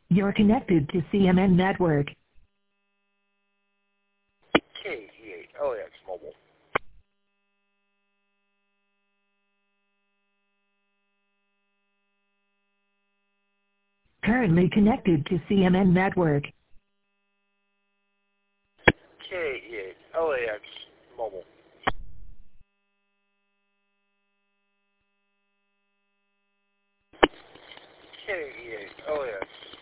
You're connected to CMN Network. KE8LAX Mobile. Currently connected to CMN Network. KE8LAX Mobile. KE8LAX.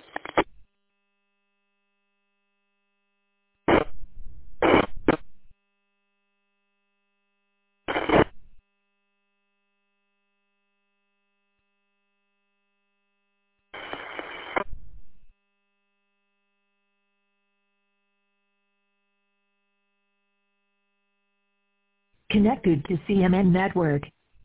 Connected to CMN Network.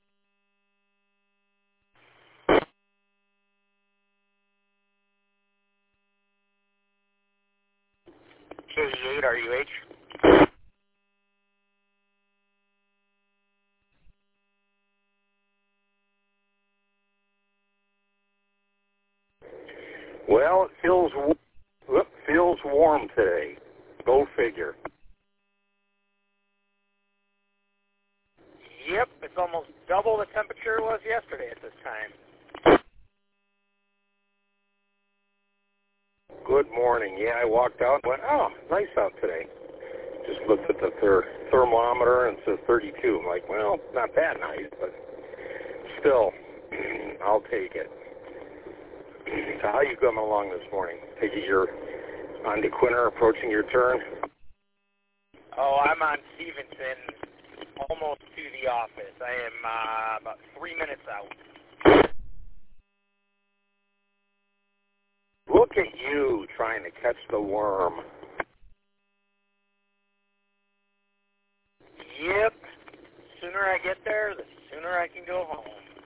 KE8RUH. Well, it feels warm today. Go figure. Yep, it's almost double the temperature it was yesterday at this time. Good morning. Yeah, I walked out and went, oh, nice out today. Just looked at the thermometer and it says 32. I'm like, well, not that nice, but still, I'll take it. So how you coming along this morning? Take it you're on DeQuinter, approaching your turn? Oh, I'm on Stevenson, almost to the office. I am about 3 minutes out. Look at you trying to catch the worm. Yep. The sooner I get there, the sooner I can go home.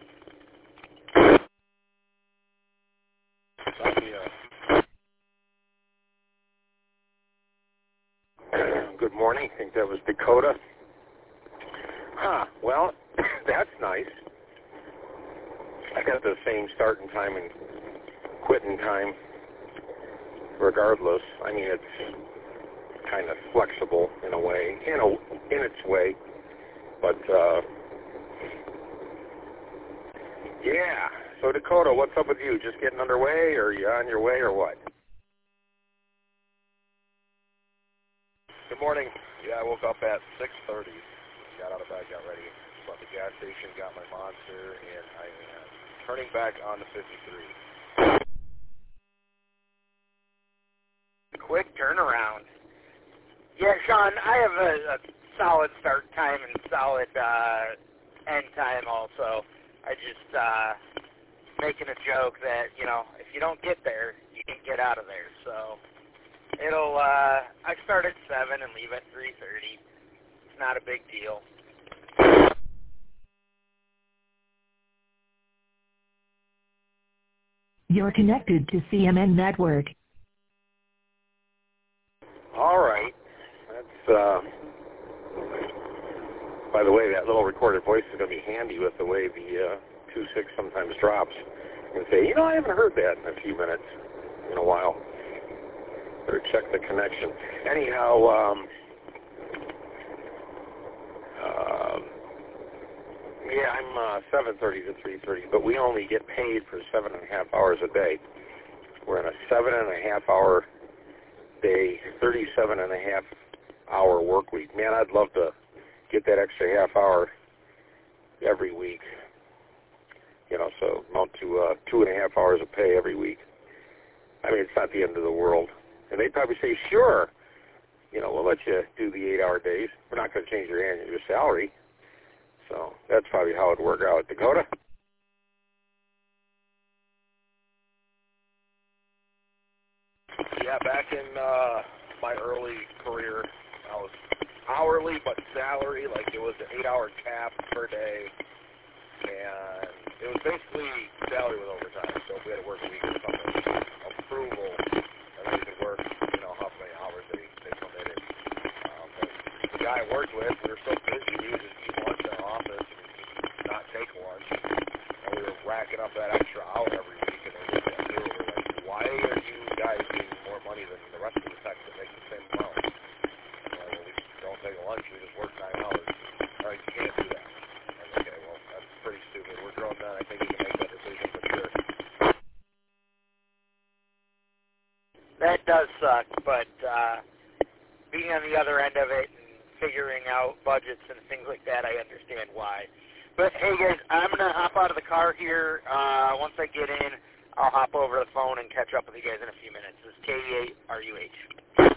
Good morning. I think that was Dakota. Huh. Well, that's nice. I got the same starting time and quitting time regardless. I mean, it's kind of flexible in a way, in its way. But, yeah. So, Dakota, what's up with you? Just getting underway, or are you on your way, or what? Good morning. Yeah, I woke up at 6:30. Got out of bed, got ready. Left the gas station, got my Monster, and I am turning back on the 53. Quick turnaround. Yeah, Sean, I have a solid start time and solid end time also. I just making a joke that, you know, if you don't get there, you can get out of there. So it'll, I start at 7 and leave at 3:30. It's not a big deal. You're connected to CMN Network. All right. That's, by the way, that little recorded voice is going to be handy with the way the 2.6 sometimes drops. You can say, you know, I haven't heard that in a few minutes, in a while. Better check the connection. Anyhow, yeah, I'm 7:30 to 3:30, but we only get paid for 7.5 hours a day. We're in a 7.5 hour day, 37.5 hour work week. Man, I'd love to get that extra half hour every week. You know, so amount to 2.5 hours of pay every week. I mean, it's not the end of the world. And they'd probably say, sure, you know, we'll let you do the 8-hour days. We're not going to change your salary. So that's probably how it'd work out. Dakota? Yeah, back in my early career, I was hourly but salary, like it was an 8-hour cap per day, and it was basically salary with overtime. So if we had to work a week or something, approval, and we could work, you know, how many hours they committed. But the guy I worked with, we were so busy, we would just eat lunch in our office and not take lunch, and we were racking up that extra hour every week, and they looked at me and were like, why are you just work 9 hours. All right, you can't do that. Okay, well, that's pretty stupid. We're grown men. I think we can make that decision, but sure. That does suck, but being on the other end of it and figuring out budgets and things like that, I understand why. But, hey, guys, I'm going to hop out of the car here. Once I get in, I'll hop over the phone and catch up with you guys in a few minutes. This is KE8RUH.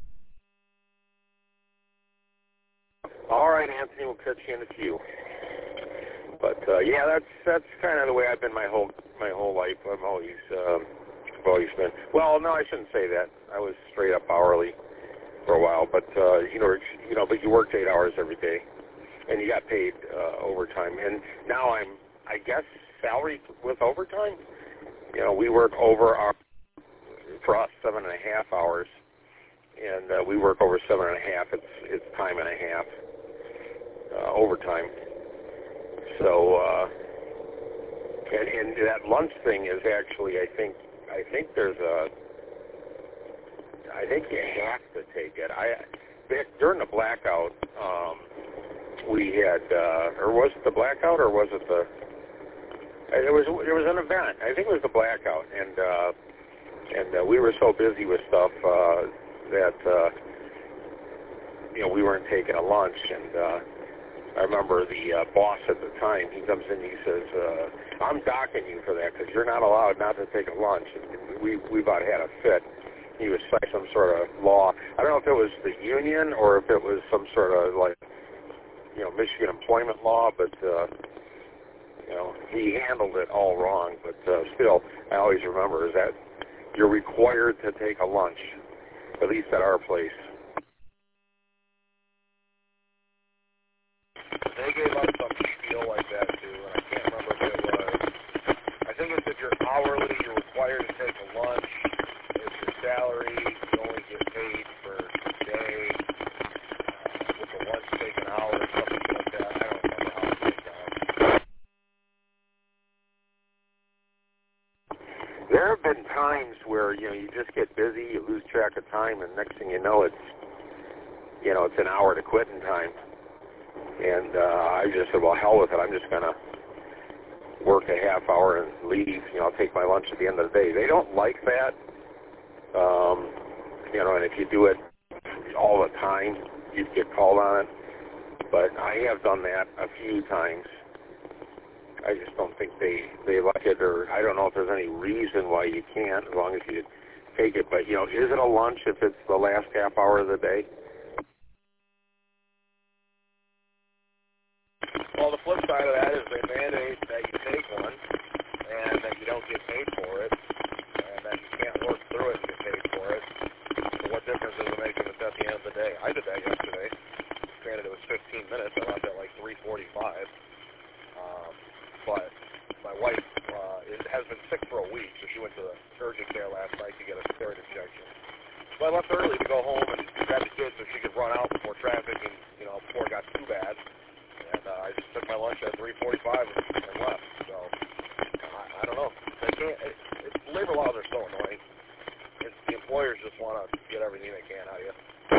All right, Anthony, we'll catch you in a few. But yeah, that's kind of the way I've been my whole life. I've always been. Well, no, I shouldn't say that. I was straight up hourly for a while, but but you worked 8 hours every day, and you got paid overtime. And now I guess, salary with overtime. We work for us 7.5 hours, and we work over 7.5. It's time and a half overtime. So and that lunch thing is actually, I think you have to take it. During the blackout, we had, or was it the blackout, or was it the? There was an event. I think it was the blackout, and we were so busy with stuff that we weren't taking a lunch. And I remember the boss at the time. He comes in, he says, "I'm docking you for that because you're not allowed not to take a lunch." And we about had a fit. He was citing some sort of law. I don't know if it was the union or if it was some sort of Michigan employment law, but he handled it all wrong. But still, I always remember is that you're required to take a lunch, at least at our place. They gave us some spiel like that too, and I can't remember what it was. I think it's if you're hourly, you're required to take a lunch. If your salary, you only get paid for a day. With the lunch taken out or something like that. I don't remember how it went down. There have been times where you just get busy, you lose track of time, and next thing you know, it's an hour to quitting time. And I just said, well, hell with it. I'm just going to work a half hour and leave. I'll take my lunch at the end of the day. They don't like that. And if you do it all the time, you'd get called on it. But I have done that a few times. I just don't think they like it, or I don't know if there's any reason why you can't, as long as you take it. But, is it a lunch if it's the last half hour of the day? Well, the flip side of that is they mandate that you take one, and that you don't get paid for it, and that you can't work through it and get paid for it. So what difference does it make if it's at the end of the day? I did that yesterday. Granted, it was 15 minutes. I left at like 3:45. But my wife has been sick for a week, so she went to the urgent care last night to get a steroid injection. So I left early to go home and grab the kids so she could run out before traffic and, before it got too bad. And I just took my lunch at 3:45 and left. So I don't know. They can't. Labor laws are so annoying. The employers just want to get everything they can out of you.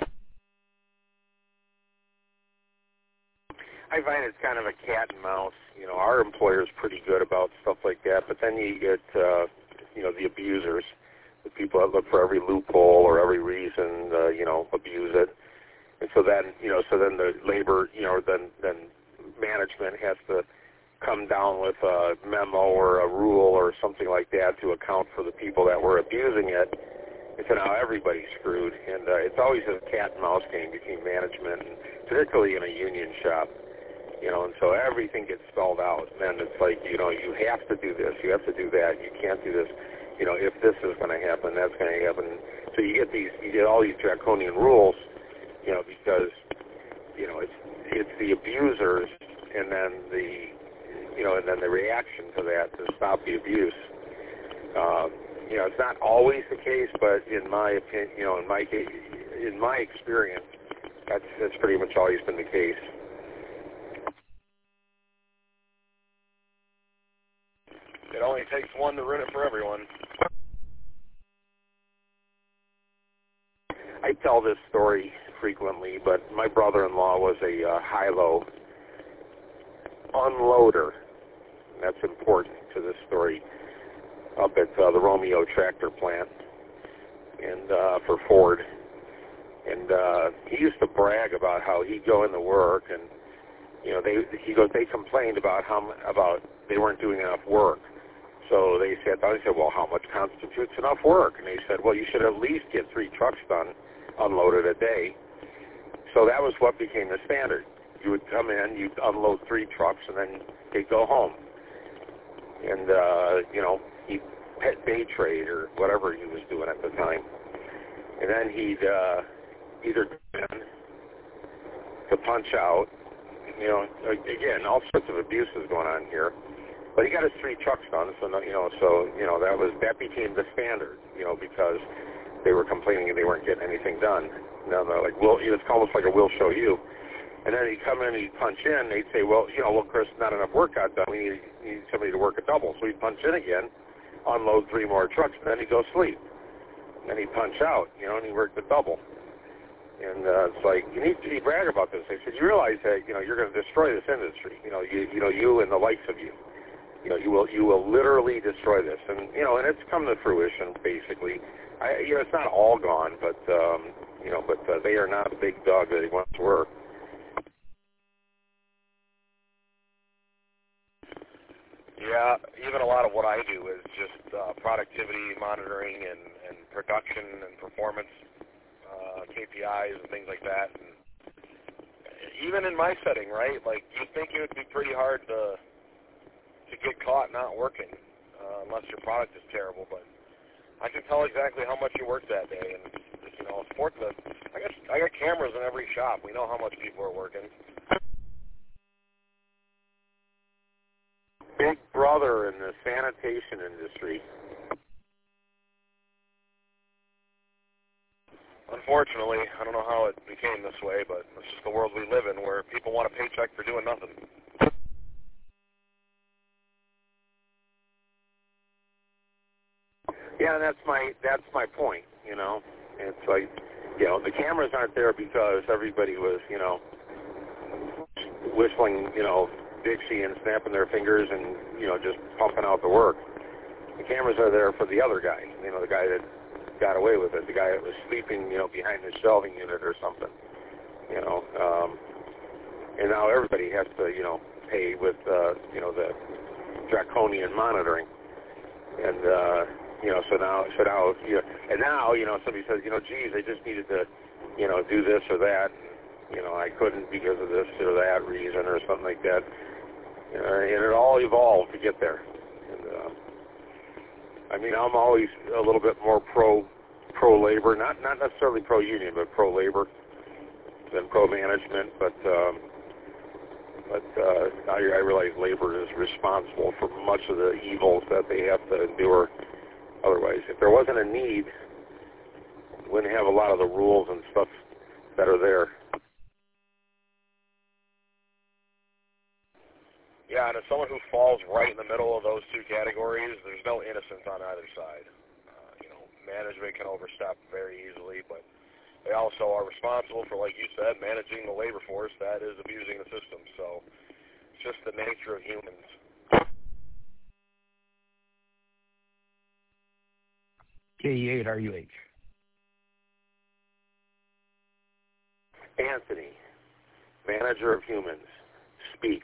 I find it's kind of a cat and mouse. Our employer's pretty good about stuff like that, but then you get, the abusers, the people that look for every loophole or every reason, abuse it. And so then, then the labor, then management has to come down with a memo or a rule or something like that to account for the people that were abusing it. And so now everybody's screwed. And it's always a cat and mouse game between management, and particularly in a union shop. And so everything gets spelled out. And then it's like, you have to do this, you have to do that, you can't do this. If this is going to happen, that's going to happen. So you get all these draconian rules, because, it's the abusers and then the reaction to that to stop the abuse. It's not always the case, but in my opinion, in my experience, that's pretty much always been the case. It only takes one to ruin it for everyone. I tell this story frequently, but my brother-in-law was a high-low unloader. And that's important to this story, up at the Romeo tractor plant and for Ford. And he used to brag about how he'd go into work, and they complained about they weren't doing enough work. So they said, well, how much constitutes enough work? And they said, well, you should at least get 3 trucks done, unloaded a day. So that was what became the standard. You would come in, you'd unload 3 trucks, and then they'd go home. And, he'd pet day trade or whatever he was doing at the time. And then he'd either come in to punch out, again, all sorts of abuses going on here. But he got his 3 trucks done, so that became the standard, because they were complaining and they weren't getting anything done. Now they're like, well, it's almost like a "we'll show you." And then he'd come in and he'd punch in. They'd say, well, Chris, not enough work got done. We need somebody to work a double. So he'd punch in again, unload 3 more trucks, and then he'd go sleep. And then he'd punch out, and he worked a double. And it's like, you brag about this. They said, you realize that, you're going to destroy this industry. You and the likes of you. You will literally destroy this. And, and it's come to fruition, basically. It's not all gone, but they are not the big dog that he once were. Yeah, even a lot of what I do is just productivity monitoring and production and performance KPIs and things like that. And even in my setting, right? Like, you'd think it would be pretty hard to get caught not working unless your product is terrible. But I can tell exactly how much you worked that day, and it's fortunate. I got cameras in every shop. We know how much people are working. Big brother in the sanitation industry. Unfortunately, I don't know how it became this way, but it's just the world we live in, where people want a paycheck for doing nothing. Yeah, that's my point. It's like, the cameras aren't there because everybody was, whistling, Dixie and snapping their fingers and, just pumping out the work. The cameras are there for the other guy, the guy that got away with it, the guy that was sleeping, behind the shelving unit or something, and now everybody has to, pay with, the draconian monitoring. And, so now, and now, somebody says, geez, I just needed to, do this or that. I couldn't because of this or that reason or something like that. And it all evolved to get there. And, I'm always a little bit more pro-labor, not necessarily pro-union, but pro-labor than pro-management. But I realize labor is responsible for much of the evils that they have to endure. Otherwise, if there wasn't a need, we wouldn't have a lot of the rules and stuff that are there. Yeah, and as someone who falls right in the middle of those 2 categories, there's no innocence on either side. Management can overstep very easily, but they also are responsible for, like you said, managing the labor force that is abusing the system. So it's just the nature of humans. KE8RUH. Anthony, manager of humans, speak.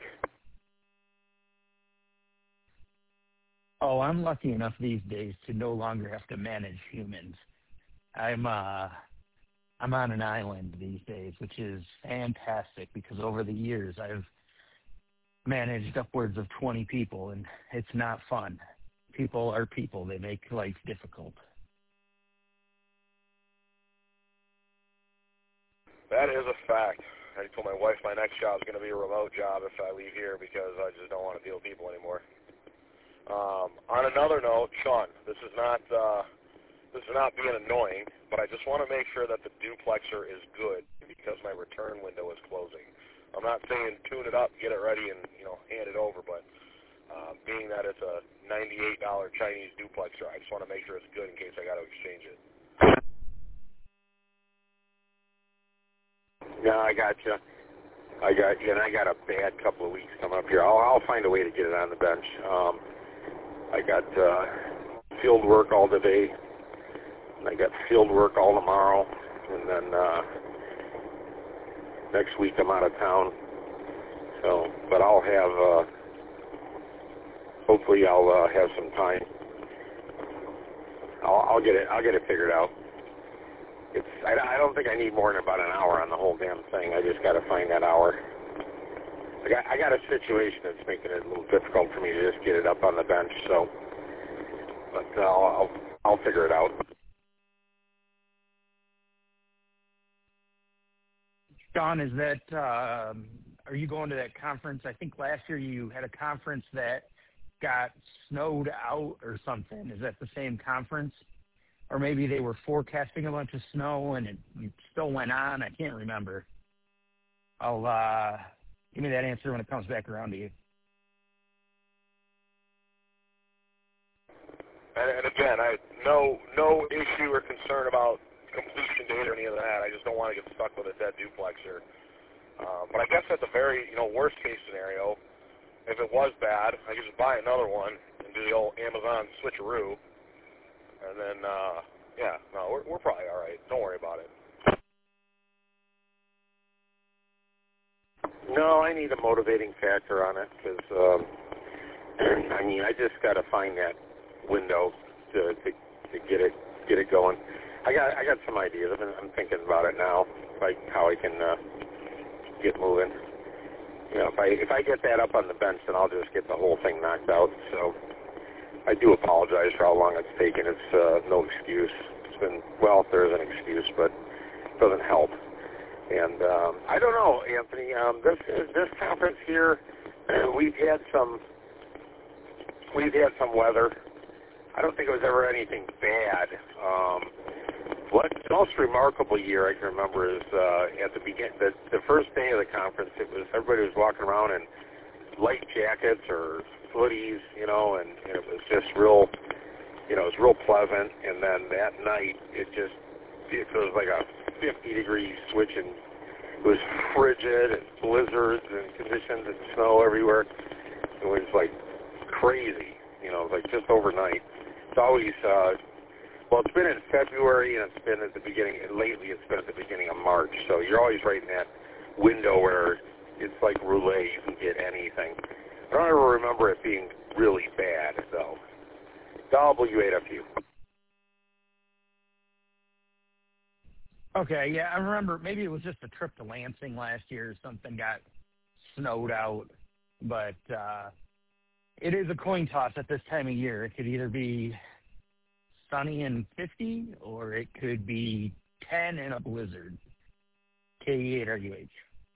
Oh, I'm lucky enough these days to no longer have to manage humans. I'm on an island these days, which is fantastic because over the years I've managed upwards of 20 people, and it's not fun. People are people. They make life difficult. That is a fact. I told my wife my next job is going to be a remote job if I leave here because I just don't want to deal with people anymore. On another note, Sean, this is not being annoying, but I just want to make sure that the duplexer is good because my return window is closing. I'm not saying tune it up, get it ready, and hand it over, but being that it's a $98 Chinese duplexer, I just want to make sure it's good in case I got to exchange it. No, I got you. And I got a bad couple of weeks coming up here. I'll find a way to get it on the bench. I got field work all today, and I got field work all tomorrow, and then next week I'm out of town. So, but I'll have. Hopefully, I'll have some time. I'll get it figured out. I don't think I need more than about an hour on the whole damn thing. I just got to find that hour. I got a situation that's making it a little difficult for me to just get it up on the bench. So, but I'll figure it out. Sean, is that are you going to that conference? I think last year you had a conference that got snowed out or something. Is that the same conference? Or maybe they were forecasting a bunch of snow and it still went on. I can't remember. I'll give me that answer when it comes back around to you. And again, I no issue or concern about completion date or any of that. I just don't want to get stuck with a dead duplexer. But I guess at the very worst case scenario, if it was bad, I could just buy another one and do the old Amazon switcheroo. And then, we're probably all right. Don't worry about it. No, I need a motivating factor on it because, I just got to find that window to get it going. I got some ideas. I'm thinking about it now, like how I can get moving. If I get that up on the bench, then I'll just get the whole thing knocked out. So I do apologize for how long it's taken. It's no excuse. It's been, well, there is an excuse, but it doesn't help. And I don't know, Anthony. This conference here, we've had some weather. I don't think it was ever anything bad. What's the most remarkable year I can remember is at the beginning, the first day of the conference. It was everybody was walking around in light jackets or hoodies, and it was just real, it was real pleasant. And then that night, it was like a 50-degree switch, and it was frigid and blizzards and conditions and snow everywhere. It was like crazy, like just overnight. It's always, it's been in February and it's been at the beginning, and lately it's been at the beginning of March. So you're always right in that window where it's like roulette, you can get anything. I don't ever remember it being really bad, though. W8FU. Okay, yeah, I remember maybe it was just a trip to Lansing last year or something got snowed out, but it is a coin toss at this time of year. It could either be sunny and 50, or it could be 10 in a blizzard. KE8RUH.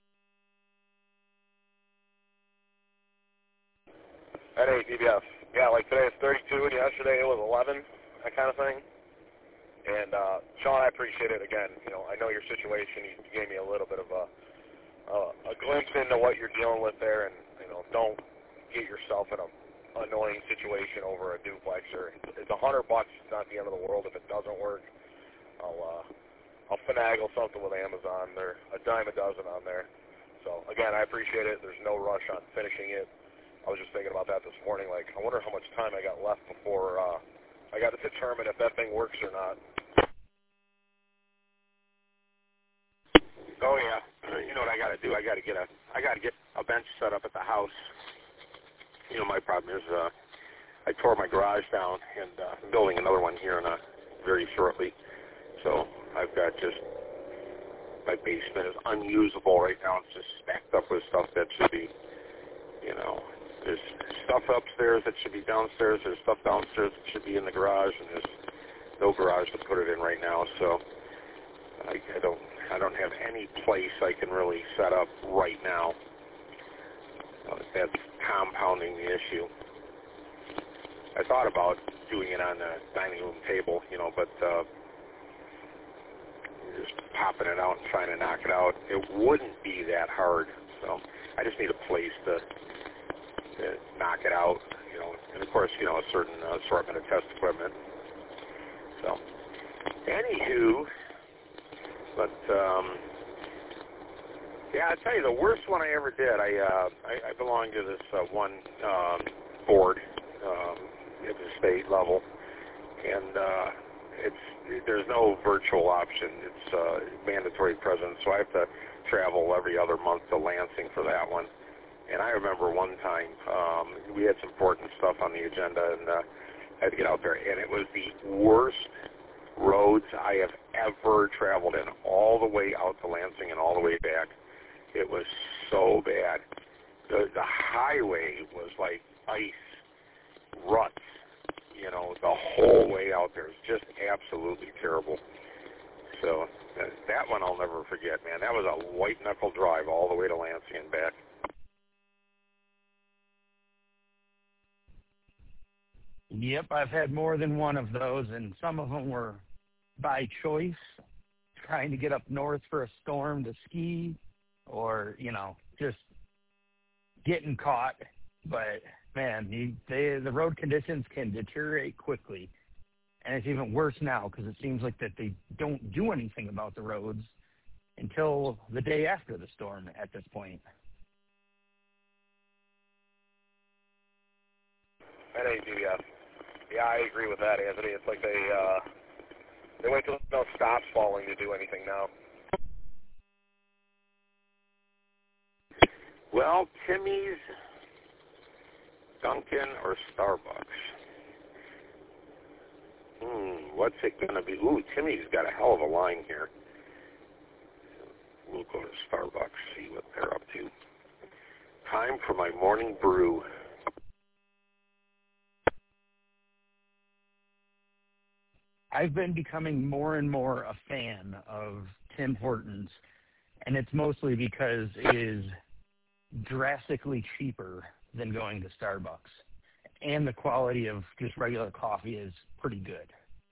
At 8 DBS. Yeah, like today it's 32, and yesterday it was 11, that kind of thing. And, Sean, I appreciate it again. I know your situation. You gave me a little bit of a glimpse into what you're dealing with there, and, don't get yourself in a annoying situation over a duplexer. It's $100. It's not the end of the world if it doesn't work. I'll finagle something with Amazon. They're a dime a dozen on there. So again, I appreciate it. There's no rush on finishing it. I was just thinking about that this morning. Like, I wonder how much time I got left before I got to determine if that thing works or not. Oh yeah. You know what I got to do? I got to get a bench set up at the house. My problem is I tore my garage down, and I'm building another one here very shortly. So I've got my basement is unusable right now. It's just stacked up with stuff that should be, there's stuff upstairs that should be downstairs. There's stuff downstairs that should be in the garage, and there's no garage to put it in right now. So I don't have any place I can really set up right now. That's compounding the issue. I thought about doing it on the dining room table, but just popping it out and trying to knock it out, it wouldn't be that hard. So I just need a place to knock it out, and of course, a certain assortment of test equipment. So, anywho, but Yeah, I'll tell you, the worst one I ever did, I belong to this one board at the state level, and there's no virtual option. It's mandatory presence, so I have to travel every other month to Lansing for that one. And I remember one time we had some important stuff on the agenda, and I had to get out there, and it was the worst roads I have ever traveled in, all the way out to Lansing and all the way back. It was so bad. The highway was like ice ruts, you know, the whole way out there. It's just absolutely terrible. So that one I'll never forget, man. That was a white-knuckle drive all the way to Lansing and back. Yep, I've had more than one of those, and some of them were by choice, trying to get up north for a storm to ski, or, you know, just getting caught. But, man, the road conditions can deteriorate quickly. And it's even worse now because it seems like that they don't do anything about the roads until the day after the storm at this point. At AGS. Yeah, I agree with that, Anthony. It's like they wait till no stops falling to do anything now. Well, Timmy's, Dunkin', or Starbucks? What's it going to be? Ooh, Timmy's got a hell of a line here. We'll go to Starbucks, see what they're up to. Time for my morning brew. I've been becoming more and more a fan of Tim Hortons, and it's mostly because it is drastically cheaper than going to Starbucks, and the quality of just regular coffee is pretty good.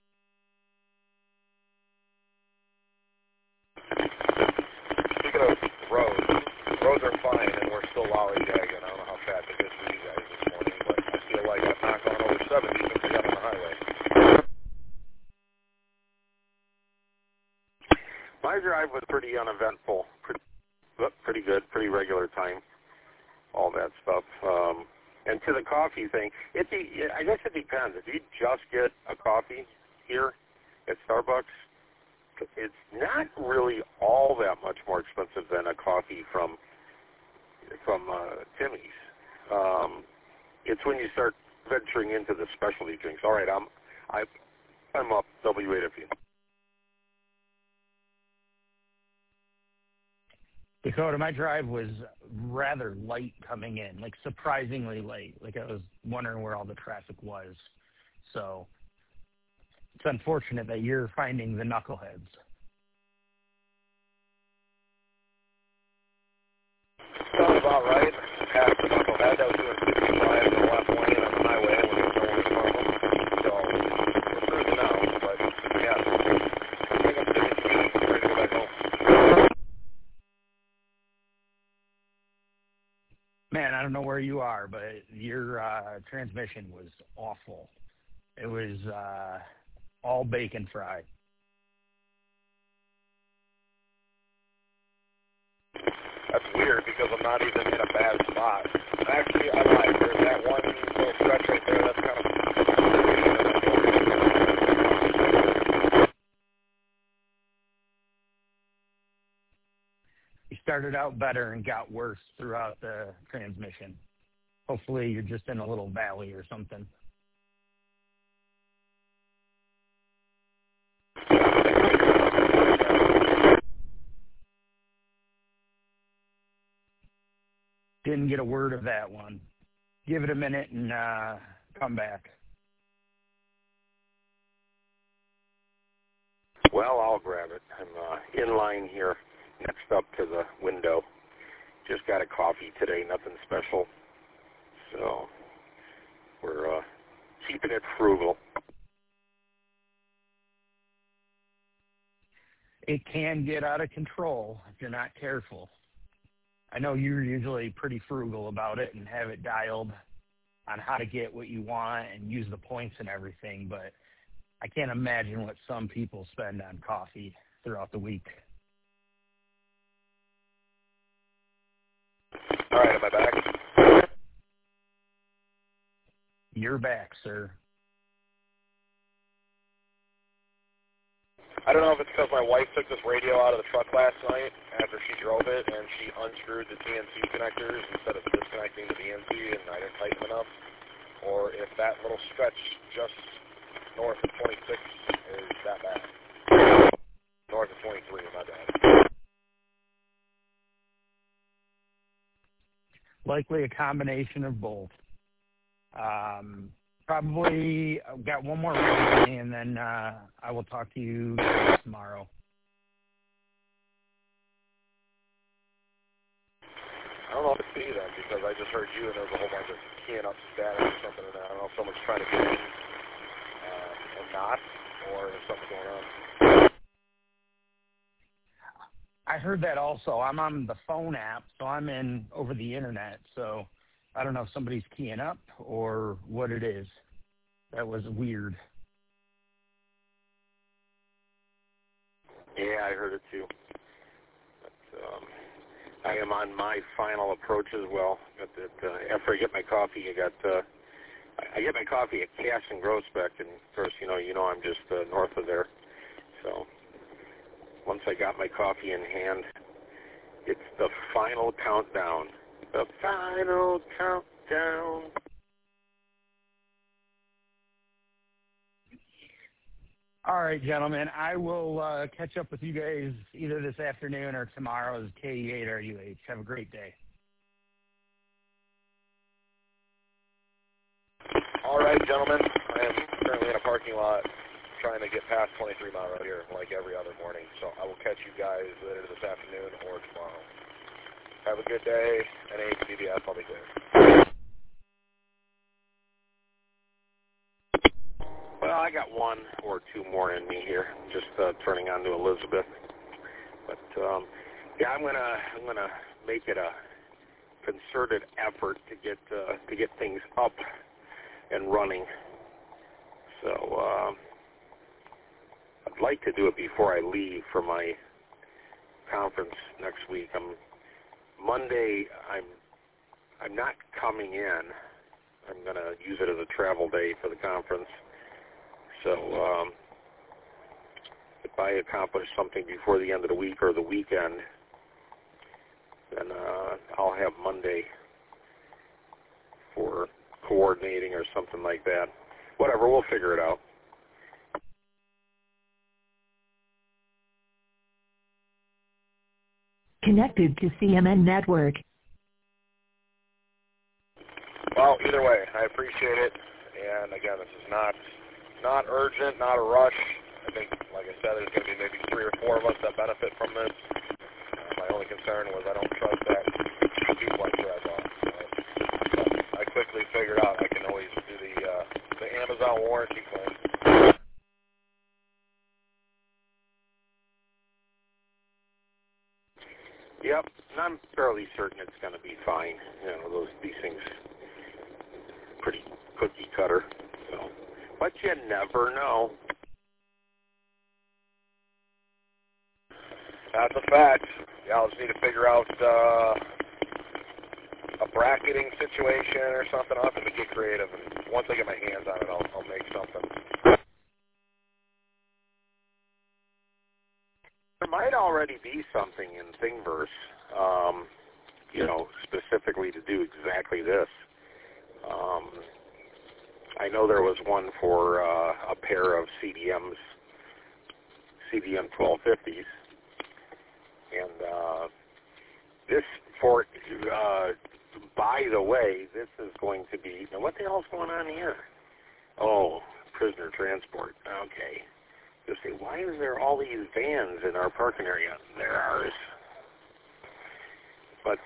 Speaking of roads are fine, and we're still lollygagging. I don't know how fast it is for you guys this morning, but I feel like I've not gone over 70 since we got on the highway. My drive was pretty uneventful, pretty good, pretty regular time, all that stuff. And to the coffee thing, I guess it depends. If you just get a coffee here at Starbucks, it's not really all that much more expensive than a coffee from Timmy's. It's when you start venturing into the specialty drinks. All right, I'm up. They'll be waiting for you. Dakota, my drive was rather light coming in, like surprisingly late. Like I was wondering where all the traffic was. So it's unfortunate that you're finding the knuckleheads. Sounds about right. Past the knucklehead, I was doing 55 in the left lane on the highway when there was no one in front of them. So we're cruising now, but yeah. I think I'm ready to go back home. Man, I don't know where you are, but your transmission was awful. It was all bacon fried. That's weird because I'm not even in a bad spot. Actually, I lied. There's that one little stretch right there. That's kind of... You started out better and got worse throughout the transmission. Hopefully you're just in a little valley or something. Didn't get a word of that one. Give it a minute and come back. Well, I'll grab it. I'm in line here, next up to the window. Just got a coffee today, nothing special. So we're keeping it frugal. It can get out of control if you're not careful. I know you're usually pretty frugal about it and have it dialed on how to get what you want and use the points and everything, but I can't imagine what some people spend on coffee throughout the week. All right, am I back? You're back, sir. I don't know if it's because my wife took this radio out of the truck last night after she drove it, and she unscrewed the TNC connectors instead of disconnecting the DNC, and I didn't tighten them enough, or if that little stretch just north of 26 is that bad. North of 23, my bad. Likely a combination of both. Probably got one more reading, and then I will talk to you tomorrow. I don't know if it's me then, because I just heard you and there was a whole bunch of keying up static or something, and I don't know if someone's trying to get in and not, or if something's going on. I heard that also. I'm on the phone app, so I'm in over the internet, so I don't know if somebody's keying up or what it is. That was weird. Yeah, I heard it too. But, I am on my final approach as well. After I get my coffee, I get my coffee at Cass and Groesbeck, and of course, you know I'm just north of there. So once I got my coffee in hand, it's the final countdown. The final countdown. All right, gentlemen. I will catch up with you guys either this afternoon or tomorrow as KE8RUH. Have a great day. All right, gentlemen. I am currently in a parking lot trying to get past 23 Mile Road here like every other morning. So I will catch you guys later this afternoon or tomorrow. Have a good day. NABBS, I'll be clear. Well, I got one or two more in me here. Just turning on to Elizabeth. But yeah, I'm gonna make it a concerted effort to get things up and running. So I'd like to do it before I leave for my conference next week. Monday. I'm not coming in. I'm gonna use it as a travel day for the conference. So if I accomplish something before the end of the week or the weekend, then I'll have Monday for coordinating or something like that. Whatever, we'll figure it out. Connected to CMN Network. Well, either way, I appreciate it. And again, this is not urgent, not a rush. I think, like I said, there's going to be maybe 3 or 4 of us that benefit from this. My only concern was I don't trust that duplex thread off. But I quickly figured out I can always do the Amazon warranty claim. Yep, and I'm fairly certain it's going to be fine. These things pretty cookie cutter. So, but you never know. That's a fact. Yeah, I'll just need to figure out a bracketing situation or something. I'll have to get creative, and once I get my hands on it, I'll make something. There might already be something in Thingiverse, specifically to do exactly this. I know there was one for a pair of CDM 1250s, and this for by the way, this is going to be. Now, what the hell's going on here? Oh, prisoner transport. Okay. You say, why is there all these vans in our parking area? They're ours. But,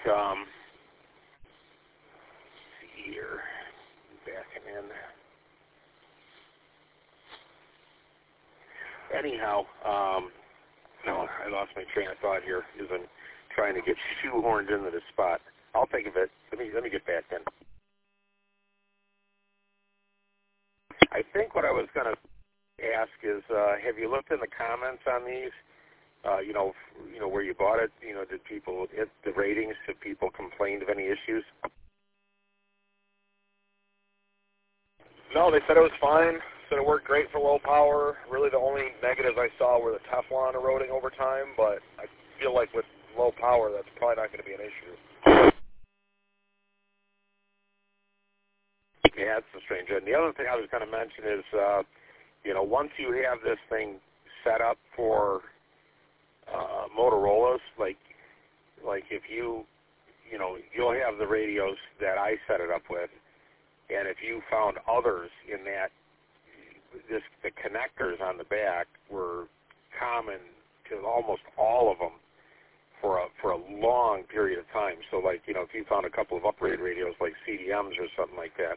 see here, backing in. Anyhow, no, I lost my train of thought here. As I'm trying to get shoehorned into the spot. I'll think of it. Let me get back in. I think what I was going to ask is, have you looked in the comments on these? where you bought it, did people hit the ratings? Did people complain of any issues? No, they said it was fine. Said it worked great for low power. Really, the only negatives I saw were the Teflon eroding over time, but I feel like with low power, that's probably not going to be an issue. Yeah, that's the strange. And the other thing I was going to mention is, once you have this thing set up for Motorola's, like if you'll have the radios that I set it up with, and if you found others in that, the connectors on the back were common to almost all of them for a long period of time. So, like, if you found a couple of upgrade radios like CDMs or something like that,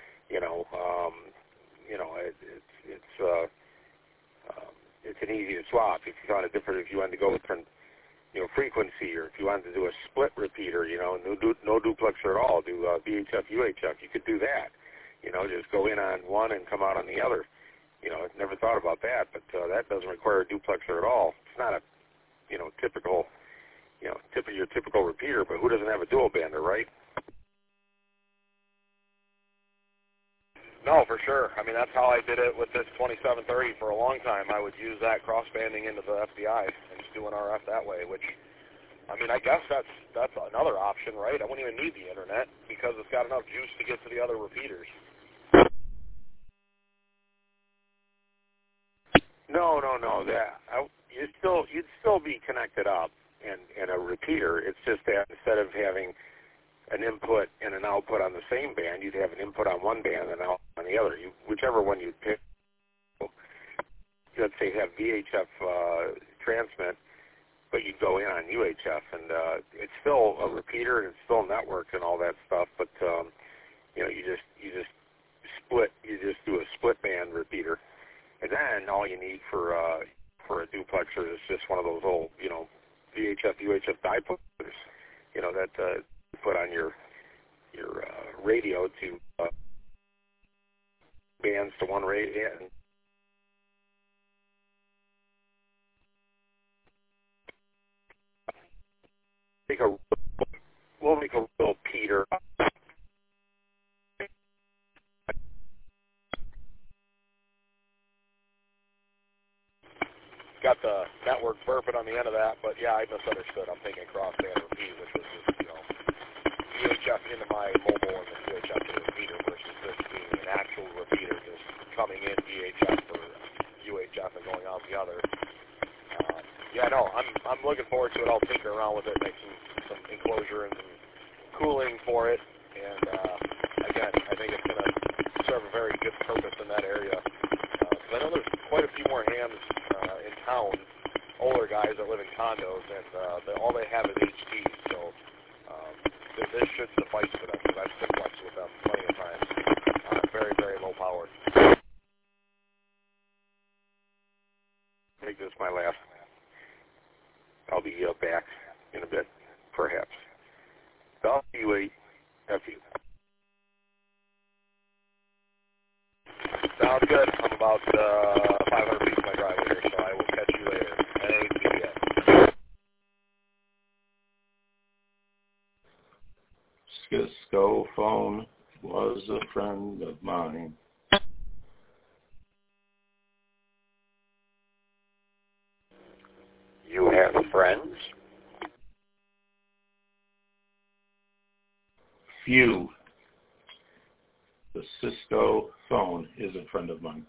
it's an easy to swap. If you found a different, if you wanted to go with different, frequency, or if you wanted to do a split repeater, no duplexer at all, do VHF, UHF, you could do that. Just go in on one and come out on the other. I've never thought about that, but that doesn't require a duplexer at all. It's not a, typical, your typical repeater, but who doesn't have a dual bander, right? No, for sure. I mean, that's how I did it with this 2730 for a long time. I would use that cross-banding into the FBI and just do an RF that way, which, I mean, I guess that's another option, right? I wouldn't even need the internet because it's got enough juice to get to the other repeaters. No. You'd still be connected up in a repeater. It's just that instead of having an input and an output on the same band, you'd have an input on one band and an output on the other. Whichever one you pick. Let's say have VHF transmit, but you go in on UHF, and it's still a repeater and it's still networked and all that stuff. But you just split. You just do a split band repeater, and then all you need for a duplexer is just one of those old VHF UHF diplexers. That you put on your radio to bands to one radio. We'll make a real Peter. Got the network burping on the end of that, but yeah, I misunderstood. I'm thinking crossband repeat, which was just, VHF into my mobile and then VHF to the repeater versus this being an actual repeater just coming in VHF for UHF and going out the other. I'm looking forward to it. I'll tinker around with it, make some enclosure and some cooling for it, and again, I think it's going to serve a very good purpose in that area. Because I know there's quite a few more hams in town, older guys that live in condos, and all they have is HT, so this should suffice for them, because I've simplexed with them plenty of times. Very, very low power. Make this my last. I'll be back in a bit, perhaps. WAFU. Sounds good. I'm about 500 feet from my driveway here, so I will catch you later. NABS. Cisco phone was a friend of mine. You have friends? Few. The Cisco phone is a friend of mine.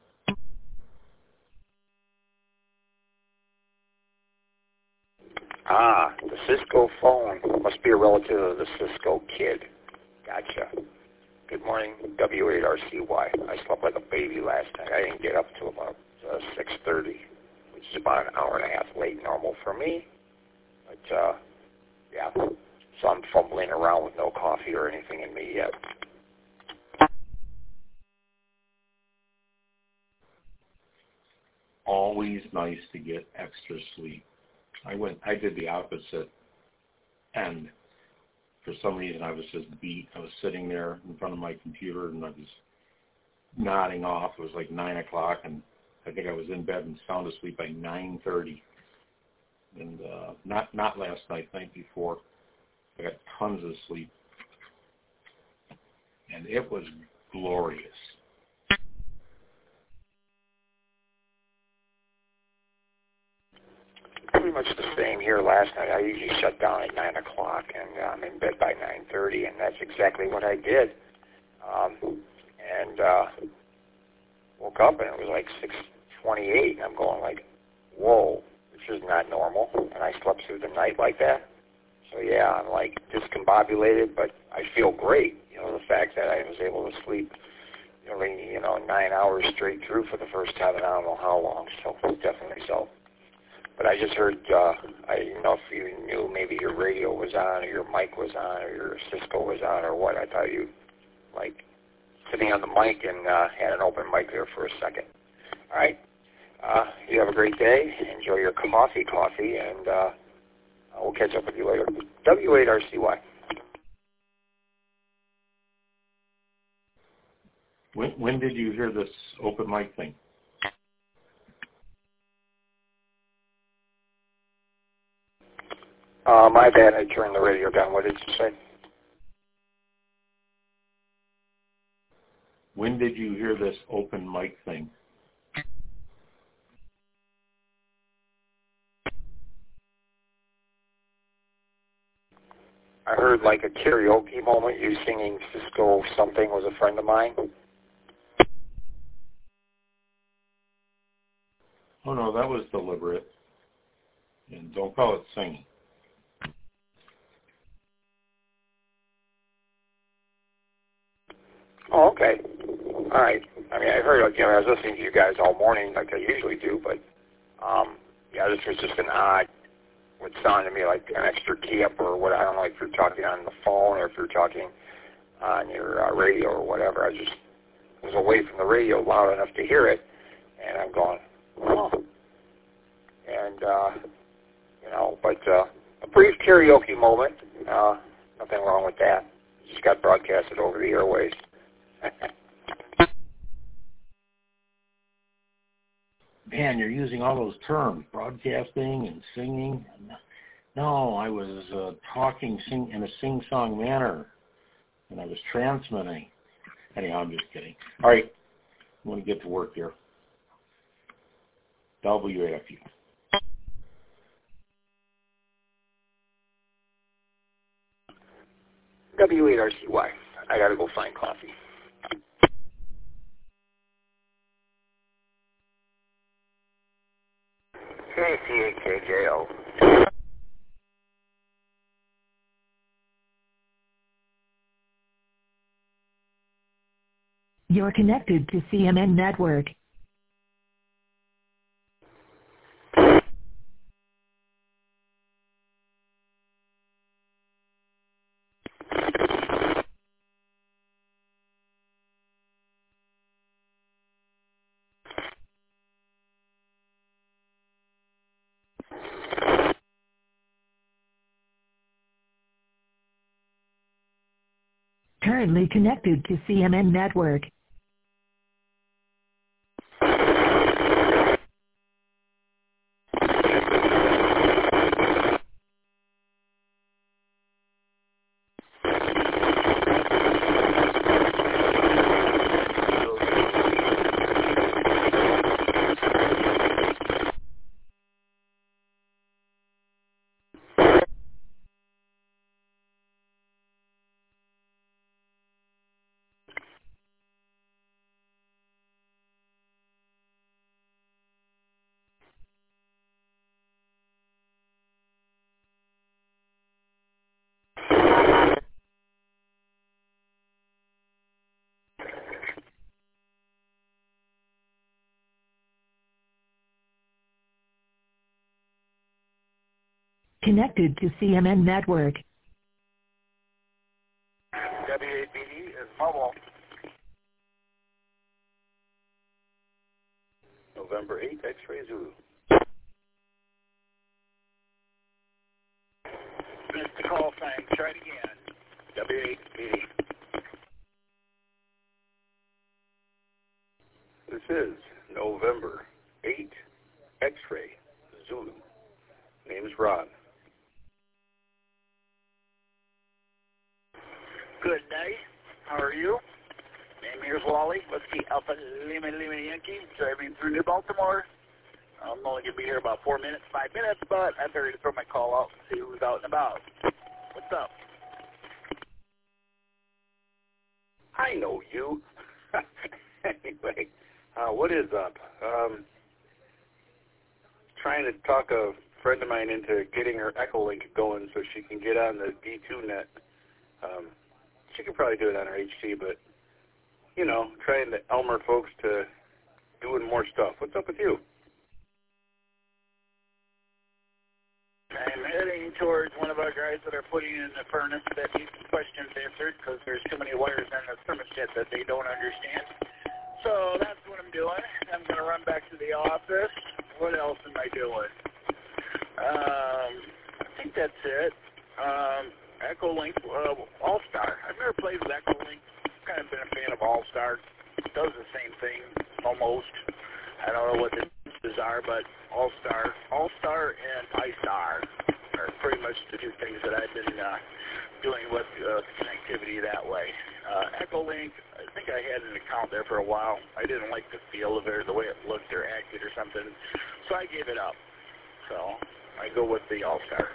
Ah, the Cisco phone must be a relative of the Cisco kid. Gotcha. Good morning, W8RCY. I slept like a baby last night. I didn't get up till about 6:30, which is about an hour and a half late normal for me. But, yeah, so I'm fumbling around with no coffee or anything in me yet. Always nice to get extra sleep. I did the opposite end. For some reason, I was just beat. I was sitting there in front of my computer, and I was nodding off. It was like 9 o'clock, and I think I was in bed and sound asleep by 9:30. and not last night, night before. I got tons of sleep, and it was glorious. Pretty much the same here last night. I usually shut down at 9 o'clock, and I'm in bed by 9:30, and that's exactly what I did. Woke up, and it was like 6:28, and I'm going like, whoa, this is not normal, and I slept through the night like that. So, yeah, I'm like discombobulated, but I feel great. You know, the fact that I was able to sleep, 9 hours straight through for the first time in I don't know how long, so definitely so. But I just heard, I didn't know if you knew maybe your radio was on or your mic was on or your Cisco was on or what. I thought you, like, sitting on the mic and had an open mic there for a second. All right. You have a great day. Enjoy your coffee, and we'll catch up with you later. W8RCY. When did you hear this open mic thing? My bad, I turned the radio down. What did you say? When did you hear this open mic thing? I heard like a karaoke moment, you singing Cisco Something was a friend of mine. Oh, no, that was deliberate. And don't call it singing. Oh, okay. All right. I mean, I heard, I was listening to you guys all morning like I usually do, but, this was just an odd, what sounded to me like an extra key up or what, I don't know if you're talking on the phone or if you're talking on your radio or whatever. I just was away from the radio loud enough to hear it, and I'm going, oh. And, but a brief karaoke moment, nothing wrong with that. Just got broadcasted over the airways. Man, you're using all those terms, broadcasting and singing. No, I was talking in a sing-song manner, and I was transmitting. Anyhow, I'm just kidding. All right, I'm going to get to work here. WAFU. W8RCY. I got to go find coffee. KCAKJO. You're connected to CMN Network. Currently connected to CMN Network. Connected to CMN Network. W8BD is mobile. November 8th, X-Ray Zulu. Missed the call sign. Try it again. W8BD. This is November 8th, X-Ray Zulu. Name's Ron. Good day. How are you? Name here's Wally. Whiskey Alpha Lima Yankee, driving through New Baltimore. I'm only going to be here about 5 minutes, but I figured to throw my call out and see who's out and about. What's up? I know you. Anyway, what is up? Trying to talk a friend of mine into getting her Echolink going so she can get on the D2 net. She could probably do it on her HT, but, you know, trying the Elmer folks to doing more stuff. What's up with you? I'm heading towards one of our guys that are putting in the furnace that needs questions answered because there's too many wires in the thermostat that they don't understand. So that's what I'm doing. I'm going to run back to the office. What else am I doing? I think that's it. Echolink All-Star. I've never played with Echolink. Kind of been a fan of All-Star. It does the same thing, almost. I don't know what the differences are, but All-Star and Pi-Star are pretty much the two things that I've been doing with connectivity that way. Echolink, I think I had an account there for a while. I didn't like the feel of it or the way it looked or acted or something, so I gave it up. So I go with the All-Star.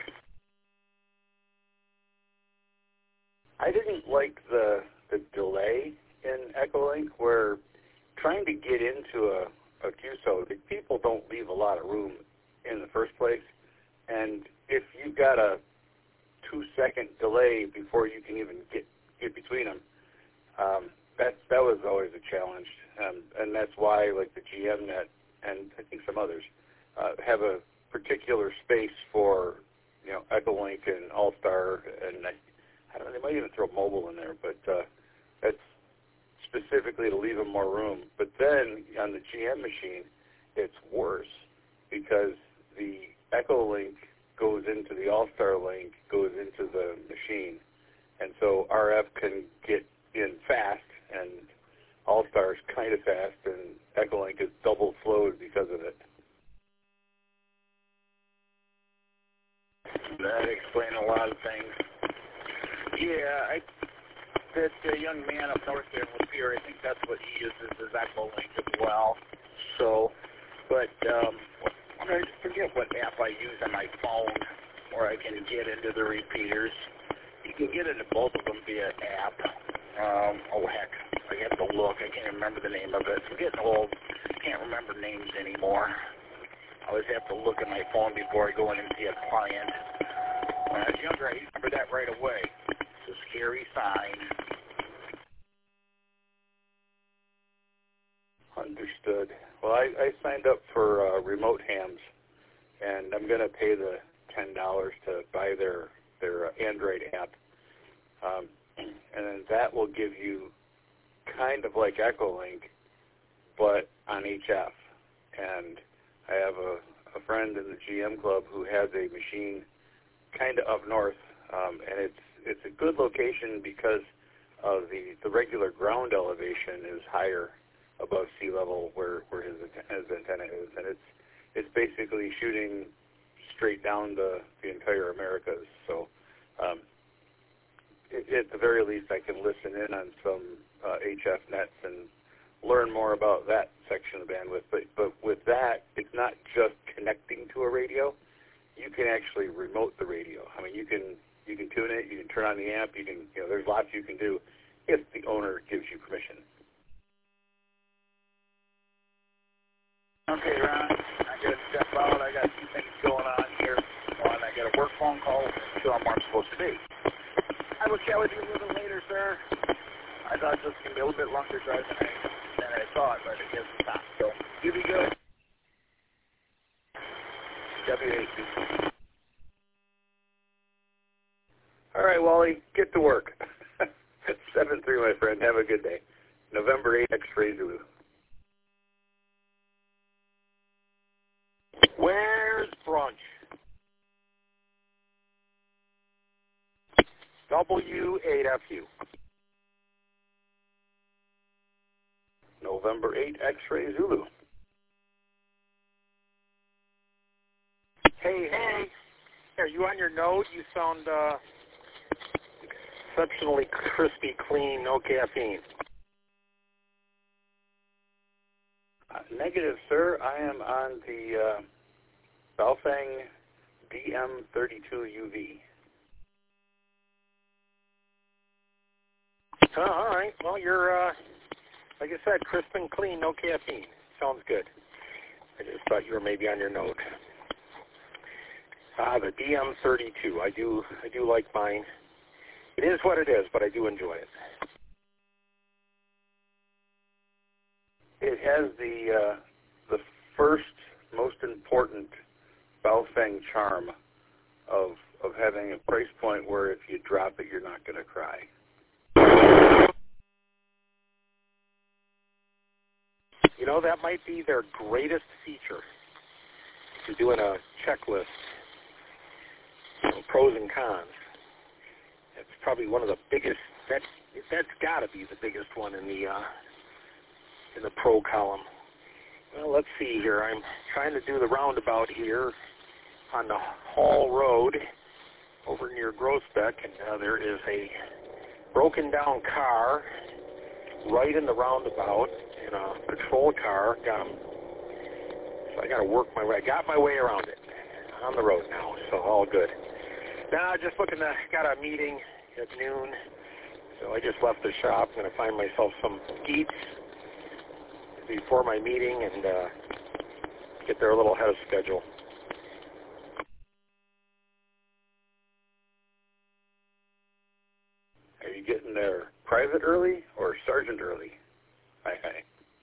I didn't like the delay in Echolink where trying to get into a QSO, the people don't leave a lot of room in the first place. And if you've got a 2-second delay before you can even get between them, that was always a challenge. And that's why, like, the GMNet and I think some others have a particular space for, you know, Echolink and All-Star, and I don't know, they might even throw mobile in there, but that's specifically to leave them more room. But then on the GM machine, it's worse because the Echolink goes into the All-Star link, goes into the machine, and so RF can get in fast, and All-Star is kind of fast, and Echolink is double flowed because of it. That explains a lot of things. Yeah, that young man up north there with Pierre, I think that's what he uses as Echolink as well. So, but I forget what app I use on my phone where I can get into the repeaters. You can get into both of them via app. Oh heck, I have to look. I can't remember the name of it. I'm getting old. Can't remember names anymore. I always have to look at my phone before I go in and see a client. When I was younger, I remember that right away. It's a scary sign. Understood. Well, I signed up for remote hams, and I'm going to pay the $10 to buy their Android app, and then that will give you kind of like Echolink, but on HF. And I have a friend in the GM club who has a machine kind of up north, and it's a good location because of the regular ground elevation is higher above sea level where his antenna is, and it's basically shooting straight down the entire Americas. So at the very least, I can listen in on some HF nets and learn more about that section of the bandwidth. But with that, it's not just connecting to a radio. You can actually remote the radio. I mean, you can tune it, you can turn on the amp, there's lots you can do if the owner gives you permission. Okay, Ron, I got to step out. I got some things going on here. One, I got a work phone call, and two, I'm where I'm supposed to be. I will chat with you a little bit later, sir. I thought this was going to be a little bit longer drive than I thought, but I guess it's not. So, you be good. W-A-C. All right, Wally, get to work. 7-3, my friend. Have a good day. November 8, X-Ray Zulu. Where's brunch? W8FU. November 8, X-Ray Zulu. Hey, Are you on your note? You sound exceptionally crispy, clean, no caffeine. Negative, sir. I am on the Baofeng DM32UV. Oh, all right. Well, you're, like I said, crisp and clean, no caffeine. Sounds good. I just thought you were maybe on your note. The DM32. I do like mine. It is what it is, but I do enjoy it. It has the first most important Baofeng charm of having a price point where if you drop it, you're not going to cry. You know, that might be their greatest feature. If you're doing a checklist, you know, pros and cons, it's probably one of the biggest. That's got to be the biggest one in the pro column. Well, let's see here. I'm trying to do the roundabout here on the Hall Road over near Groesbeck, and there is a broken down car right in the roundabout in a patrol car. So I got to work my way. I got my way around it. On the road now, so all good. Now, just looking to, got a meeting at noon, so I just left the shop. I'm going to find myself some eats before my meeting and get there a little ahead of schedule. Are you getting there private early or sergeant early? Hi.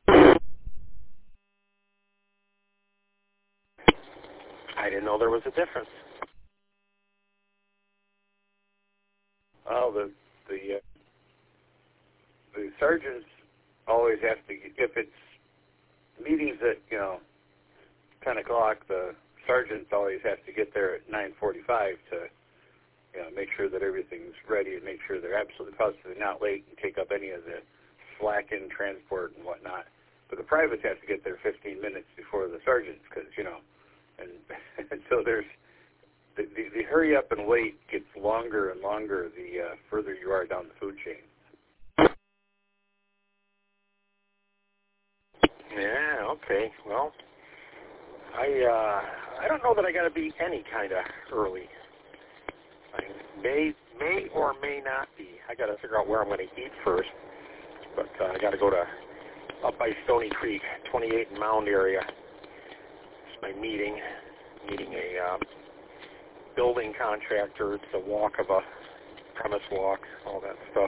I didn't know there was a difference. Well, the sergeants always have to, if it's meetings at 10 o'clock, the sergeants always have to get there at 9:45 to make sure that everything's ready and make sure they're absolutely positively not late and take up any of the slack in transport and whatnot. But the privates have to get there 15 minutes before the sergeants because and so there's the hurry up and wait gets longer and longer the further you are down the food chain. Yeah, okay. Well, I don't know that I got to be any kind of early. I may or may not be. I got to figure out where I'm going to eat first. But I got to go to up by Stony Creek, 28 and Mound area. It's my meeting a building contractor. It's a walk of a premise walk, all that stuff.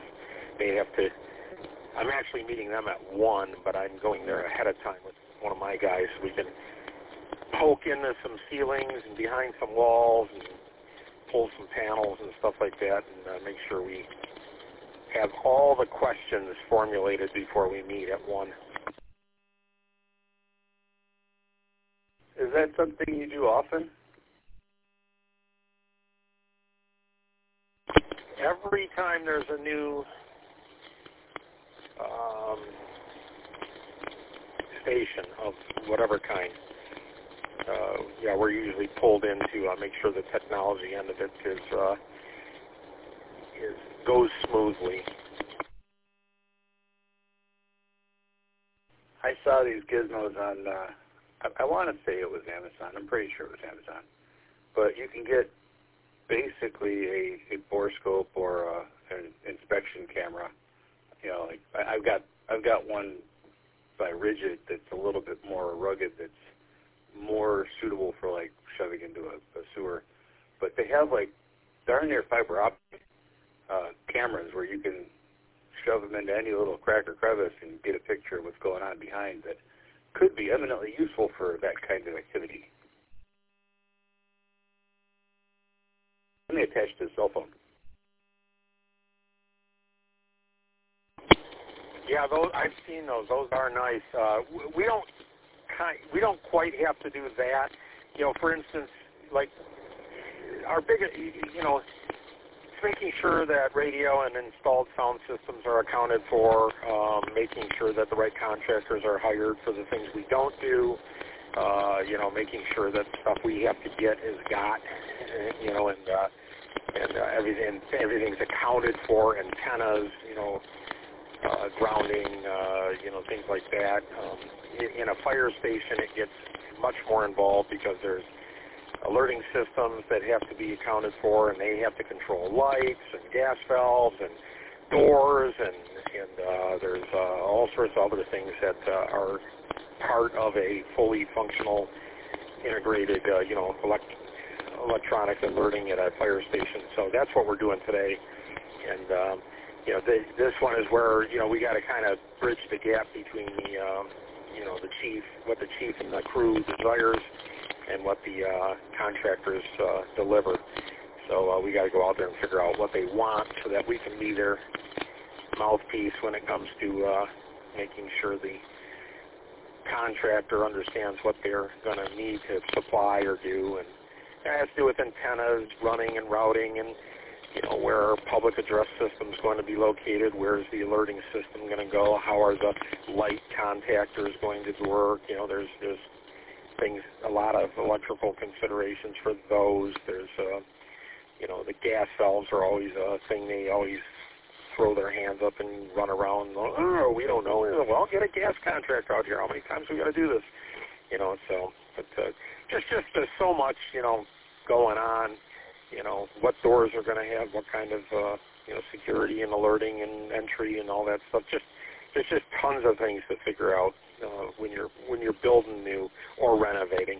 I'm actually meeting them at 1, but I'm going there ahead of time with one of my guys. We can poke into some ceilings and behind some walls and pull some panels and stuff like that and make sure we have all the questions formulated before we meet at 1. Is that something you do often? Every time there's a new station of whatever kind, we're usually pulled in to make sure the technology end of it goes smoothly. I saw these gizmos on, I want to say it was Amazon. I'm pretty sure it was Amazon. But you can get basically a borescope or an inspection camera. I've got one by Rigid that's a little bit more rugged, that's more suitable for like shoving into a sewer. But they have like darn near fiber optic cameras where you can shove them into any little crack or crevice and get a picture of what's going on behind that could be eminently useful for that kind of activity. And they attach to the cell phone. Yeah, those I've seen those. Those are nice. We don't quite have to do that. For instance, like our biggest, it's making sure that radio and installed sound systems are accounted for, making sure that the right contractors are hired for the things we don't do, making sure that stuff we have to get is got, everything's accounted for, antennas, grounding, things like that. In a fire station, it gets much more involved because there's alerting systems that have to be accounted for, and they have to control lights and gas valves and doors, and there's all sorts of other things that are part of a fully functional, integrated, electronic alerting at a fire station. So that's what we're doing today, and this one is where we got to kind of bridge the gap between the chief, what the chief and the crew desires, and what the contractors deliver. So we got to go out there and figure out what they want so that we can be their mouthpiece when it comes to making sure the contractor understands what they're going to need to supply or do. And it has to do with antennas, running and routing, and where are public address systems going to be located, where's the alerting system going to go, how are the light contactors going to work. There's things, a lot of electrical considerations for those. There's the gas valves are always a thing. They always throw their hands up and run around. Oh, we don't know. Well, get a gas contractor out here. How many times we got to do this? Just there's so much going on. What doors are going to have what kind of security and alerting and entry and all that stuff. There's just tons of things to figure out when you're building new or renovating.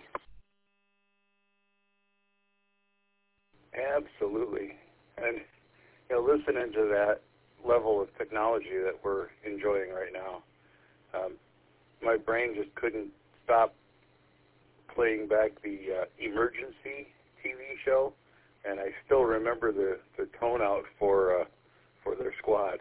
Absolutely, and listening to that level of technology that we're enjoying right now, my brain just couldn't stop playing back the Emergency TV show, and I still remember the tone out for their squad.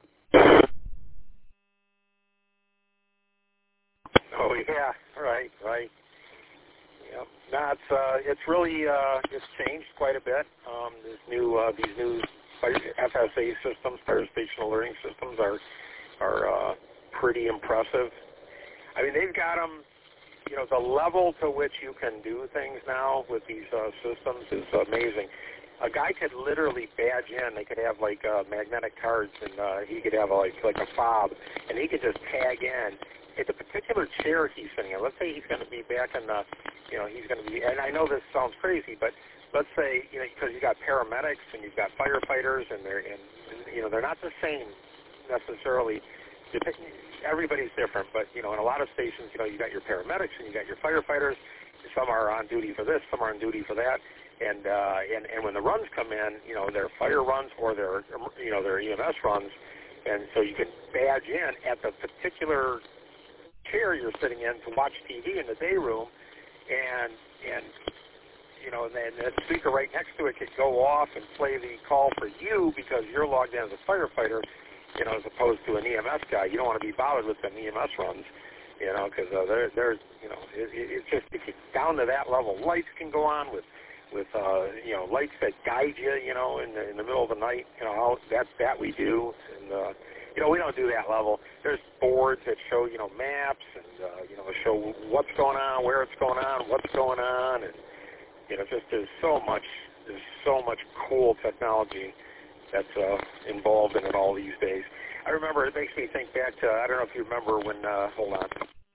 Oh yeah, right. Yep. No, it's really it's changed quite a bit. These new FSA systems, fire station alerting systems, are pretty impressive. I mean, they've got them. The level to which you can do things now with these systems is amazing. A guy could literally badge in. They could have like magnetic cards, and he could have like a fob, and he could just tag in at the particular chair he's sitting in. Let's say he's going to be back in the, he's going to be. And I know this sounds crazy, but let's say because you got paramedics and you've got firefighters, and they're not the same necessarily. Everybody's different, but in a lot of stations, you got your paramedics and you got your firefighters. Some are on duty for this, some are on duty for that, and when the runs come in, their fire runs or their EMS runs, and so you can badge in at the particular chair you're sitting in to watch TV in the day room, and then the speaker right next to it could go off and play the call for you because you're logged in as a firefighter. As opposed to an EMS guy, you don't want to be bothered with them EMS runs, because it's just down to that level. Lights can go on with lights that guide you, in the middle of the night. That we do, and we don't do that level. There's boards that show maps and show what's going on, where it's going on, what's going on, and there's so much cool technology that's involved in it all these days. I remember, it makes me think back to, I don't know if you remember when, hold on,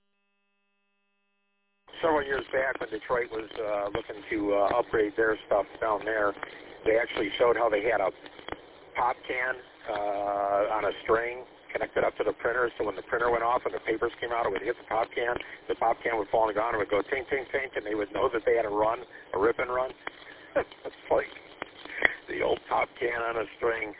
several years back when Detroit was looking to upgrade their stuff down there, they actually showed how they had a pop can on a string connected up to the printer, so when the printer went off and the papers came out, it would hit the pop can would fall on the ground, and it would go tink, tink, tink, and they would know that they had a rip and run. It's like the old pop can on a string.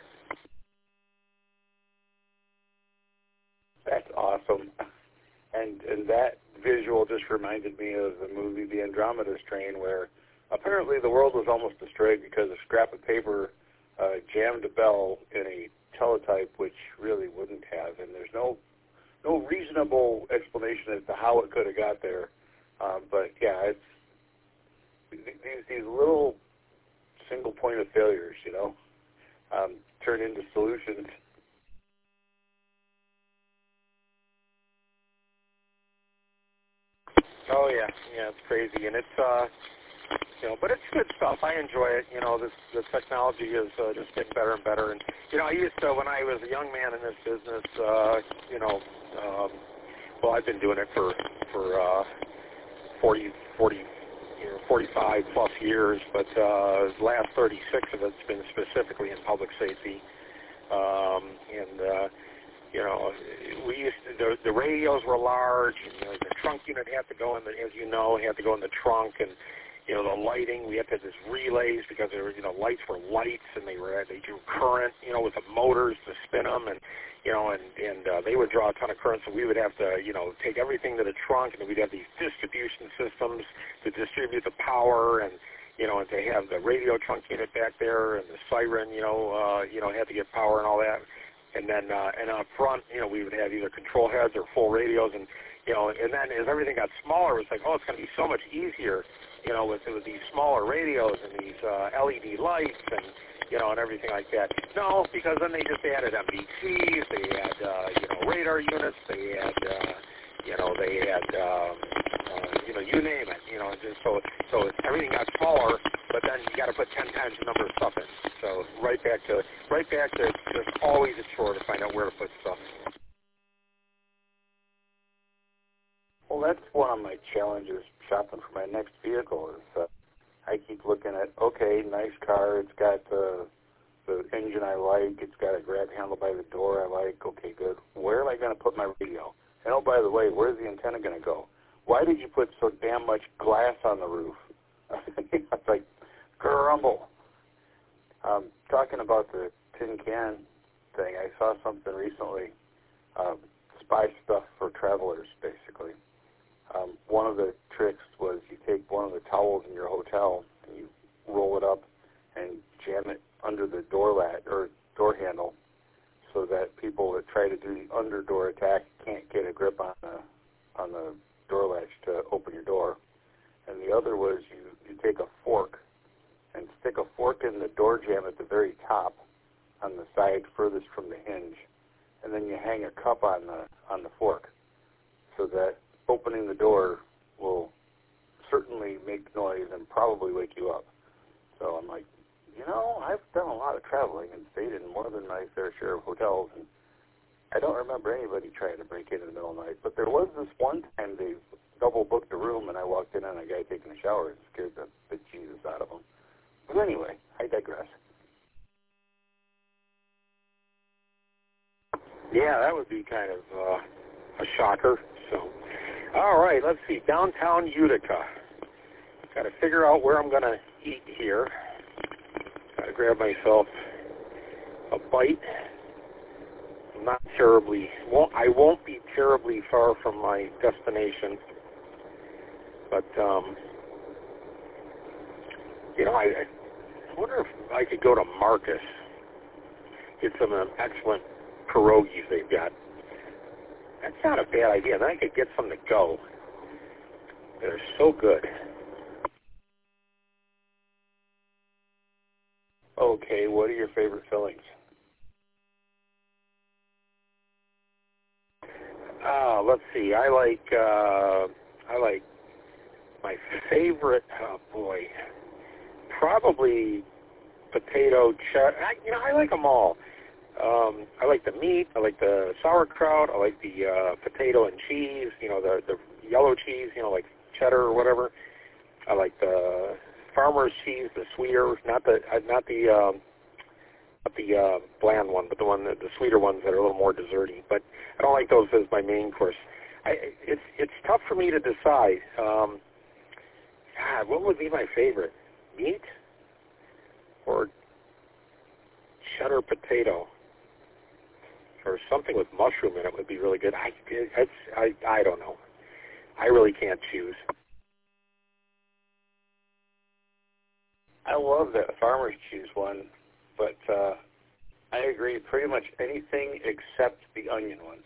That's awesome. And that visual just reminded me of the movie The Andromeda Strain, where apparently the world was almost destroyed because a scrap of paper jammed a bell in a teletype, which really wouldn't have. And there's no reasonable explanation as to how it could have got there. But yeah, it's these little single point of failures, turn into solutions. Oh yeah, it's crazy, and it's but it's good stuff. I enjoy it. The technology is just getting better and better. And I used to, when I was a young man in this business, well, I've been doing it for 45 plus years, but the last 36 of it's been specifically in public safety. We used to, the radios were large, and the trunk unit had to go in the, as you know, had to go in the trunk, and the lighting, we had to have this relays because there were, lights were lights, and they drew current, with the motors to spin them, and they would draw a ton of current, so we would have to, take everything to the trunk, and we'd have these distribution systems to distribute the power, and and to have the radio trunk unit back there, and the siren, had to get power and all that. And then, and up front, we would have either control heads or full radios, and and then as everything got smaller, it was like, oh, it's going to be so much easier, with these smaller radios and these LED lights and and everything like that. No, because then they just added MDCs, they had radar units, they had you name it, just so everything got smaller, but then you got to put 10 times the number of stuff in. So right back to just always a chore to find out where to put stuff. Well, that's one of my challenges shopping for my next vehicle is I keep looking at, okay, nice car, it's got the engine I like, it's got a grab handle by the door I like, okay, good. Where am I going to put my radio? And oh, by the way, where's the antenna going to go? Why did you put so damn much glass on the roof? It's like, grumble. Talking about the tin can thing, I saw something recently, spy stuff for travelers, basically. One of the tricks was you take one of the towels in your hotel and you roll it up and jam it under the door latch or door handle so that people that try to do the under door attack can't get a grip on the door latch to open your door. And the other was you take a fork and stick a fork in the door jamb at the very top on the side furthest from the hinge, and then you hang a cup on the fork so that opening the door will certainly make noise and probably wake you up. So I'm like, I've done a lot of traveling and stayed in more than my fair share of hotels, and I don't remember anybody trying to break in the middle of the night. But there was this one time they double booked a room, and I walked in on a guy taking a shower and scared the Jesus out of him. But anyway, I digress. Yeah, that would be kind of a shocker. So, all right, let's see. Downtown Utica. Got to figure out where I'm going to eat here. Got to grab myself a bite. I won't be terribly far from my destination, but I wonder if I could go to Marcus. Get some excellent pierogies they've got. That's not a bad idea. Then I could get some to go. They're so good. Okay, what are your favorite fillings? Let's see. I like my favorite. Oh boy, probably potato cheddar. I like them all. I like the meat. I like the sauerkraut. I like the potato and cheese. The yellow cheese. Like cheddar or whatever. I like the farmer's cheese, the sweeter, not the bland one, but the sweeter ones that are a little more desserty. But I don't like those as my main course. It's tough for me to decide. God, what would be my favorite? Meat or cheddar potato? Or something with mushroom in it would be really good. I don't know. I really can't choose. I love that farmer's cheese one, but I agree pretty much anything except the onion ones.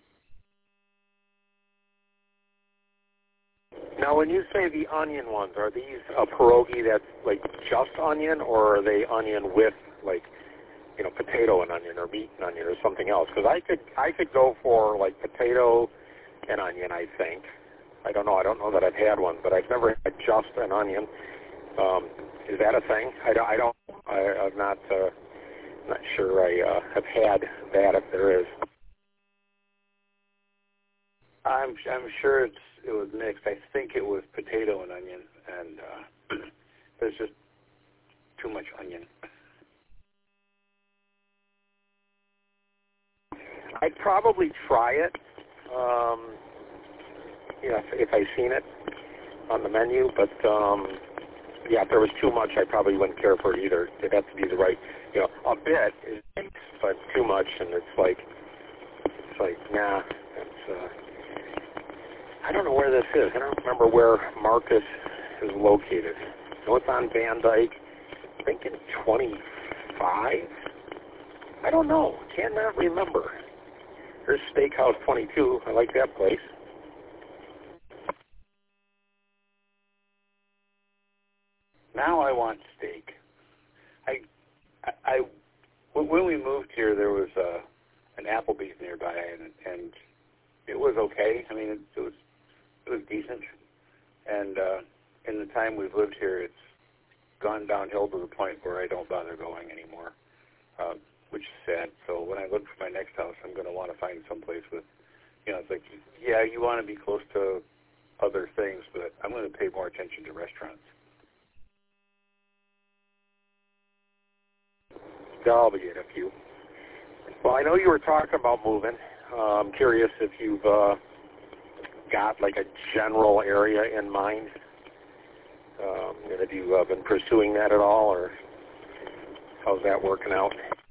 Now, when you say the onion ones, are these a pierogi that's like just onion, or are they onion with like potato and onion, or meat and onion, or something else? Because I could go for like potato and onion, I think. I don't know. I don't know that I've had one, but I've never had just an onion. Is that a thing? I'm not sure I have had that, if there is. I'm sure it was mixed. I think it was potato and onion, and there's just too much onion. I'd probably try it, if I've seen it on the menu. But if there was too much, I probably wouldn't care for it either. It has to be the right, a bit is nice, but too much, and it's like nah. I don't know where this is. I don't remember where Marcus is located. I know it's on Van Dyke. I'm thinking 25. I don't know. Cannot remember. There's Steakhouse 22. I like that place. Now I want steak. When we moved here, there was an Applebee's nearby, and it was okay. I mean, it was decent. And in the time we've lived here, it's gone downhill to the point where I don't bother going anymore, which is sad. So when I look for my next house, I'm going to want to find someplace with, it's like, yeah, you want to be close to other things, but I'm going to pay more attention to restaurants. I'll be in a few. Well, I know you were talking about moving. I'm curious if you've got like a general area in mind. Have you been pursuing that at all, or how's that working out?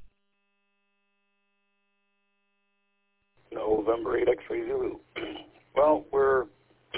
November 8 X-ray Zulu. Well, we're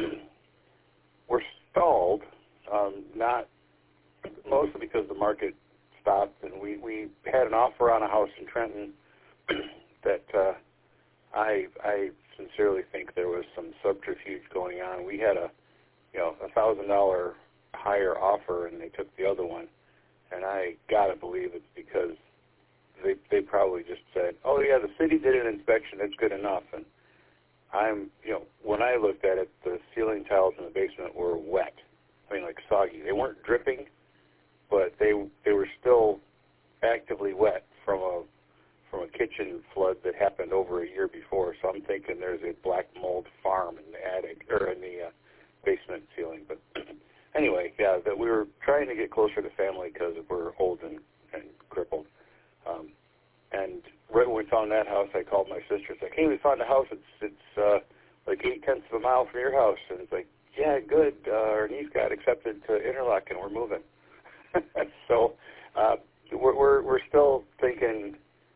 stalled, not mostly because the market stopped, and we had an offer on a house in Trenton that I sincerely think there was some subterfuge going on. We had a $1,000 higher offer, and they took the other one, and I gotta believe it's because they probably just said, oh yeah, the city did an inspection, it's good enough. And when I looked at it, the ceiling tiles in the basement were wet. I mean, like soggy. They weren't dripping, but they were still actively wet from a kitchen flood that happened over a year before. So I'm thinking there's a black mold farm in the attic or in the basement ceiling. But anyway, yeah, that we were trying to get closer to family because we're old and crippled. And right when we found that house, I called my sister. It's like, hey, we found a house. It's like 0.8 of a mile from your house. And it's like, yeah, good. Our niece got accepted to Interlochen, and we're moving. So we're still thinking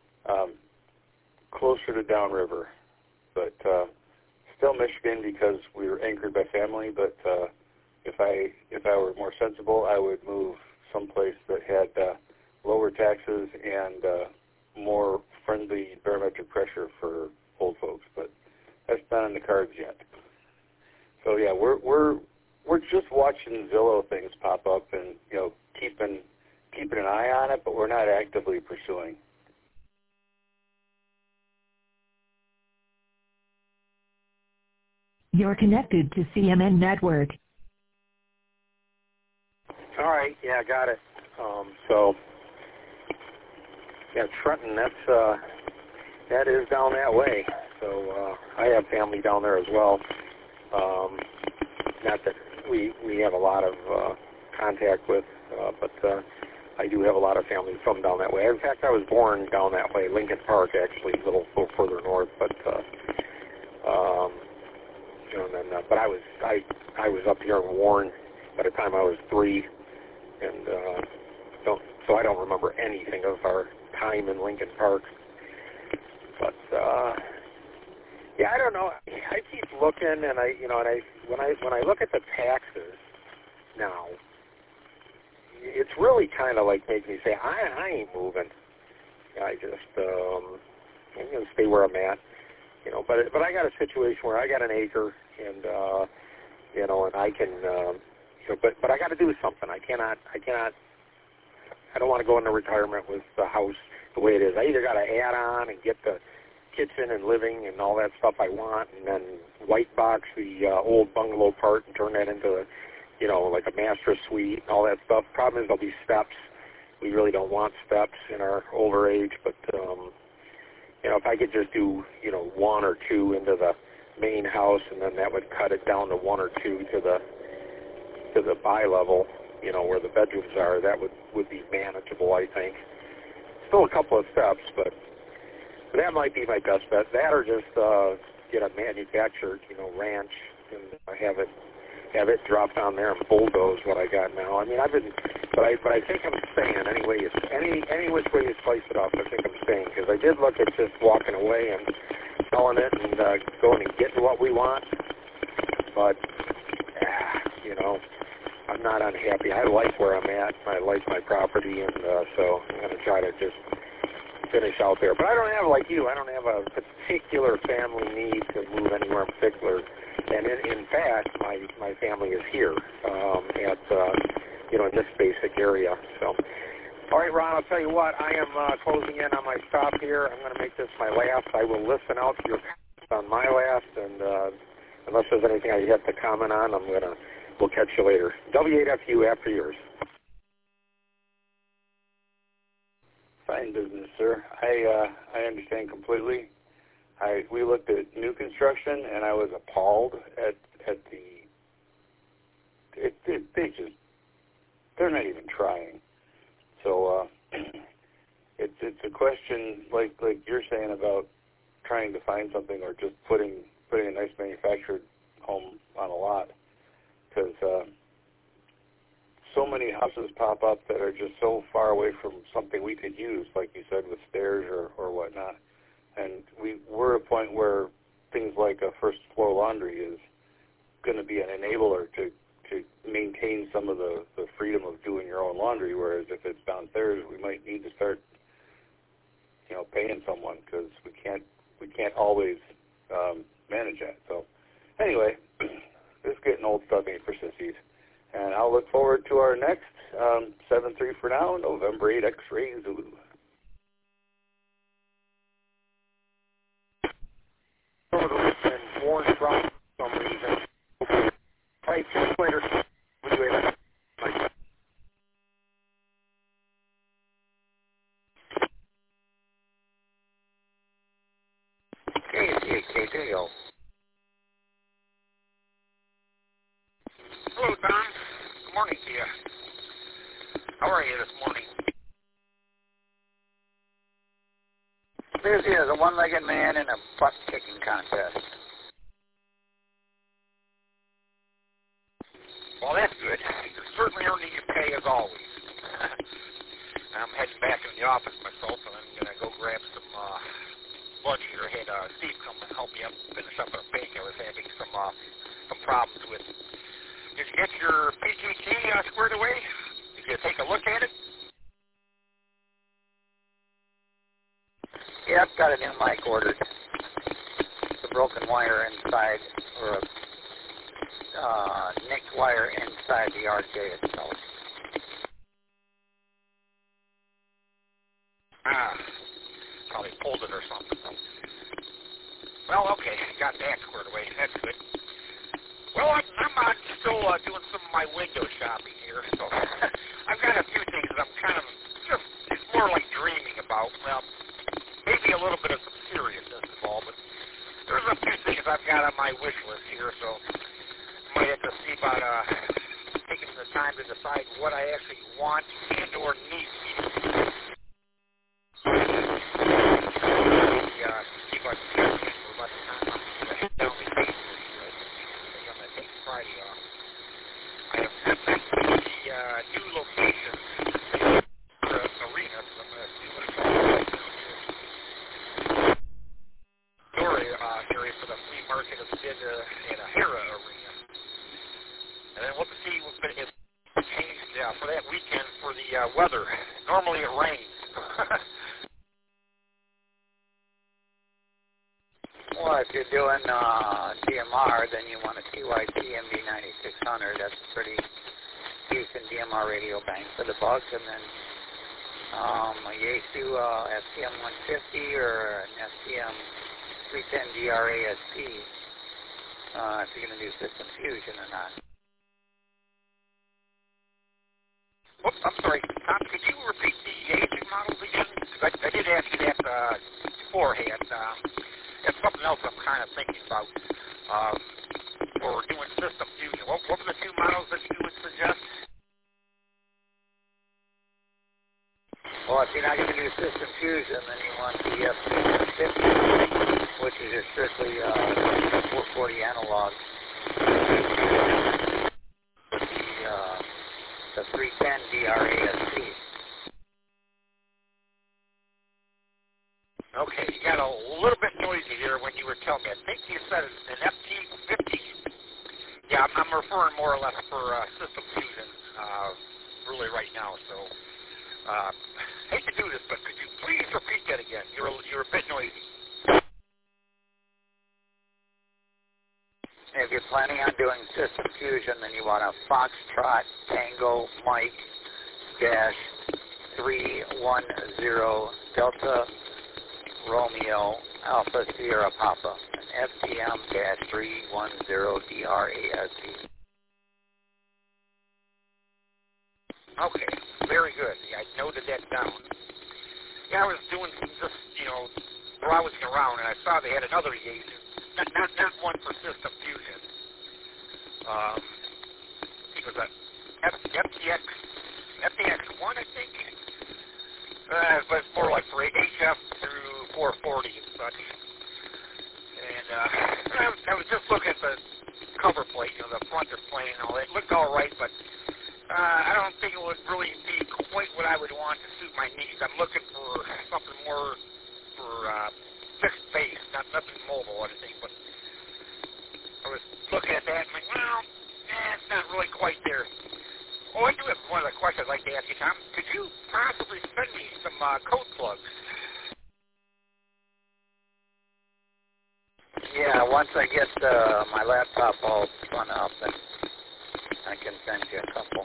closer to downriver, but still Michigan because we were anchored by family. But if I were more sensible, I would move someplace that had lower taxes and more friendly barometric pressure for old folks. But that's not in the cards yet. So yeah, we're just watching Zillow things pop up and keeping an eye on it, but we're not actively pursuing. You're connected to CMN Network. All right, yeah, got it. So, yeah, Trenton, that is down that way. So I have family down there as well. Not that we have a lot of contact with, but I do have a lot of family from down that way. In fact, I was born down that way, Lincoln Park, actually, a little further north. But but I was up here in Warren by the time I was 3, and so I don't remember anything of our time in Lincoln Park. But yeah, I don't know. I keep looking, and when I look at the taxes now, it's really kind of like making me say, I ain't moving. I just I'm going to stay where I'm at. But I got a situation where I got an acre, and and I can, but I got to do something. I cannot. I don't want to go into retirement with the house the way it is. I either got to add on and get the kitchen and living and all that stuff I want, and then white box the old bungalow part and turn that into, like a master suite and all that stuff. Problem is there'll be steps. We really don't want steps in our older age, but if I could just do, one or two into the main house, and then that would cut it down to one or two to the bi-level, where the bedrooms are, that would be manageable, I think. Still a couple of steps, but that might be my best bet. That or just get a manufactured, ranch and have it dropped on there and bulldoze what I got now. I mean, but I think I'm staying any which way you slice it up. I think I'm staying, because I did look at just walking away and selling it and going and getting what we want. But I'm not unhappy. I like where I'm at. I like my property, and so I'm going to try to just finish out there. But I don't have, like you, I don't have a particular family need to move anywhere in particular. And in fact, my family is here at in this basic area. So, all right, Ron, I'll tell you what. I am closing in on my stop here. I'm going to make this my last. I will listen out to your comments on my last, and unless there's anything I have to comment on, we'll catch you later. W8FU after yours. Fine business, sir. I understand completely. We looked at new construction, and I was appalled at they're not even trying. So it's a question like you're saying about trying to find something, or just putting a nice manufactured home on a lot, because so many houses pop up that are just so far away from something we could use, like you said, with stairs or whatnot. And we're at a point where things like a first floor laundry is going to be an enabler to maintain some of the freedom of doing your own laundry, whereas if it's downstairs, we might need to start paying someone, because we can't always manage that. So anyway, this getting old stuff ain't for sissies. And I'll look forward to our next 7-3 for now, November 8 X-Ray Zulu. And Warren Brown for some reason. All right, see you later. KZKJO. Hello, Don. Good morning to you. How are you this morning? Busy as a one-legged man in a butt-kicking contest. Well, that's good. You're certainly earning your pay as always. I'm heading back in the office myself, and I'm going to go grab some lunch here. I had Steve come and help me up finish up a bake I was having some problems with. Did you get your PGT squared away? Did you take a look at it? Yep, got a new mic ordered. The broken wire inside, or a nicked wire inside the RJ itself. Probably pulled it or something. Well, okay, got that squared away. That's good. Well, I'm still doing some of my window shopping here, so I've got a few things that I'm kind of just, it's more like dreaming about. Well, maybe a little bit of some seriousness involved, but there's a few things I've got on my wish list here, so I might have to see about taking the time to decide what I actually want and or need. See if I can get for less time. I'm down the case. I'm going to take Friday off. I have contacted the new location for arena, so I'm going to see what it's all about. Area for the flea market as it did in a Hera arena. And then we'll see what it's changed for that weekend for the weather. Normally it rains. Well, if you're doing DMR, then you want a TYT MB9600. That's a pretty decent DMR radio bang for the buck. And then a Yaesu STM 150 or an STM 310 DRASP, if you're going to do System Fusion or not. Oops, I'm sorry. Tom, could you repeat the aging models again? I did ask you that beforehand. That's something else I'm kind of thinking about for doing System Fusion. What were the two models that you would suggest? Well, if you're not going to do System Fusion, then you want the F350, which is your strictly 440 analog. The 310 DRASP. Okay, you got a little bit noisy here when you were telling me. I think you said an FT50. Yeah, I'm referring more or less for System Fusion really right now. So, hate to do this, but could you please repeat that again? You're a bit noisy. If you're planning on doing System Fusion, then you want a Foxtrot Tango Mike dash 310 Delta Romeo Alpha Sierra Papa, an FTM dash 310 DRASP. Okay, very good. Yeah, I noted that down. Yeah, I was doing some just, browsing around, and I saw they had another Yaesu. Not one for System Fusion. It was a FTX1, I think. But more like for HF through 440 and such. And I was just looking at the cover plate, the front display and all that. It looked all right, but I don't think it would really be quite what I would want to suit my needs. I'm looking for something more for fixed base, nothing mobile or anything, but I was looking at that and like, well, it's not really quite there. Oh, I do have one other question I'd like to ask you, Tom. Could you possibly send me some code plugs? Yeah, once I get my laptop all spun up, then I can send you a couple.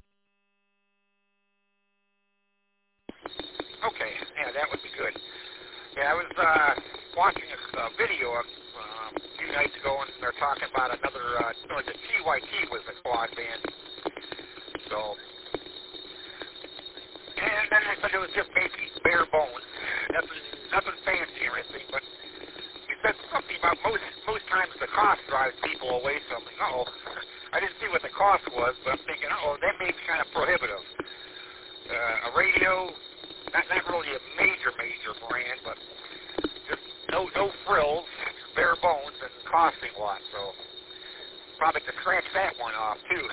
Okay, yeah, that would be good. Yeah, I was watching a video a few nights ago, and they're talking about another, the TYT was a quad band. So, and then I said it was just basically bare bones, nothing fancy or anything, but you said something about most times the cost drives people away, so I'm like, I didn't see what the cost was, but I'm thinking, that may be kind of prohibitive. A radio, not really a major brand, but just no frills, bare bones, and costing a lot, so probably could scratch that one off, too.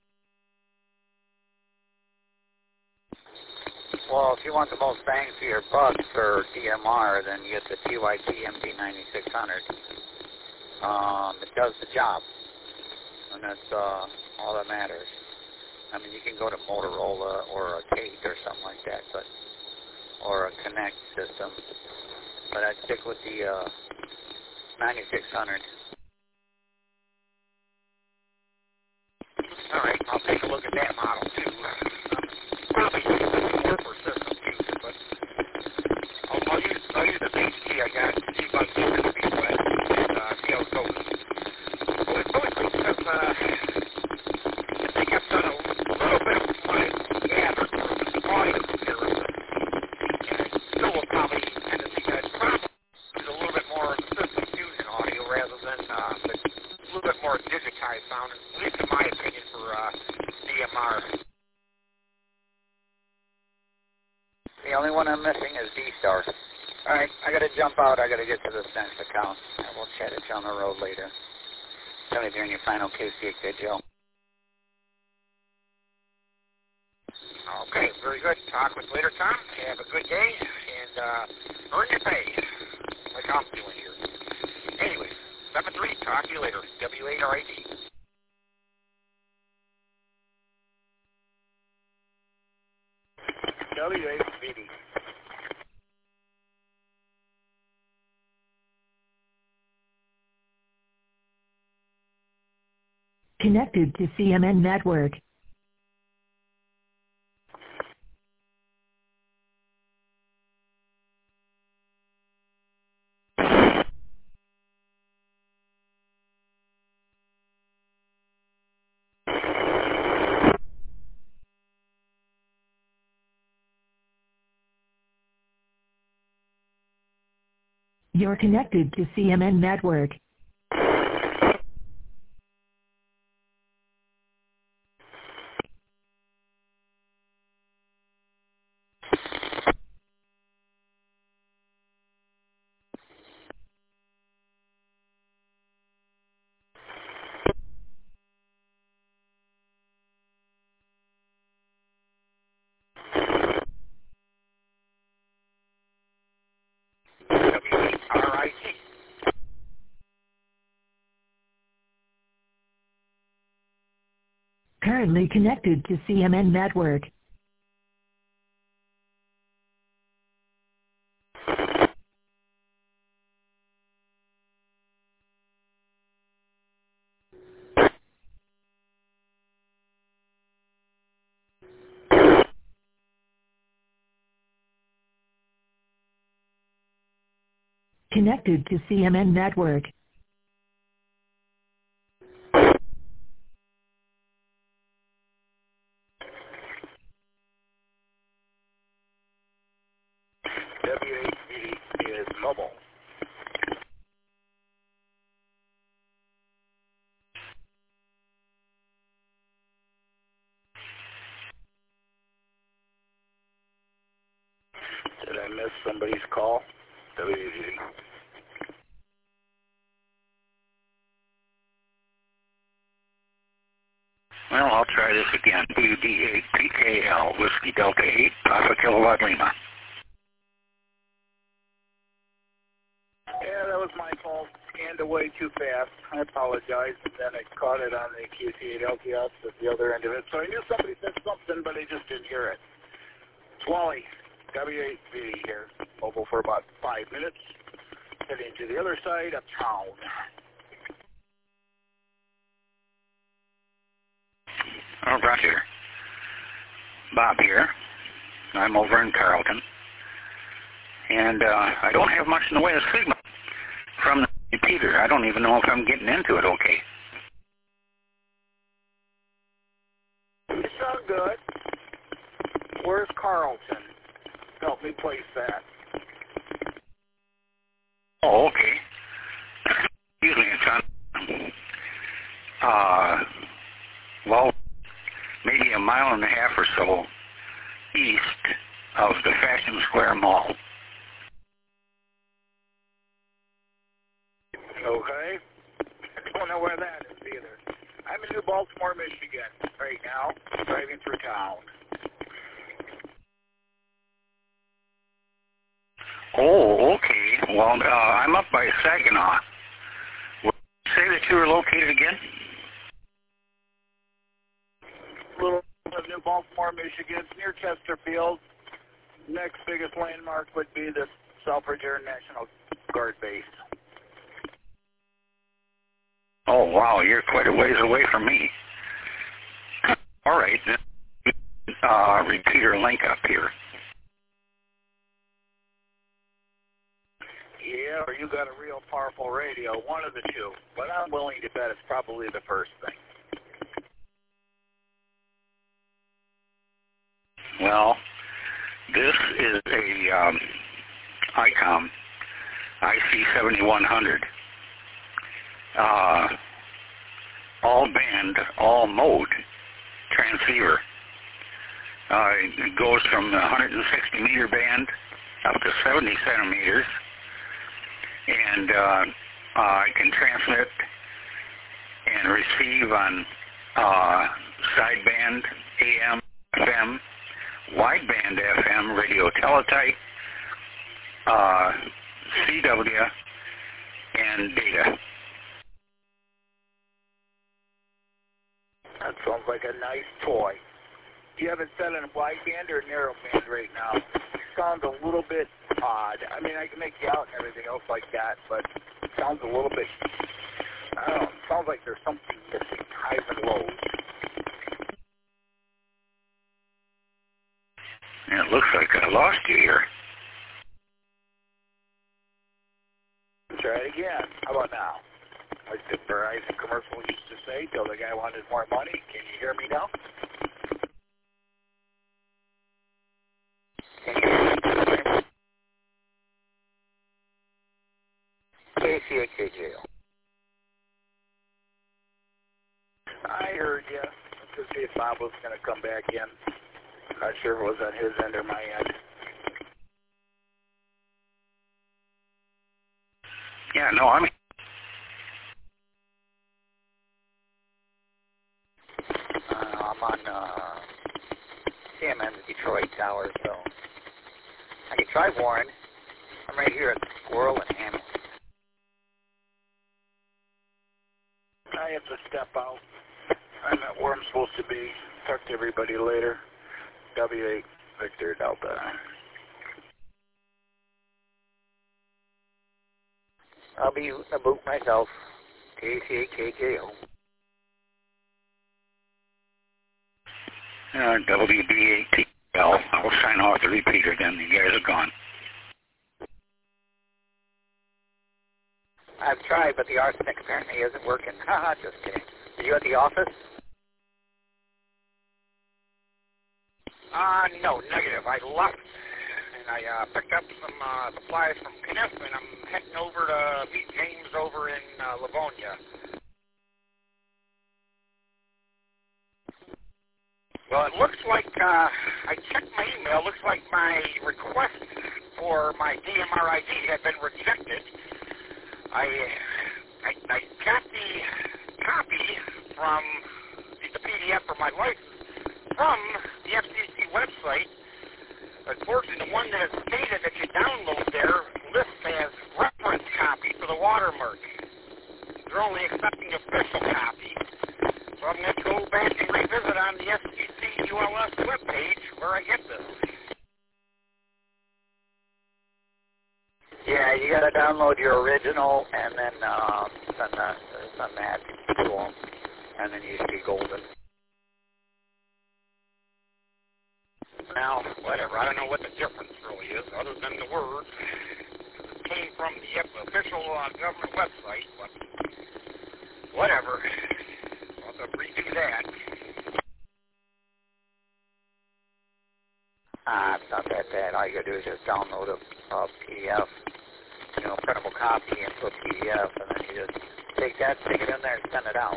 Well, if you want the most bang for your buck for DMR, then you get the TYT MD9600. It does the job, and that's all that matters. I mean, you can go to Motorola or a Kate or something like that, or a Connect system, but I'd stick with the 9600. All right, I'll take a look at that model, too. Probably more for System Fusion, but I'll use the HT I got to see if I can get it to be wet and see how it goes. Well, it's mostly because I think I've done a little bit of my gather for audio comparison, and I still will probably tend to think I'd probably use a little bit more System Fusion audio rather than a little bit more digitized sound, at least in my opinion, for DMR. The only one I'm missing is D-Star. All right, I got to jump out. I got to get to the Sense account. We'll chat it on the road later. Tell me during your final QC, good, Joe. Okay, very good. Talk with you later, Tom. Have a good day, and earn your pay, like I'm doing here. Anyway, 7-3, talk to you later. W8RID. W8BD. Connected to CMN Network. You're connected to CMN Network. WRIT. Currently connected to CMN Network. Connected to CMN Network. WHB is mobile. Did I miss somebody's call? WHB. Well, I'll try this again. BD8PKL, Whiskey Delta 8, Papa Kilowatt Lima. Yeah, that was my fault. Scanned away too fast. I apologize. And then I caught it on the QC8 LTS at the other end of it. So I knew somebody said something, but I just didn't hear it. It's Wally, W8B here. Mobile for about 5 minutes. Heading to the other side of town. Oh, Roger. Bob here. I'm over in Carlton. And I don't have much in the way of signal from the repeater. I don't even know if I'm getting into it okay. You sound good. Where's Carlton? Help me place that. Oh, okay. Usually it's on, well, maybe a mile and a half or so east of the Fashion Square Mall. Okay. I don't know where that is either. I'm in New Baltimore, Michigan right now, driving through town. Oh, okay. Well, I'm up by Saginaw. Say that you were located again? Little of New Baltimore, Michigan, near Chesterfield. Next biggest landmark would be the Selfridge Air National Guard base. Oh, wow, you're quite a ways away from me. All right, repeater link up here. Yeah, or you got a real powerful radio, one of the two. But I'm willing to bet it's probably the first thing. Well, this is a ICOM IC7100. All band, all mode transceiver. It goes from the 160 meter band up to 70 centimeters, and I can transmit and receive on sideband, AM, FM, wideband FM, radio teletype, CW, and data. That sounds like a nice toy. Do you have it set in wideband or narrowband right now? Sounds a little bit odd. I mean, I can make you out and everything else like that, but it sounds a little bit, I don't know, it sounds like there's something missing, highs and lows. It looks like I lost you here. Try it again. How about now? Like the Verizon commercial used to say, till the guy wanted more money. Can you hear me now? Can you hear me? KCHKJO. I heard you. To see if Bob was going to come back in. Not sure if it was on his end or my end. Yeah, no, I'm on CMN's Detroit Tower, so I can try Warren. I'm right here at Squirrel and Hamilton. I have to step out. I'm at where I'm supposed to be. Talk to everybody later. W8 Victor Delta. I'll be a boot myself. KCHKJO. WB8TL. I'll sign off the repeater then. You guys are gone. I've tried, but the arsenic apparently isn't working. Haha, just kidding. Are you at the office? No, negative. I left, and I picked up some supplies from Kniff, and I'm heading over to meet James over in Livonia. Well, it looks like, I checked my email, looks like my request for my DMRID had been rejected. I got the copy from the PDF for my license from the FCC website. Unfortunately, the one that is stated that you download there lists as reference copy for the watermark. They're only accepting official copy. So I'm going to go back and revisit on the FCC ULS webpage where I get this. Yeah, you got to download your original and then send that to them, and then you should be golden. Now, whatever, I don't know what the difference really is, other than the words. It came from the official government website, but whatever. I'll have to redo that. It's not that bad. All you got to do is just download a PDF, printable copy into a PDF, and then you just take that, stick it in there, and send it out.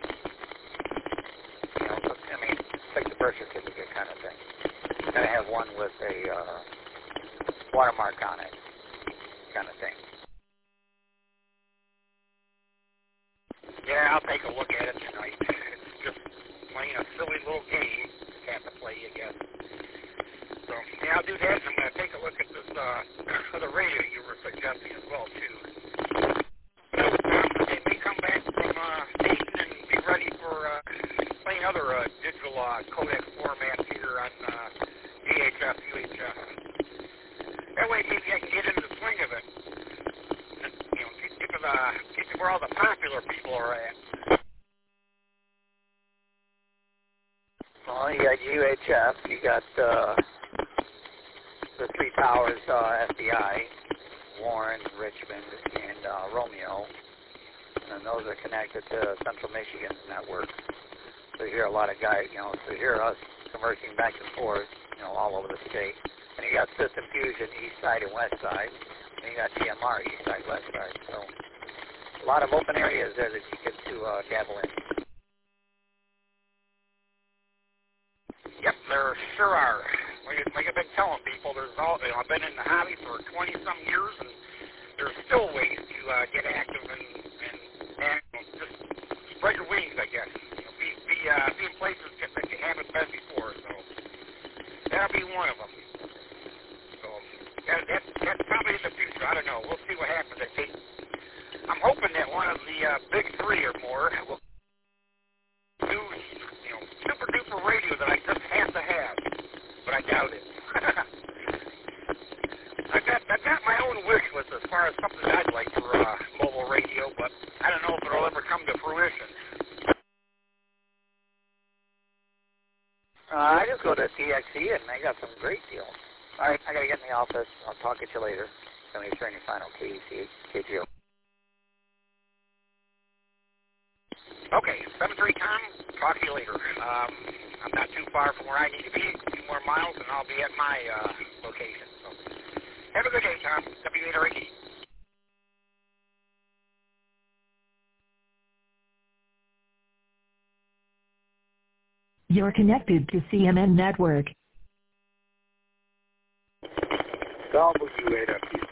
Like the birth certificate kind of thing. You got to have one with a watermark on it, kind of thing. Yeah, I'll take a look at it tonight. It's just playing a silly little game. Have to play, I guess. So, yeah, I'll do that, and I'm going to take a look at this other radio you were suggesting as well, too. They may come back from Dayton and be ready for playing other digital codec formats here on VHF, UHF. That way, maybe I can get into the swing of it. And, get to where all the popular people are at. Well, you got UHF, you got the three towers, FBI, Warren, Richmond, and Romeo, and those are connected to Central Michigan's network. So you hear a lot of guys, so you hear us conversing back and forth, all over the state. And you got System Fusion, east side and west side, and you got TMR, east side, west side. So a lot of open areas there that you get to dabble in. Yep, there sure are. Like I've been telling people, I've been in the hobby for 20-some years, and there's still ways to get active and just spread your wings, I guess. Be in places that you haven't been before, so that'll be one of them. So that's probably in the future. I don't know. We'll see what happens. I'm hoping that one of the big three or more will do, super duper radio that I just have to have, but I doubt it. I've got my own wish list as far as something I'd like for mobile radio, but I don't know if it'll ever come to fruition. I just go to TXE and they got some great deals. All right, I got to get in the office. I'll talk to you later. Let me turn your final KGO. Okay, 7-3 Tom, talk to you later. I'm not too far from where I need to be, a few more miles, and I'll be at my location. So have a good day, Tom. W8RAD. You're connected to CMN Network. WAW.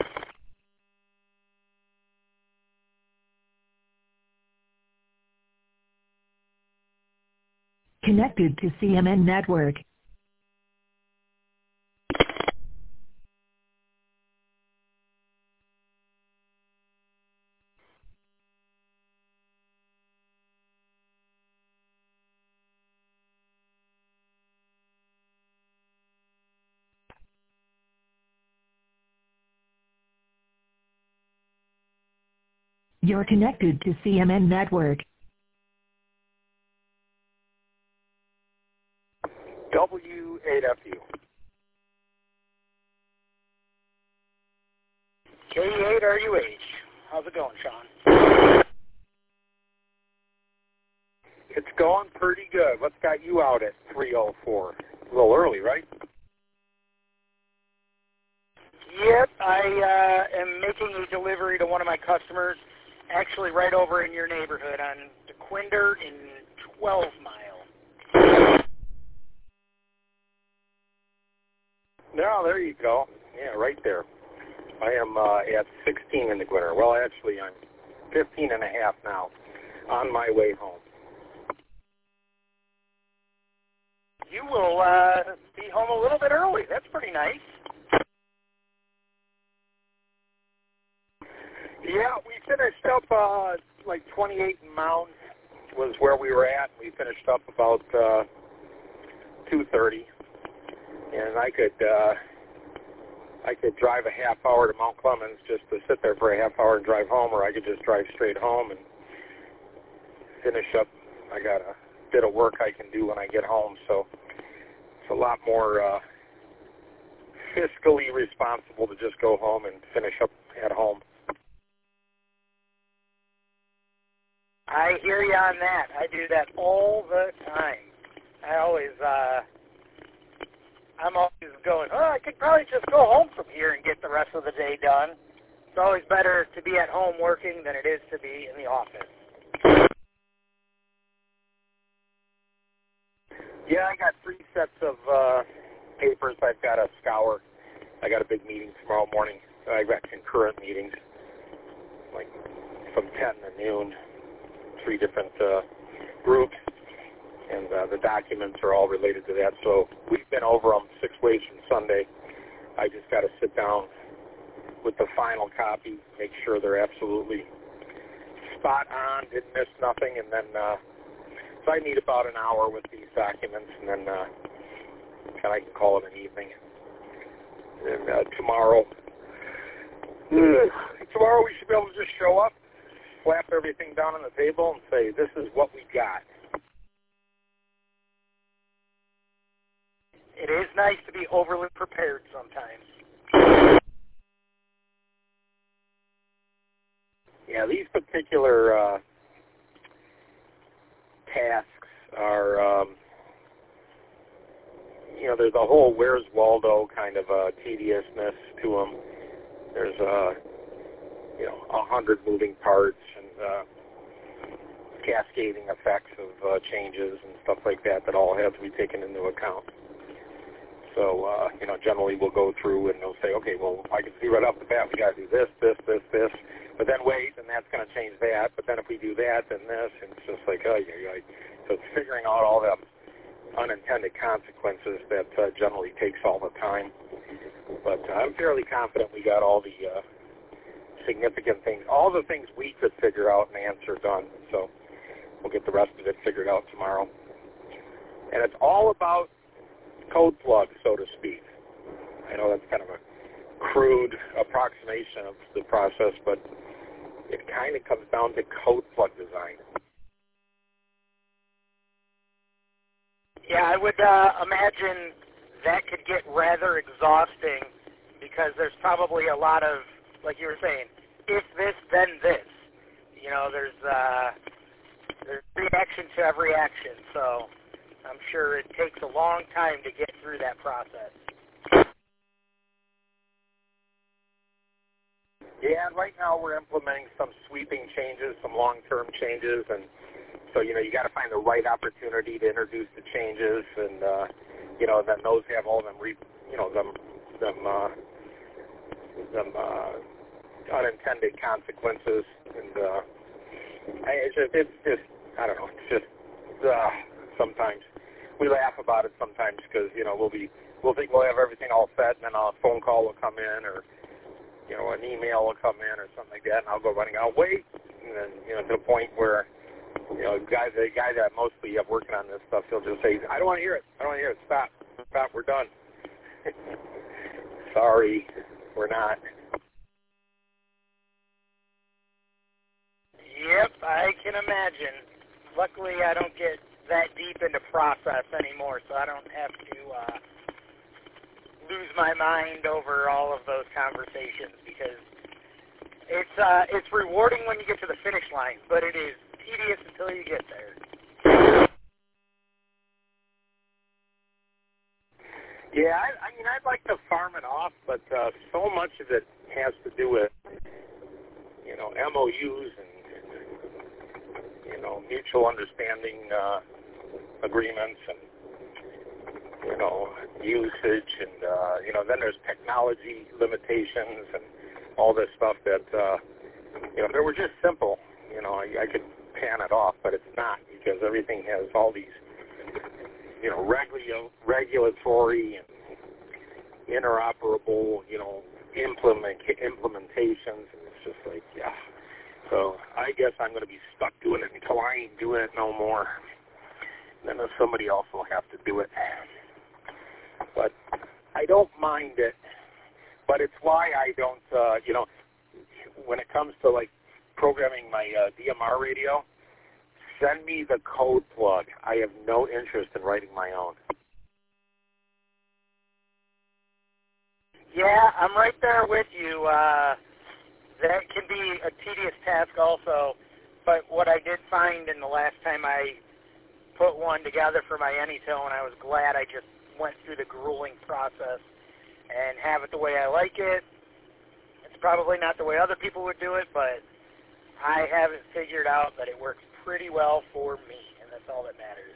Connected to CMN Network. You're connected to CMN Network. W8FU. K8RUH. How's it going, Sean? It's going pretty good. What's got you out at 3:04? A little early, right? Yep, I am making a delivery to one of my customers, actually right over in your neighborhood on DeQuinder in 12 Mile. No, there you go. Yeah, right there. I am at 16 in the Gwinner. Well, actually, I'm 15 and a half now, on my way home. You will be home a little bit early. That's pretty nice. Yeah, we finished up like 28 Mounds was where we were at. We finished up about 2:30, and I could drive a half hour to Mount Clemens just to sit there for a half hour and drive home, or I could just drive straight home and finish up. I got a bit of work I can do when I get home, so it's a lot more fiscally responsible to just go home and finish up at home. I hear you on that. I do that all the time. I'm always going, I could probably just go home from here and get the rest of the day done. It's always better to be at home working than it is to be in the office. Yeah, I got 3 sets of papers I've got to scour. I got a big meeting tomorrow morning. I've got concurrent meetings, like from 10 to noon, 3 different groups, and the documents are all related to that. So we've been over them 6 ways from Sunday. I just got to sit down with the final copy, make sure they're absolutely spot on, didn't miss nothing, and then so I need about an hour with these documents, and then I can call it an evening. And tomorrow we should be able to just show up, slap everything down on the table, and say, this is what we got. It is nice to be overly prepared sometimes. Yeah, these particular tasks are, there's a whole Where's Waldo kind of tediousness to them. There's 100 moving parts and cascading effects of changes and stuff like that all have to be taken into account. So, generally we'll go through and they'll say, okay, well, I can see right off the bat we got to do this, but then wait, and that's going to change that, but then if we do that, then this, and it's just like, so it's figuring out all the unintended consequences that generally takes all the time. But I'm fairly confident we got all the significant things, all the things we could figure out and answer done. So we'll get the rest of it figured out tomorrow. And it's all about code plug, so to speak. I know that's kind of a crude approximation of the process, but it kind of comes down to code plug design. Yeah, I would imagine that could get rather exhausting because there's probably a lot of, like you were saying, if this, then this. There's reaction to every action, so I'm sure it takes a long time to get through that process. Yeah, and right now we're implementing some sweeping changes, some long-term changes, and So, you got to find the right opportunity to introduce the changes, and, then those have all them unintended consequences, and it's just I don't know. It's just sometimes we laugh about it sometimes because we'll think we'll have everything all set, and then a phone call will come in, or an email will come in, or something like that, and I'll go running out, wait, and then to the point where the guy that mostly have working on this stuff, he'll just say, I don't want to hear it. Stop, we're done. Sorry, we're not. Yep, I can imagine. Luckily, I don't get that deep into process anymore, so I don't have to lose my mind over all of those conversations, because it's rewarding when you get to the finish line, but it is tedious until you get there. Yeah, I'd like to farm it off, but so much of it has to do with, MOUs and, mutual understanding agreements and, usage and, then there's technology limitations and all this stuff that, if it were just simple, I could pan it off, but it's not, because everything has all these, regulatory and interoperable, implementations, and it's just like, yeah. So I guess I'm going to be stuck doing it until I ain't doing it no more. Then somebody else will have to do it. But I don't mind it. But it's why I don't, when it comes to like programming my DMR radio, send me the code plug. I have no interest in writing my own. Yeah, I'm right there with you. That can be a tedious task also, but what I did find in the last time I put one together for my Anytone, I was glad I just went through the grueling process and have it the way I like it. It's probably not the way other people would do it, but I have it figured out that it works pretty well for me, and that's all that matters.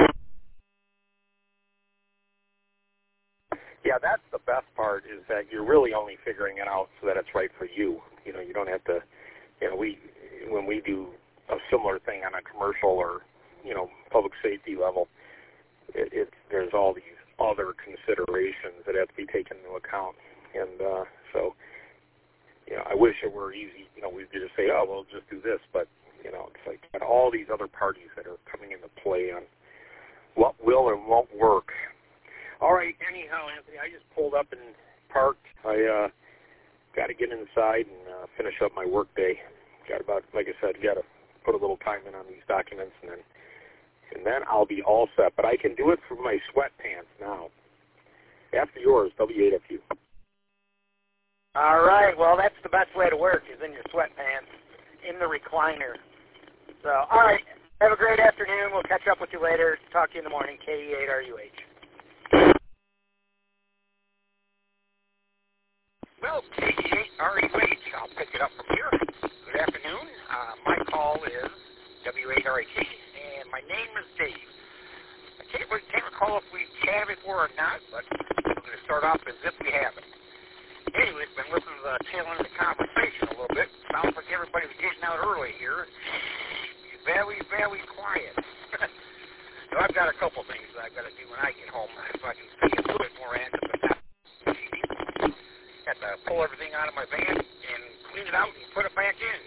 Yeah, that's the best part, is that you're really only figuring it out so that it's right for you. You don't have to, when we do a similar thing on a commercial or, public safety level, there's all these other considerations that have to be taken into account. And so, I wish it were easy, we could just say, oh, we'll just do this, but, it's like got all these other parties that are coming into play on what will and won't work. All right, anyhow, Anthony, I just pulled up and parked. I got to get inside and finish up my work day. Got about, like I said, got to put a little time in on these documents, and then I'll be all set. But I can do it through my sweatpants now. After yours, W8FU. All right, well, that's the best way to work, is in your sweatpants, in the recliner. So, all right, have a great afternoon. We'll catch up with you later. Talk to you in the morning, KE8RUH. Well, KE8RUH, I'll pick it up from here. Good afternoon. My call is W8RAT, and my name is Dave. I can't recall if we've chatted before or not, but we're going to start off as if we haven't. Anyway, been listening to the tail end of the conversation a little bit. Sounds like everybody's getting out early here. Very, very quiet. So I've got a couple things that I've got to do when I get home, so I can stay a little bit more active, but not got to pull everything out of my van and clean it out and put it back in.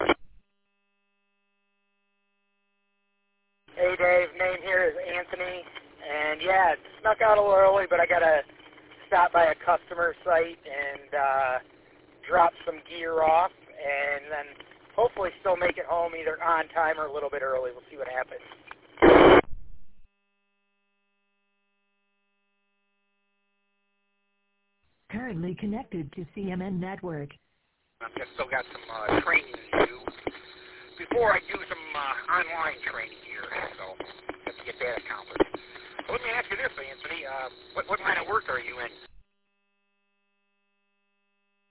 Hey, Dave. Name here is Anthony. And, yeah, it snuck out a little early, but I got to stop by a customer site and drop some gear off, and then hopefully still make it home either on time or a little bit early. We'll see what happens. Currently connected to CMN Network. I've still got some training to do before I do some online training here, so have to get that accomplished. So let me ask you this, Anthony. What line of work are you in?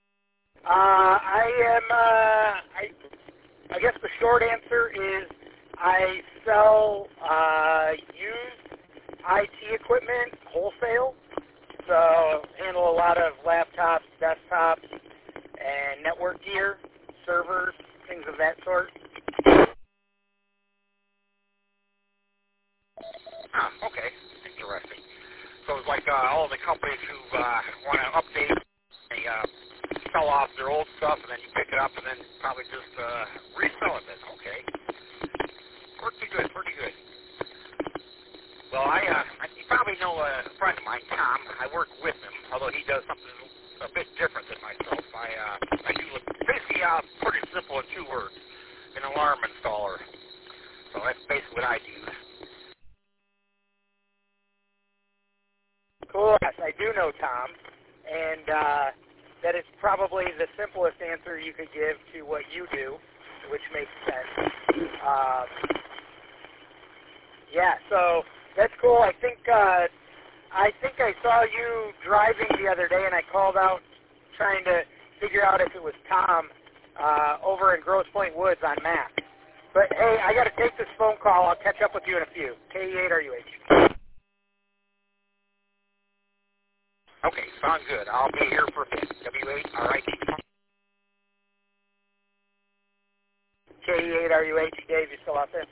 I guess the short answer is I sell used IT equipment wholesale. So handle a lot of laptops, desktops, and network gear, servers, things of that sort. Okay. Interesting. So it's like all the companies who want to update, they sell off their old stuff, and then you pick it up and then probably just resell it then. Okay. Pretty good, pretty good. Well, you probably know a friend of mine, Tom. I work with him, although he does something a bit different than myself. I do basically pretty simple in 2 words, an alarm installer. So that's basically what I do. Cool. Yes, I do know Tom, and that is probably the simplest answer you could give to what you do, which makes sense. Yeah, so that's cool. I think I saw you driving the other day, and I called out trying to figure out if it was Tom over in Grosse Pointe Woods on maps. But hey, I got to take this phone call. I'll catch up with you in a few. KE8RUH. Okay, sounds good. I'll be here for a bit. W8RIT. KE8RUH. Dave, you still out there?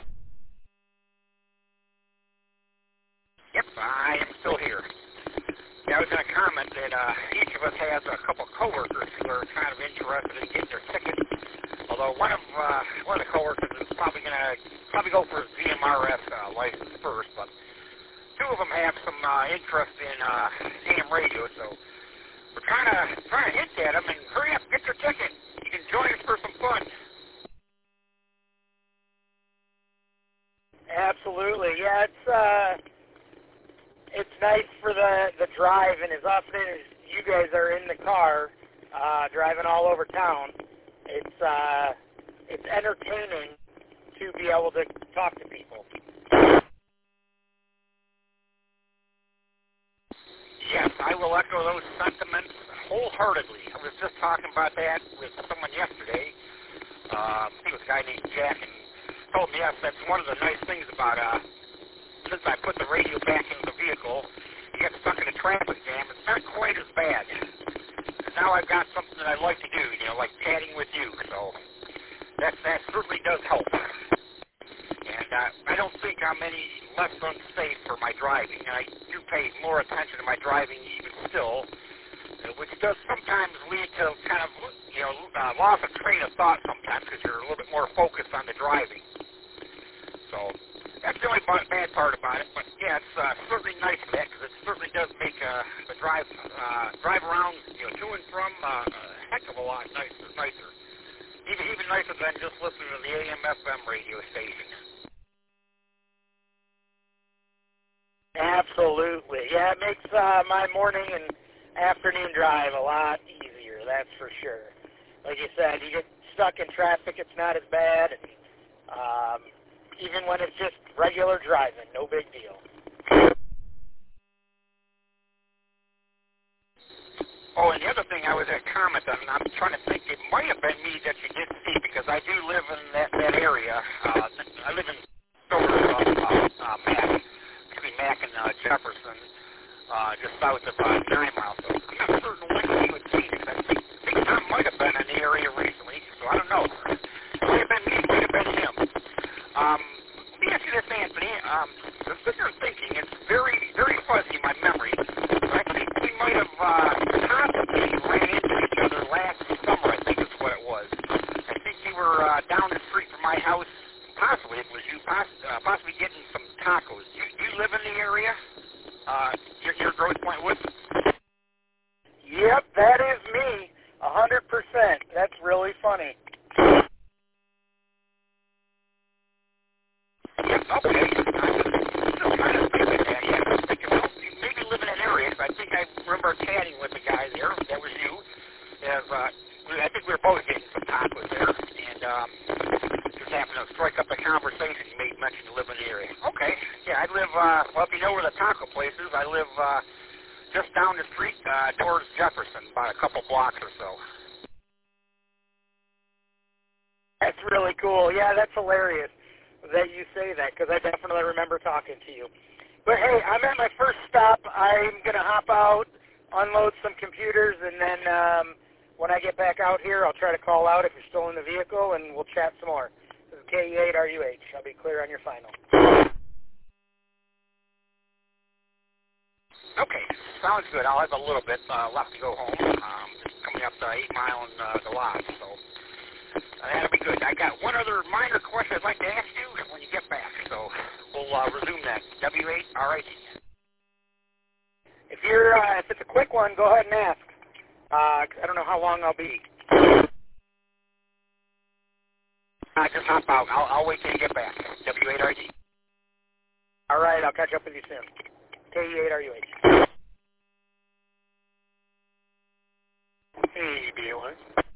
Yep, I am still here. Yeah, I was going to comment that each of us has a couple coworkers who are kind of interested in getting their tickets. Although one of the coworkers is probably going to go for his VMRS license first, but 2 of them have some interest in AM radio, so we're trying to hint at them and hurry up, get your ticket. You can join us for some fun. Absolutely, yeah. It's nice for the drive, and as often as you guys are in the car driving all over town, it's entertaining to be able to talk to people. Yes, I will echo those sentiments wholeheartedly. I was just talking about that with someone yesterday. I think it was a guy named Jack, and told me, yes, that's one of the nice things about since I put the radio back in the vehicle, you get stuck in a traffic jam. It's not quite as bad. Now I've got something that I like to do, like chatting with you. So that certainly does help. And I don't think I'm any less unsafe for my driving. I do pay more attention to my driving even still, which does sometimes lead to kind of, loss of train of thought sometimes because you're a little bit more focused on the driving. So that's the only bad part about it. But yeah, it's certainly nice for that because it certainly does make the drive around, to and from a heck of a lot nicer. Even nicer than just listening to the AM/FM radio station. Absolutely. Yeah, it makes my morning and afternoon drive a lot easier, that's for sure. Like you said, you get stuck in traffic, it's not as bad, and even when it's just regular driving, no big deal. Oh, and the other thing I was going to comment on, and I'm trying to think, it might have been me that you did see, because I do live in that area. I live in Mack and Jefferson, just south of 9 miles. So I'm not certain when you had seen it. I think Tom might have been in the area recently, so I don't know. It might have been me, it might have been him. Let me ask you this, Anthony. The figure of thinking, it's very, very fuzzy in my memory. I think we might have possibly ran into each other last summer, I think is what it was. I think you were down the street from my house. Possibly it was you, possibly getting some tacos. Do you live in the area? Your Grosse Pointe Woods? Yep, that is me, 100%. That's really funny. Okay. I'm just trying to think of that. Yeah, I was thinking, well, you maybe live in an area. I think I remember chatting with the guy there. That was you. I think we were both getting some tacos there. And just happened to strike up a conversation. You made mention you live in the area. Okay. Yeah, I live, well, if you know where the taco place is, I live just down the street towards Jefferson, about a couple blocks or so. That's really cool. Yeah, that's hilarious. that you say that, because I definitely remember talking to you. But, hey, I'm at my first stop. I'm going to hop out, unload some computers, and then when I get back out here, I'll try to call out if you're still in the vehicle, and we'll chat some more. This is KE8RUH. I'll be clear on your final. Okay, sounds good. I'll have a little bit left to go home. Just coming up the 8 Mile and the lot, so that'll be good. I got one other minor question I'd like to ask you when you get back, so we'll resume that. W8RIT. If it's a quick one, go ahead and ask. 'Cause I don't know how long I'll be. Just hop out. I'll wait till you get back. W8RT. All right, I'll catch up with you soon. KE8RUH. Hey, BOI.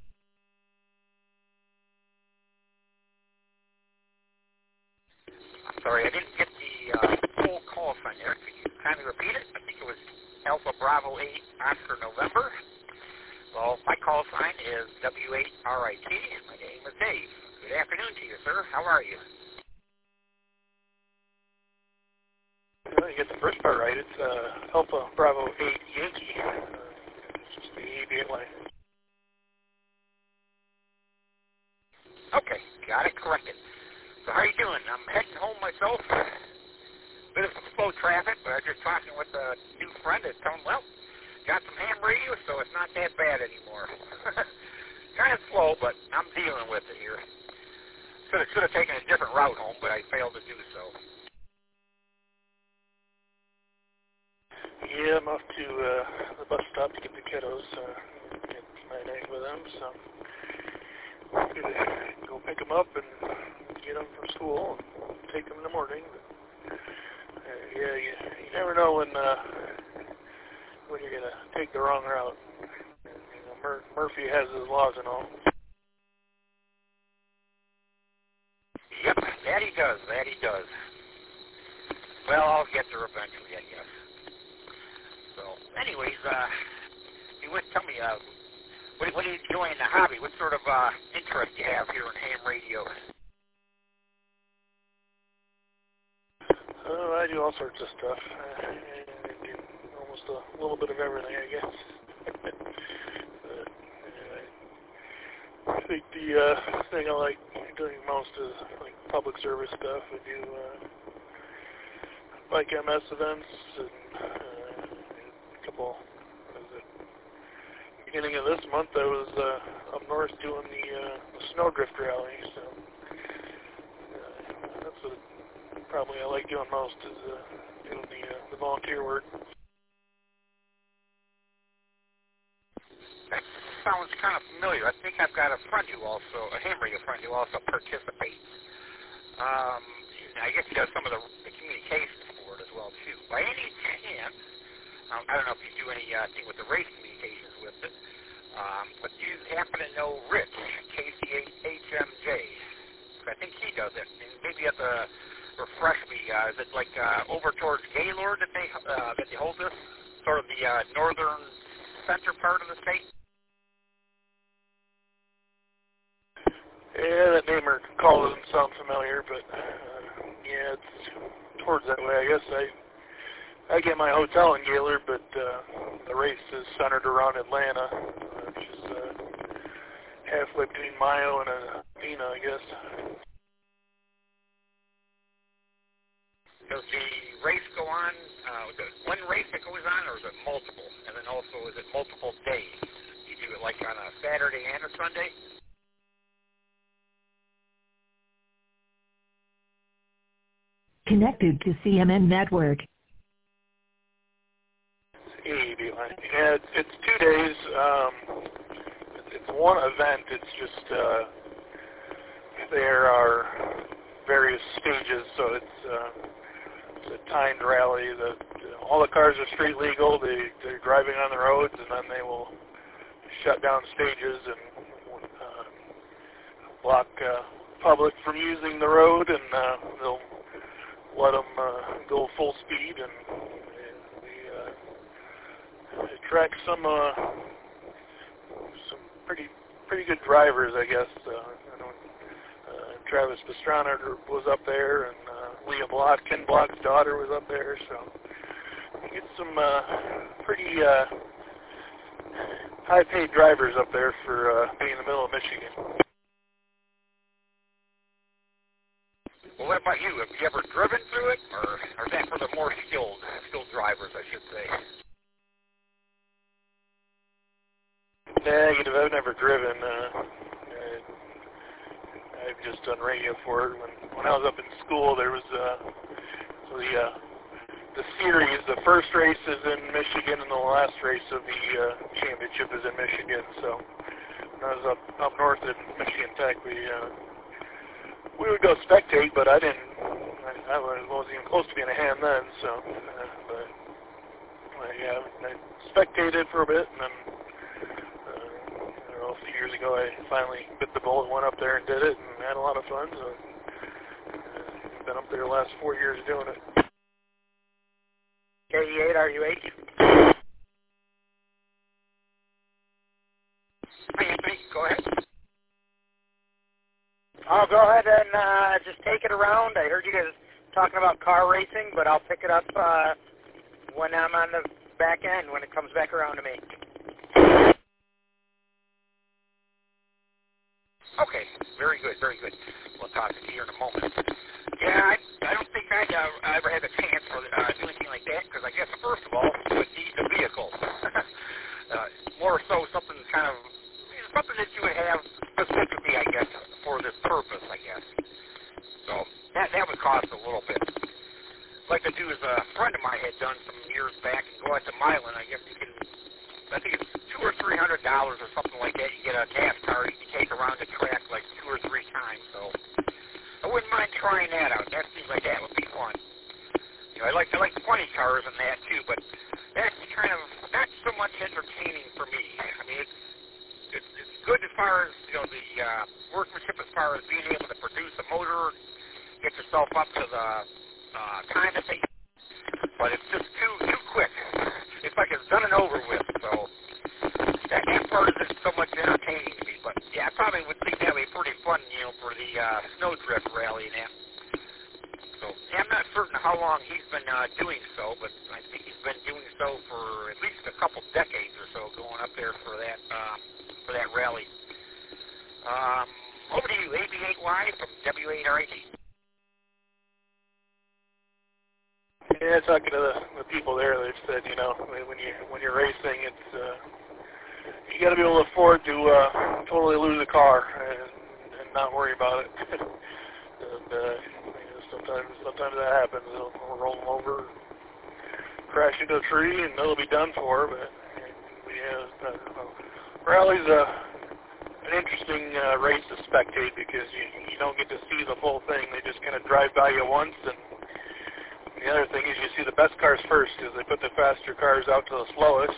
I'm sorry, I didn't get the full call sign there. Could you kindly repeat it? I think it was Alpha Bravo 8 Oscar November. Well, my call sign is W8RIT. My name is Dave. Good afternoon to you, sir. How are you? Well, you get the first part right. It's Alpha Bravo 8 Yankee. It's just the ABA line. Okay, got it corrected. So how are you doing? I'm heading home myself. Bit of some slow traffic, but I was just talking with a new friend and telling him, well, got some ham radio, so it's not that bad anymore. Kind of slow, but I'm dealing with it here. Should have taken a different route home, but I failed to do so. Yeah, I'm off to the bus stop to get the kiddos. Get my night with them, so I'm gonna go pick them up and get them from school and take them in the morning. Yeah, you never know when you're gonna take the wrong route. You know, Murphy has his laws and all. Yep, that he does. That he does. Well, I'll get there eventually, I guess. So, anyways, you would tell me, what are you doing in the hobby? What sort of interest do you have here in ham radio? I do all sorts of stuff. I do almost a little bit of everything, I guess. I think the thing I like doing most is like public service stuff. I do like MS events and a couple. Beginning of this month, I was up north doing the Snowdrift rally. So that's what probably I like doing most is doing the volunteer work. That sounds kind of familiar. I think I've got a friend who also, a ham radio friend who also participates. I guess he does some of the communications for it as well, too. By any chance, I don't know if you do anything with the race communications with it, but do you happen to know Rich, KC8HMJ? I think he does it. And maybe at the, refresh me, is it like over towards Gaylord that they hold this? Sort of the northern center part of the state? Yeah, that name or call doesn't sound familiar, but yeah, it's towards that way. I guess I get my hotel in Gaylord, but the race is centered around Atlanta, which is halfway between Mayo and Athena, I guess. Does the race go on, one race that goes on, or is it multiple? And then also, is it multiple days? You do it like on a Saturday and a Sunday? Connected to CMN Network. Yeah, it's 2 days. It's one event. It's just there are various stages, so it's a timed rally. All the cars are street legal. They're driving on the roads, and then they will shut down stages and block public from using the road, and they'll let them go full speed, and we attract some pretty good drivers, I guess. Travis Pastrana was up there, and Leah Block, Ken Block's daughter was up there. So you get some pretty high-paid drivers up there for being in the middle of Michigan. Well, what about you? Have you ever driven through it, or is that for the more skilled drivers, I should say? Negative. I've never driven. I've just done radio for it. When I was up in school, there was the series. The first race is in Michigan, and the last race of the championship is in Michigan. So when I was up north at Michigan Tech, we would go spectate, but I wasn't even close to being a hand then. So, I spectated for a bit, and then a few years ago, I finally bit the bullet, went up there and did it, and had a lot of fun. So, I've been up there the last 4 years doing it. KE8, RUH. Hi, Anthony. Go ahead. I'll go ahead and just take it around. I heard you guys talking about car racing, but I'll pick it up when I'm on the back end, when it comes back around to me. Okay, very good, very good. We'll talk to you here in a moment. Yeah, I don't think I ever had a chance for do anything like that, because I guess, first of all, you would need a vehicle. More so something kind of, something that you would have specifically, I guess, for this purpose, I guess. So that would cost a little bit. Like to do as a friend of mine had done some years back and go out to Milan. I guess you can, I think it's $200 or $300 or something like that. You get a gas car you can take around the track like 2 or 3 times. So I wouldn't mind trying that out. That seems like that would be fun. You know, I like funny cars and that too, but that's kind of not so much entertaining for me. I mean, it's good as far as, you know, the workmanship as far as being able to produce a motor, get yourself up to the time that they, but it's just too quick. It's like it's done and over with. So that part isn't so much entertaining to me. But yeah, I probably would think that would be pretty fun, you know, for the snowdrift rally and that. So yeah, I'm not certain how long he's been doing so, but I think he's been doing so for at least a couple decades or so, going up there for that rally. Over to you, AB8Y from W8RIT. Yeah, talking to the people there, they've said, you know, when you're racing, it's you got to be able to afford to totally lose a car and not worry about it. And sometimes that happens. It'll roll over, crash into a tree, and it'll be done for. But rally's an interesting race to spectate because you don't get to see the full thing. They just kind of drive by you once, and the other thing is you see the best cars first because they put the faster cars out to the slowest.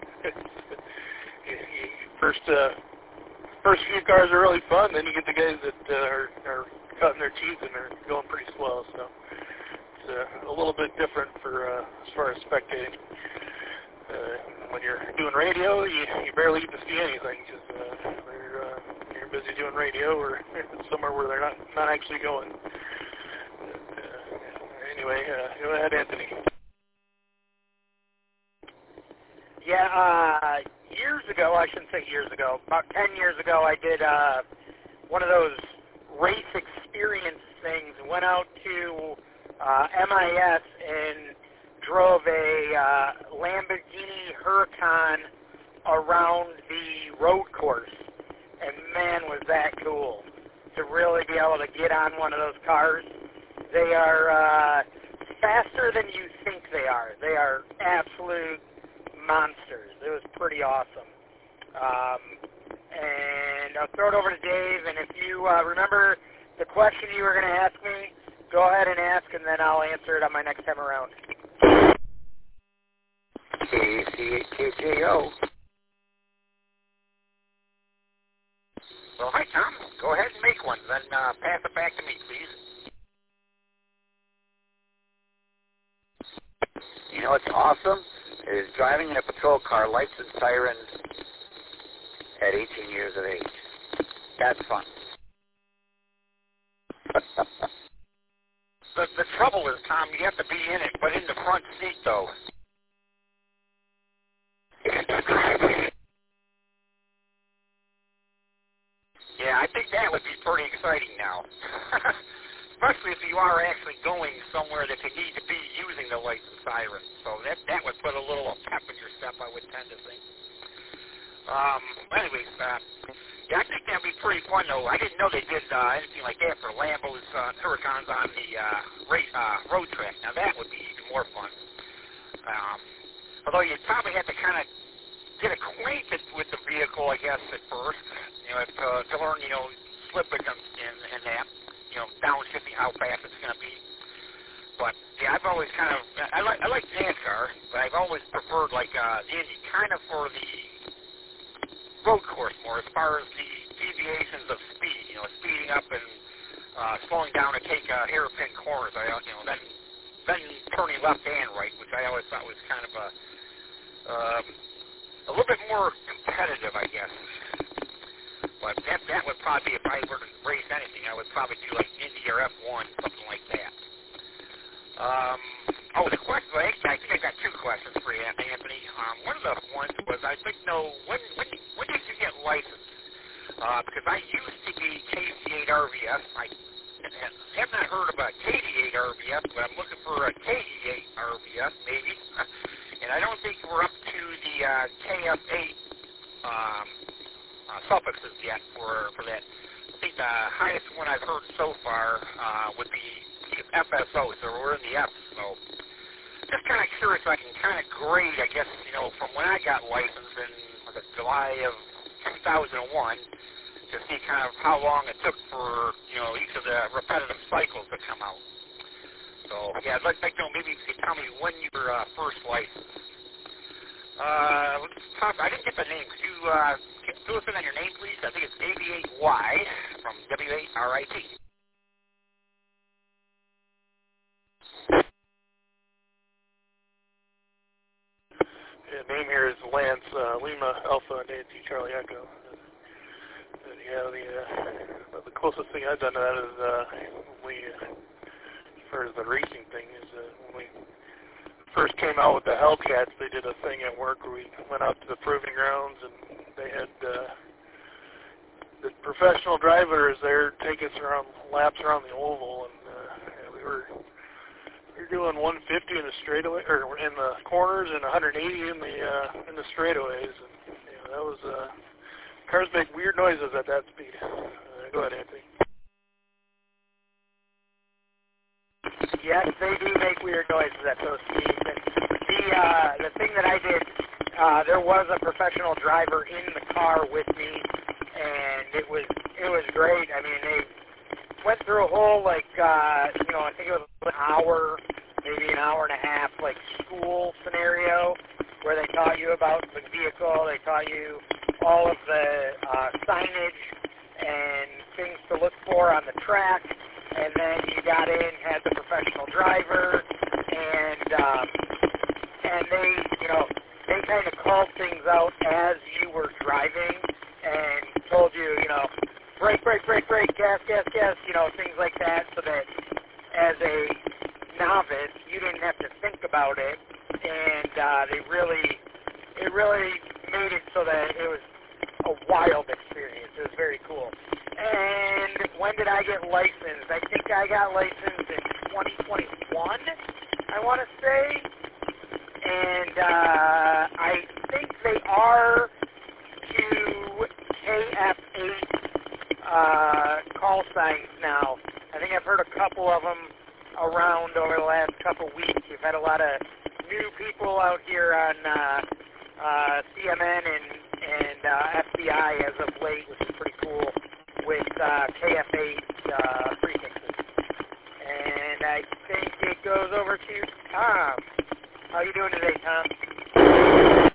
First few cars are really fun. Then you get the guys that are cutting their teeth and they're going pretty slow. So it's a little bit different for as far as spectating. When you're doing radio, you barely get to see anything because you're busy doing radio or somewhere where they're not actually going. Anyway, go ahead, Anthony. Yeah, years ago, I shouldn't say years ago, about 10 years ago, I did one of those race experience things, went out to MIS and drove a Lamborghini Huracan around the road course. And man, was that cool to really be able to get on one of those cars. They are faster than you think they are. They are absolute monsters. It was pretty awesome. And I'll throw it over to Dave, and if you remember the question you were going to ask me, go ahead and ask, and then I'll answer it on my next time around. KCHKJO. Well, hi, Tom. Go ahead and make one, then pass it back to me, please. You know what's awesome is driving in a patrol car, lights and sirens at 18 years of age. That's fun. The trouble is, Tom, you have to be in it, but in the front seat, though. Yeah, I think that would be pretty exciting now. Especially if you are actually going somewhere that you need to be using the lights and sirens. So that would put a little pep in your step, I would tend to think. Anyways, yeah, I think that would be pretty fun, though. I didn't know they did anything like that for Lambo's Huracans on the road track. Now, that would be even more fun. Although you'd probably have to kind of get acquainted with the vehicle, I guess, at first. You know, to learn, slippage and that, downshifting, how fast it's going to be. But, yeah, I've always kind of, I like NASCAR, but I've always preferred, like, the Indy kind of for the road course more, as far as the deviations of speed, speeding up and slowing down to take hairpin corners, then turning left and right, which I always thought was kind of a little bit more competitive, I guess. But that would probably be, if I were to race anything, I would probably do like Indy or F1, something like that. The question, I think I got two questions for you, Anthony. One of the ones was, I think, when did you get licensed? Because I used to be KC8 RVF. I have not heard of a KD8 RVF, but I'm looking for a KD8 RVF, maybe. And I don't think we're up to the KF8 suffixes yet for that. I think the highest one I've heard so far would be FSO, so we're in the F. So just kind of curious if I can kind of grade, I guess, from when I got licensed in July of 2001 to see kind of how long it took for, each of the repetitive cycles to come out. So, yeah, I'd like to know maybe if you could tell me when you were first licensed. I didn't get the name. Could you fill us in on your name, please? I think it's AV8Y from W8RIT. Yeah, name here is Lance Lima Alpha Nancy Charlie Echo. And yeah, the closest thing I've done to that is as far as the racing thing is when we first came out with the Hellcats, they did a thing at work where we went out to the proving grounds and they had the professional drivers there take us around laps around the oval, and we were doing 150 in the straightaway or in the corners and 180 in the straightaways, and that was cars make weird noises at that speed. Go ahead, Anthony. Yes, they do make weird noises at those speeds. And the thing that I did, there was a professional driver in the car with me, and it was great. I mean, they went through a whole I think it was an hour, maybe an hour and a half, school scenario where they taught you about the vehicle. They taught you all of the signage and things to look for on the track. And then you got in, had the professional driver, and they kind of called things out as you were driving and told you, brake, gas, things like that, so that as a novice, you didn't have to think about it, and it really made it so that it was a wild experience. It was very cool. And when did I get licensed? I think I got licensed in 2021, I want to say. And I think they are to KF8 call signs now. I think I've heard a couple of them around over the last couple weeks. We've had a lot of new people out here on CMN and FBI as of late, which is pretty cool, with KF8 prefixes. And I think it goes over to Tom. How you doing today, Tom?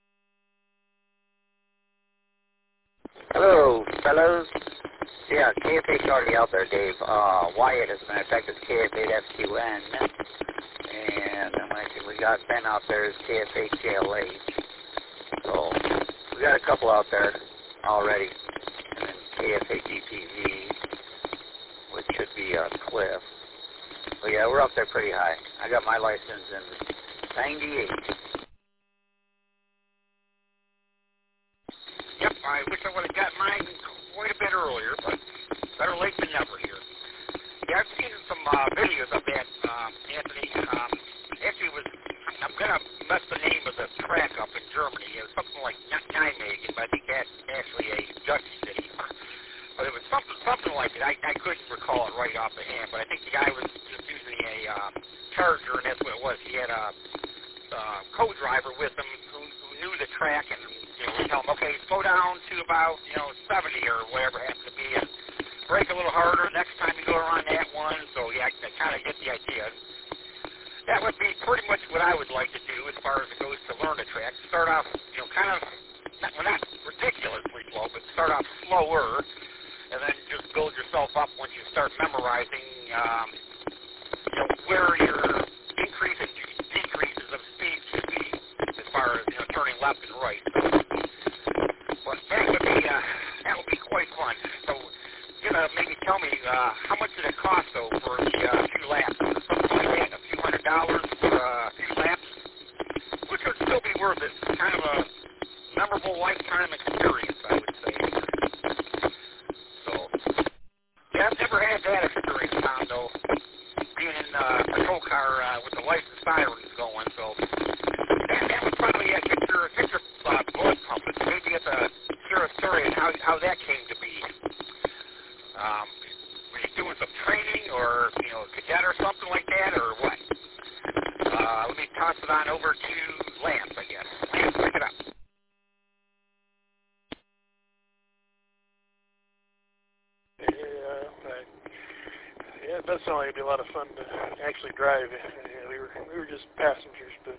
Hello, fellows. Yeah, KF8's already out there, Dave. Wyatt, as a matter of fact, is KF8FQN. And we got Ben out there as KF8JLH. So we got a couple out there already. And then KF8DPV, which should be Cliff. But yeah, we're up there pretty high. I got my license in 98. Yep, I wish I would have got mine quite a bit earlier, but better late than never here. Yeah, I've seen some videos of that, Anthony. Actually, I'm going to mess the name of the track up in Germany. It was something like Nijmegen, but I think that's actually a Dutch city. But it was something like it. I couldn't recall it right off the hand, but I think the guy was just using a Charger, and that's what it was. He had a co-driver with him who knew the track, and we tell him, okay, slow down to about 70 or whatever it happens to be, and brake a little harder next time you go around that one. So yeah, I kind of get the idea. That would be pretty much what I would like to do as far as it goes to learn a track. Start off, kind of not ridiculously slow, but start off slower, and then just build yourself up once you start memorizing where your increase and decreases of speed should be as far as turning left and right. But that would be quite fun. So maybe tell me how much did it cost though for the few laps? Something like that, a few $100s for a few laps, which would still be worth it. Kind of a memorable lifetime experience, I would say. So yeah, I've never had that experience, Tom, though, being in a patrol car with the lights and sirens going. So that would probably get your blood pumping. Maybe get the hear a story and how that came to be. Were you doing some training or, cadet or something like that, or what? Let me toss it on over to Lance, I guess. Lance, pick it up. Yeah, it does sound like it'd be a lot of fun to actually drive. We were just passengers, but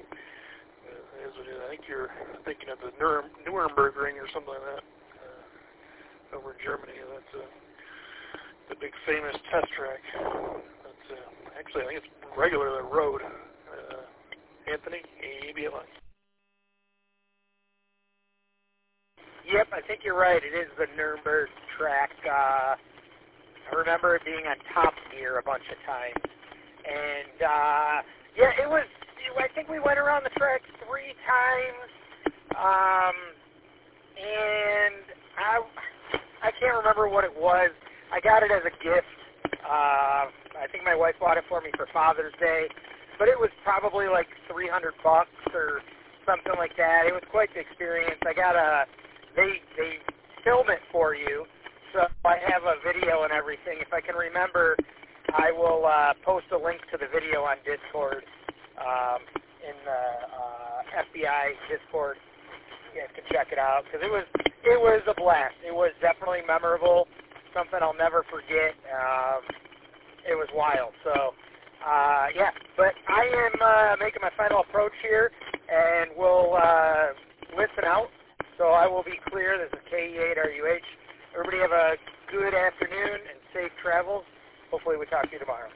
I think you're thinking of the Nuremberg Ring or something like that over in Germany. That's the big famous test track. That's actually, I think it's regular road. Anthony, ABLI. Yep, I think you're right. It is the Nuremberg track. I remember it being on Top Gear a bunch of times. And, yeah, it was, I think we went around the track 3 times. And I can't remember what it was. I got it as a gift. I think my wife bought it for me for Father's Day. But it was probably like $300 or something like that. It was quite the experience. I got they film it for you, so I have a video and everything. If I can remember, I will post a link to the video on Discord, in the FBI Discord. You guys can check it out, because it was a blast. It was definitely memorable, something I'll never forget. It was wild. So, yeah, but I am making my final approach here, and we'll listen out. So I will be clear. This is KE8RUH. Everybody have a good afternoon and safe travels. Hopefully we talk to you tomorrow.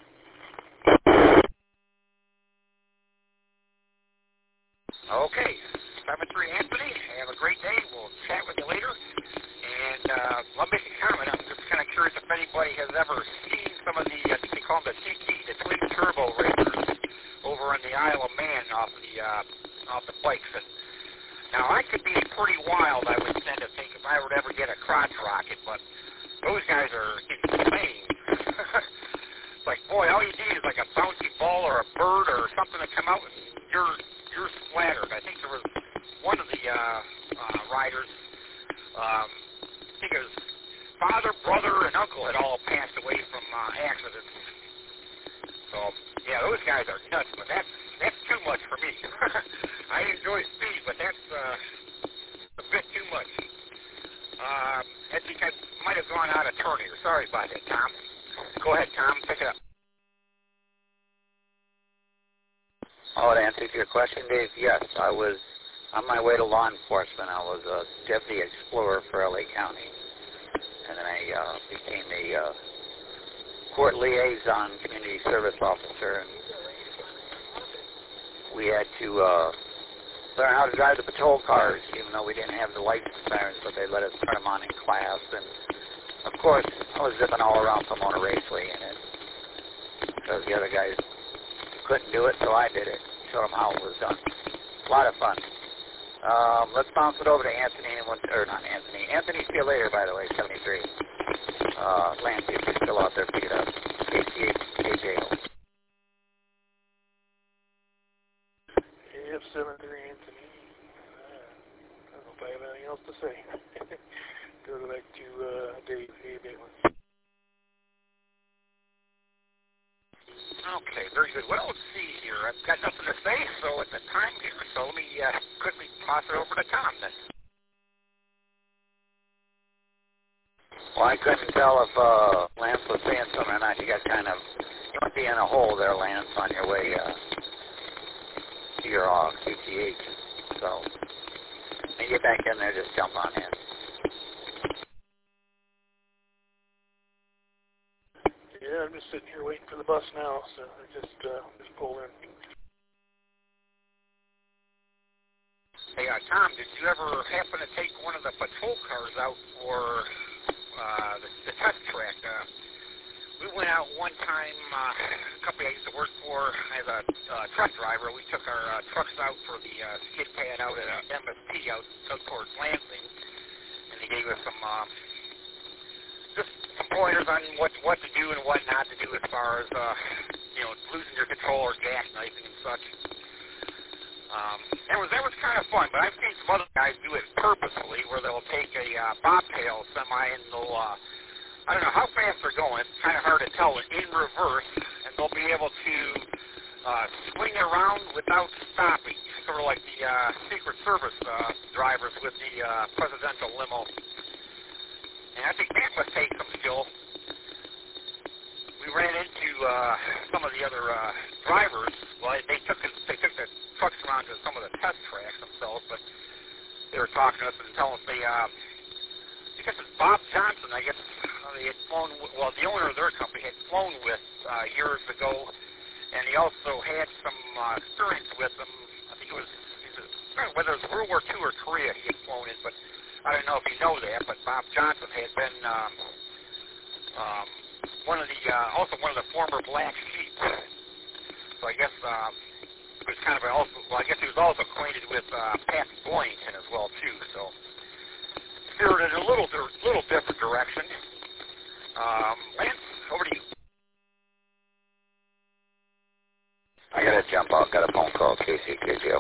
Okay. 7-3 Anthony. Have a great day. We'll chat with you later. And I'll make a comment. I'm just kind of curious if anybody has ever seen some of the, I think they call them the TT, the twin turbo racers over on the Isle of Man off the bikes. And now, I could be pretty wild, I would tend to think, if I were to ever get a crotch rocket, but those guys are insane. Like, boy, all you need is like a bouncy ball or a bird or something to come out and you're splattered. I think there was one of the riders, I think it was father, brother, and uncle had all passed away from accidents. So, yeah, those guys are nuts, but that's too much for me. I enjoy speed, but that's a bit too much. I think I might have gone out of turn here. Sorry about that, Tom. Go ahead, Tom. Pick it up. Oh, to answer your question, Dave, yes, I was on my way to law enforcement. I was a deputy explorer for LA County, and then I became a court liaison community service officer, and we had to learn how to drive the patrol cars, even though we didn't have the license sirens, but they let us turn them on in class. And, of course, I was zipping all around Pomona Raceway, and because the other guys couldn't do it, so I did it. Showed them how it was done. A lot of fun. Let's bounce it over to Anthony, or not Anthony. Anthony, see you later, by the way, 73. Lance, if you're still out there, pick it up. KCHKJO. Yep, 73 Anthony. I don't know if I have anything else to say. Go back to Dave. Hey, Bailey. Okay, very good. Well, let's see here. I've got nothing to say, so at the time here, so let me quickly toss it over to Tom then. Well, I couldn't tell if Lance was saying something or not. You got kind of, you might be in a hole there, Lance, on your way to your QTH. So when you get back in there, just jump on in. Yeah, I'm just sitting here waiting for the bus now, so I just pulled in. Hey, Tom, did you ever happen to take one of the patrol cars out for the test track? We went out one time, a company I used to work for as a truck driver. We took our trucks out for the skid pad out at MSP out towards Lansing, and they gave us some just some pointers on what to do and what not to do as far as losing your control or gas knifing and such. That was kind of fun, but I've seen some other guys do it purposely, where they'll take a bobtail semi and they'll I don't know how fast they're going. It's kind of hard to tell. In reverse, and they'll be able to swing around without stopping, sort of like the Secret Service drivers with the presidential limo. And I think that must take some skill. We ran into some of the other drivers. Well, they took the trucks around to some of the test tracks themselves, but they were talking to us and telling us I guess it's Bob Johnson, I guess they had flown, the owner of their company had flown with years ago, and he also had some experience with them. I think it was whether it was World War II or Korea he had flown in, but I don't know if you know that, but Bob Johnson had been one of the former Black Sheep. So I guess it was kind of I guess he was also acquainted with Pat Boyington as well too. So steered in a little different direction. Lance, over to you. I gotta jump out. Got a phone call, KCKJO.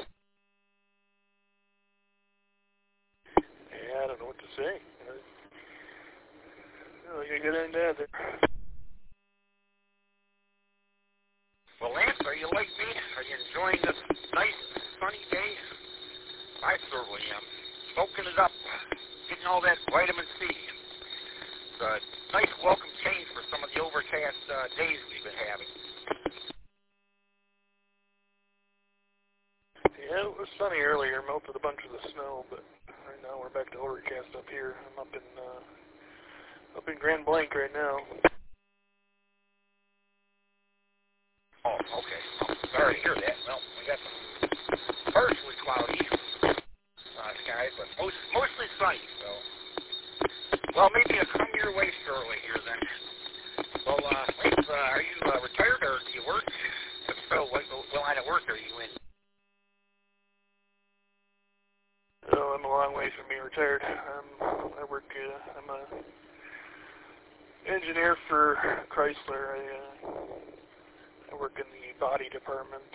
I don't know what to say. I gotta get into that there. Well, Lance, are you like me? Are you enjoying this nice, sunny day? I certainly am. Soaking it up, getting all that vitamin C. It's a nice welcome change for some of the overcast days we've been having. Yeah, it was sunny earlier, melted a bunch of the snow, but right now we're back to overcast up here. I'm up in Grand Blanc right now. Oh, okay. Sorry to hear that. Well, we got some partially cloudy skies, but mostly sunny, so. Well, maybe it'll come your way shortly here then. Well, Lance, are you retired or do you work? If so, what line of work are you in? Oh, I'm a long way from being retired. I work, I'm a engineer for Chrysler. I work in the body department.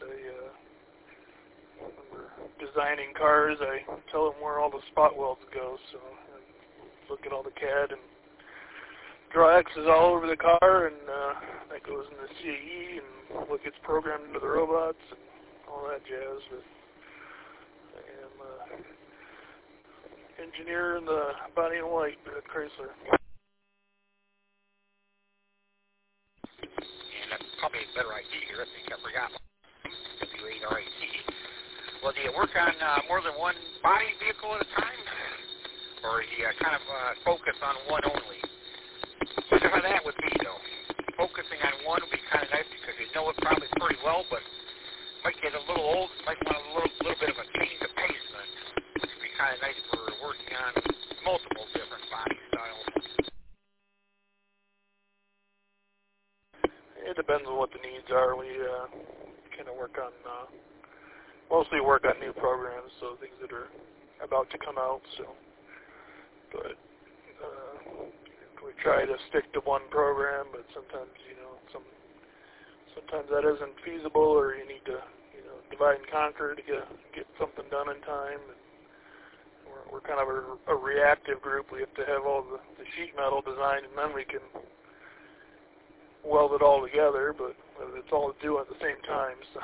We're designing cars. I tell them where all the spot welds go, so I look at all the CAD and draw X's all over the car, and that goes in the CAE and what gets programmed into the robots and all that jazz. But I am engineer in the body and white at Chrysler. And that's probably a better idea here. I think I forgot. W8RAT. Well, do you work on more than one body vehicle at a time? Or do you kind of focus on one only? Whatever that would be, though. Focusing on one would be kind of nice because you know it probably pretty well, but might get a little old. Might want a little bit of a change of pace then. Which would be kind of nice for working on multiple different body styles. depends on what the needs are. We kind of mostly work on new programs, so things that are about to come out. So, but we try to stick to one program, but sometimes sometimes that isn't feasible, or you need to divide and conquer to get something done in time. And we're kind of a reactive group. We have to have all the sheet metal designed, and then we can weld it all together, but it's all due at the same time, so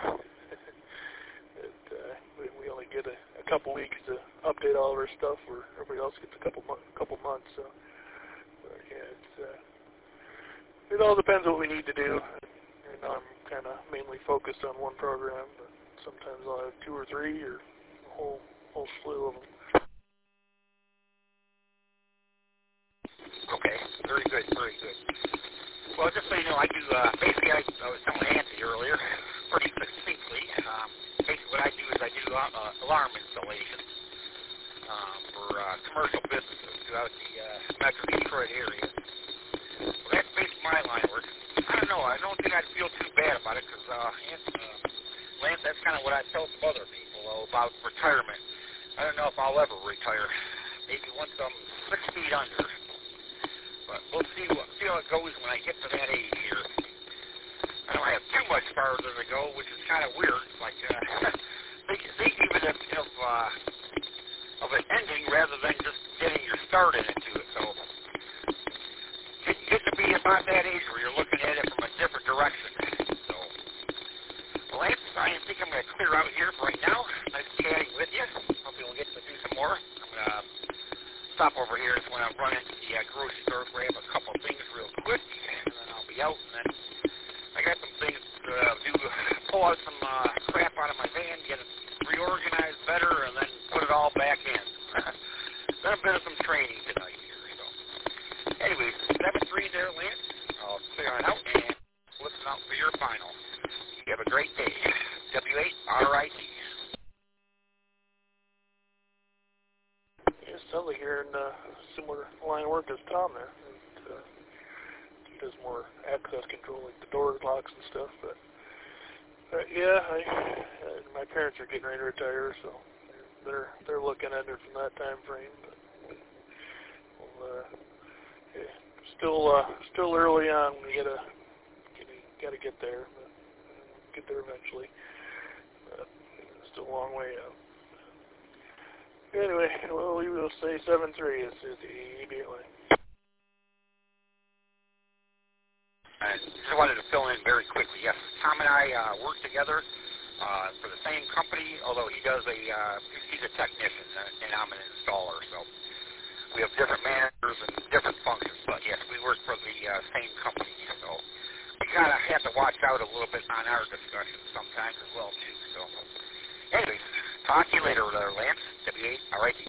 we only get a couple weeks to update all of our stuff, where everybody else gets a couple months. So yeah, it all depends what we need to do. And I'm kind of mainly focused on one program, but sometimes I'll have 2 or 3 or a whole slew of them. Okay, very good, very good. Well, just so you know, I do, basically I was telling Anthony earlier, pretty succinctly, basically what I do is I do alarm installations for commercial businesses throughout the Metro Detroit area. So that's basically my line of work. I don't know, I don't think I'd feel too bad about it, because Lance, that's kind of what I tell some other people about retirement. I don't know if I'll ever retire. Maybe once I'm 6 feet under. But we'll see how it goes when I get to that age here. I don't have too much farther to go, which is kind of weird. Like, think even of an ending rather than just getting your start into it. So, get to be about that age where you're looking at it from a different direction. So, Lance, I think I'm going to clear out here for right now. Nice chatting with you. Hope you'll get to do some more. I'm going to stop over here when I run into the grocery store, grab a couple of things real quick, and then I'll be out. And then I got some things to do, pull out some crap out of my van, get it reorganized better, and then put it all back in. Then a bit of some training tonight here. So, anyways, 7-3 there, Lance. I'll clear it out and listen out for your final. You have a great day. W8RIT. Sounds like you're in a similar line of work as Tom there. He does more access control, like the door locks and stuff. But yeah, my parents are getting ready to retire, so they're looking at it from that time frame. But still early on. We gotta get there. But get there eventually. But still a long way out. Anyway, well, we will say 7-3 is the immediate line. I just wanted to fill in very quickly. Yes, Tom and I work together for the same company, although he's a technician and I'm an installer. So we have different managers and different functions, but yes, we work for the same company. So we kind of have to watch out a little bit on our discussions sometimes as well, too. So anyways, talk to you later, Lance. W8RIT.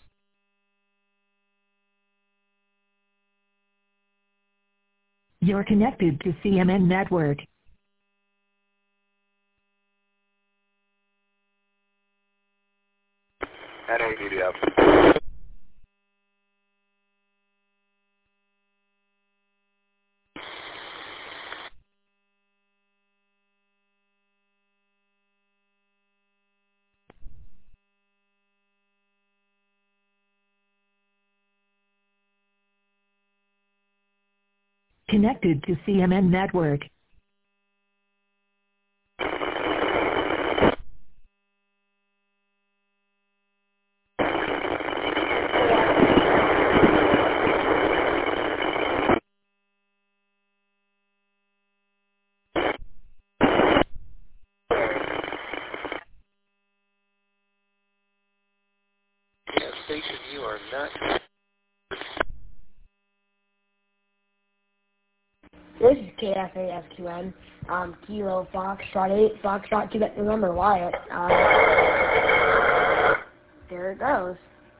You're connected to CMN Network. NADDF. Connected to CMN Network. Station, you are not. This is KFASQN, Kilo Foxtrot 8, Foxtrot Quebec November Wyatt. There it goes.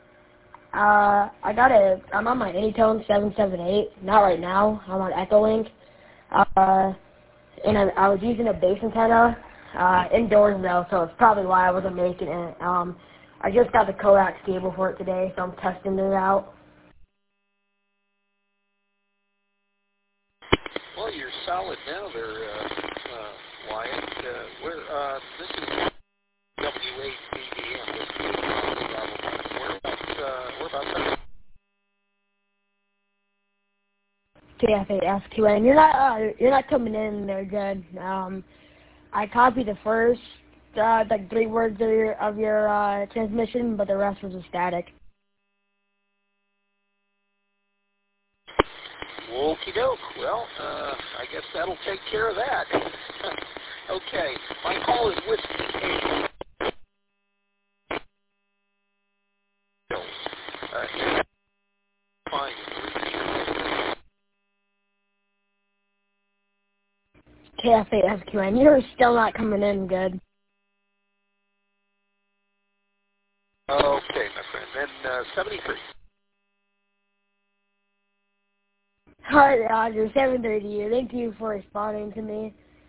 I'm on my Anytone 778, not right now, I'm on Echolink. And I was using a base antenna, indoors though, so it's probably why I wasn't making it. I just got the coax cable for it today, so I'm testing it out. Well, you're solid now there, Wyatt. This is WACDM. Whereabouts? KF8FQN. You're not coming in there good. I copied the first like 3 words of your transmission, but the rest was a static. Okie doke. Well, I guess that'll take care of that. Okay. My call is Whiskey 8. Fine. KF8FQN. You're still not coming in good. Okay, my friend. Then 73. Hi, Roger. 730. Thank you for responding to me.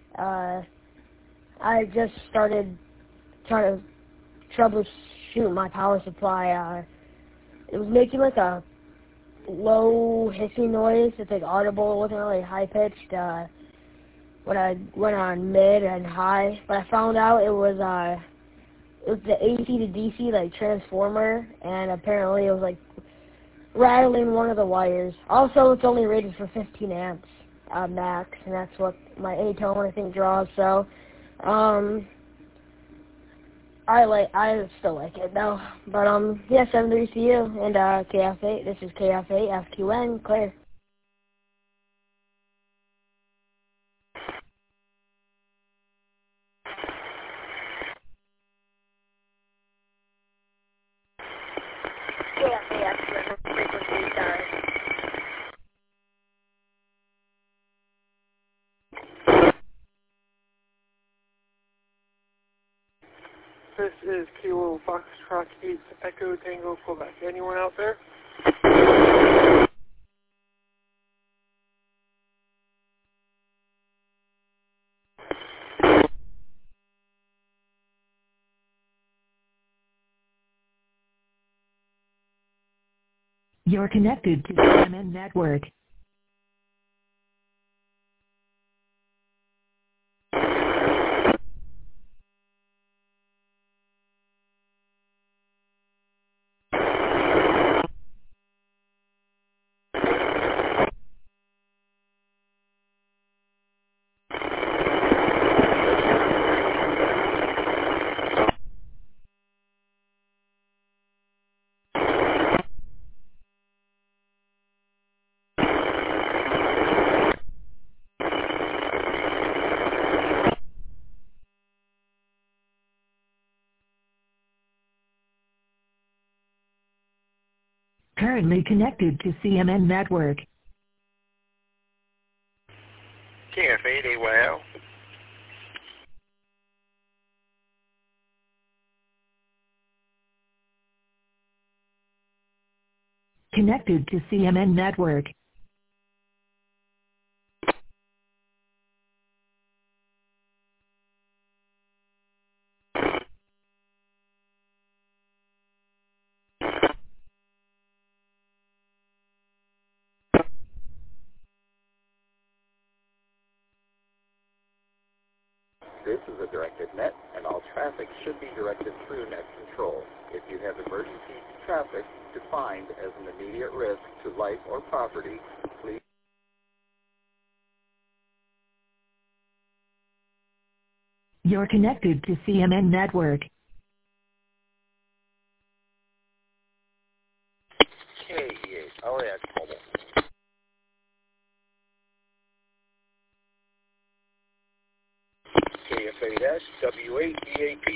I just started trying to troubleshoot my power supply. It was making like a low hissing noise. It's like audible. It wasn't really high pitched. When I went on mid and high, but I found out it was the AC to DC like transformer, and apparently it was like rattling one of the wires. Also, it's only rated for 15 amps max, and that's what my A-tone I think draws. So, I still like it though. But yeah, 73CU and KF8. This is KF8 FQN clear. This is Kilo Foxtrot 8 Echo Tango Quebec. Anyone out there? You're connected to CMN Network. Currently connected to CMN Network. KF8 AYL. Connected to CMN Network. This is a directed net, and all traffic should be directed through net control. If you have emergency traffic defined as an immediate risk to life or property, please. You're connected to CMN Network. K8. Oh, yeah, it's mobile. KF8S W8EAP.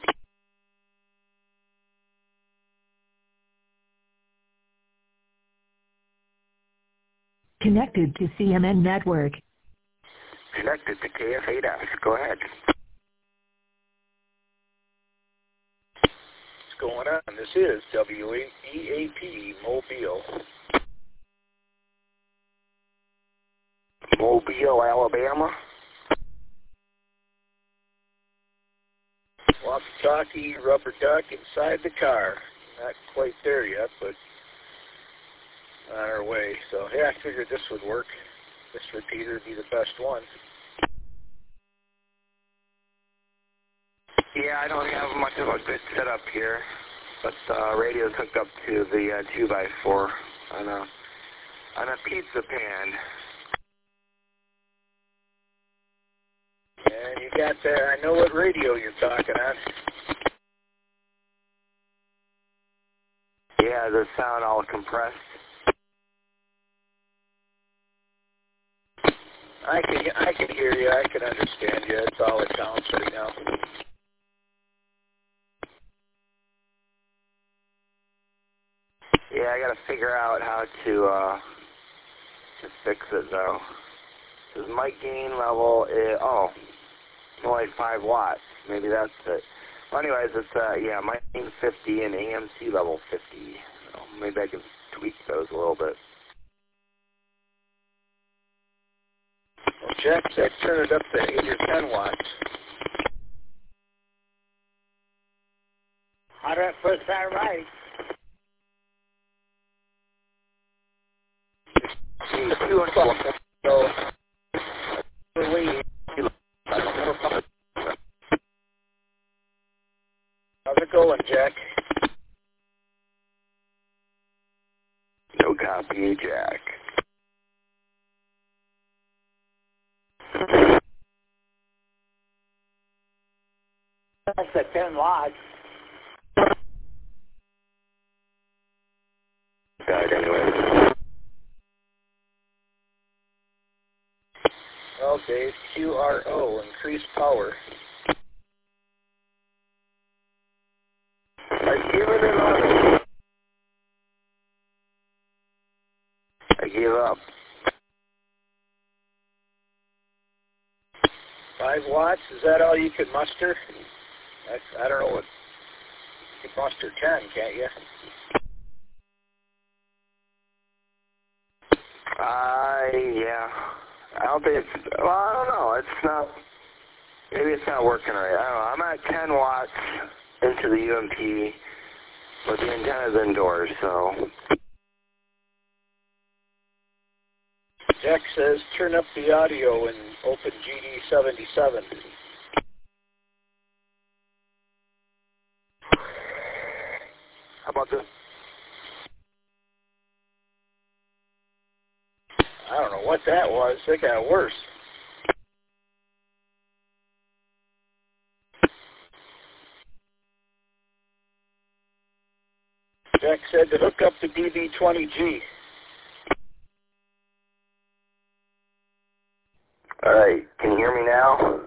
Connected to CMN Network. Connected to KF8S. Go ahead. What's going on? This is W8EAP Mobile. Mobile, Alabama. Walkie-talkie, rubber duck inside the car. Not quite there yet, but on our way. So, yeah, I figured this would work. This repeater would be the best one. Yeah, I don't have much of a good setup here, but the radio's hooked up to the 2x4 on a pizza pan. And you got I know what radio you're talking on. Yeah, the sound all compressed. I can hear you. I can understand you. That's all that counts right now. Yeah, I gotta figure out how to fix it though. This mic gain level is only 5 watts. Maybe that's it. Well, anyways, it's yeah, mic gain 50 and AMC level 50. So maybe I can tweak those a little bit. Well, Jack said turn it up to 8 or 10 watts. 100% right. So, how's it going, Jack? No copy, Jack. That's at 10 watts. Died anyway. Well, Dave, QRO, increased power. I give it up. I give up. 5 watts, is that all you could muster? I don't know what. You can muster 10, can't you? Yeah. I don't think it's, well, I don't know. It's not, maybe it's not working right. I don't know. I'm at 10 watts into the UMP, but the antenna's indoors, so. Jack says turn up the audio in Open GD77. How about this? I don't know what that was. It got worse. Jack said to hook up the DB20G. All right. Can you hear me now?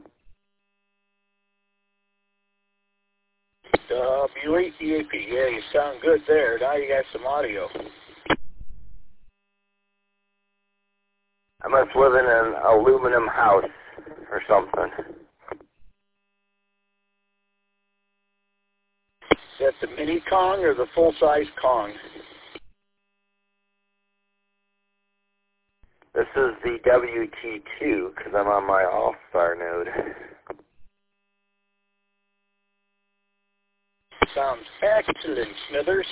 W8DAP. Yeah, you sound good there. Now you got some audio. I must live in an aluminum house or something. Is that the mini Kong or the full-size Kong? This is the WT2 because I'm on my All-Star node. Sounds excellent, Smithers.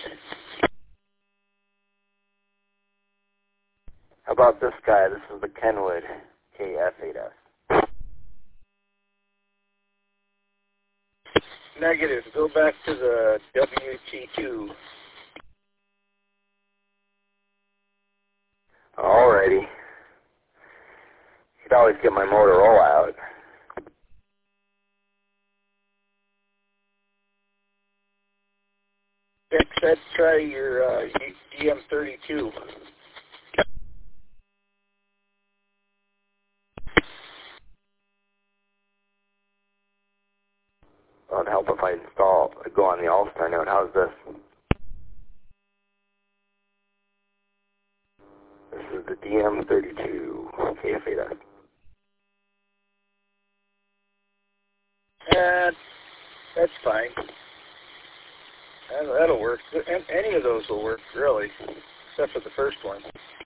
How about this guy? This is the Kenwood KF8S. Negative. Go back to the WT2. Alrighty. You could always get my Motorola out. Jack said try your DM32. Well, it'd help if I go on the All-Star node. How's this? This is the DM32 KF8S. That's fine. That'll work. Any of those will work, really, except for the first one.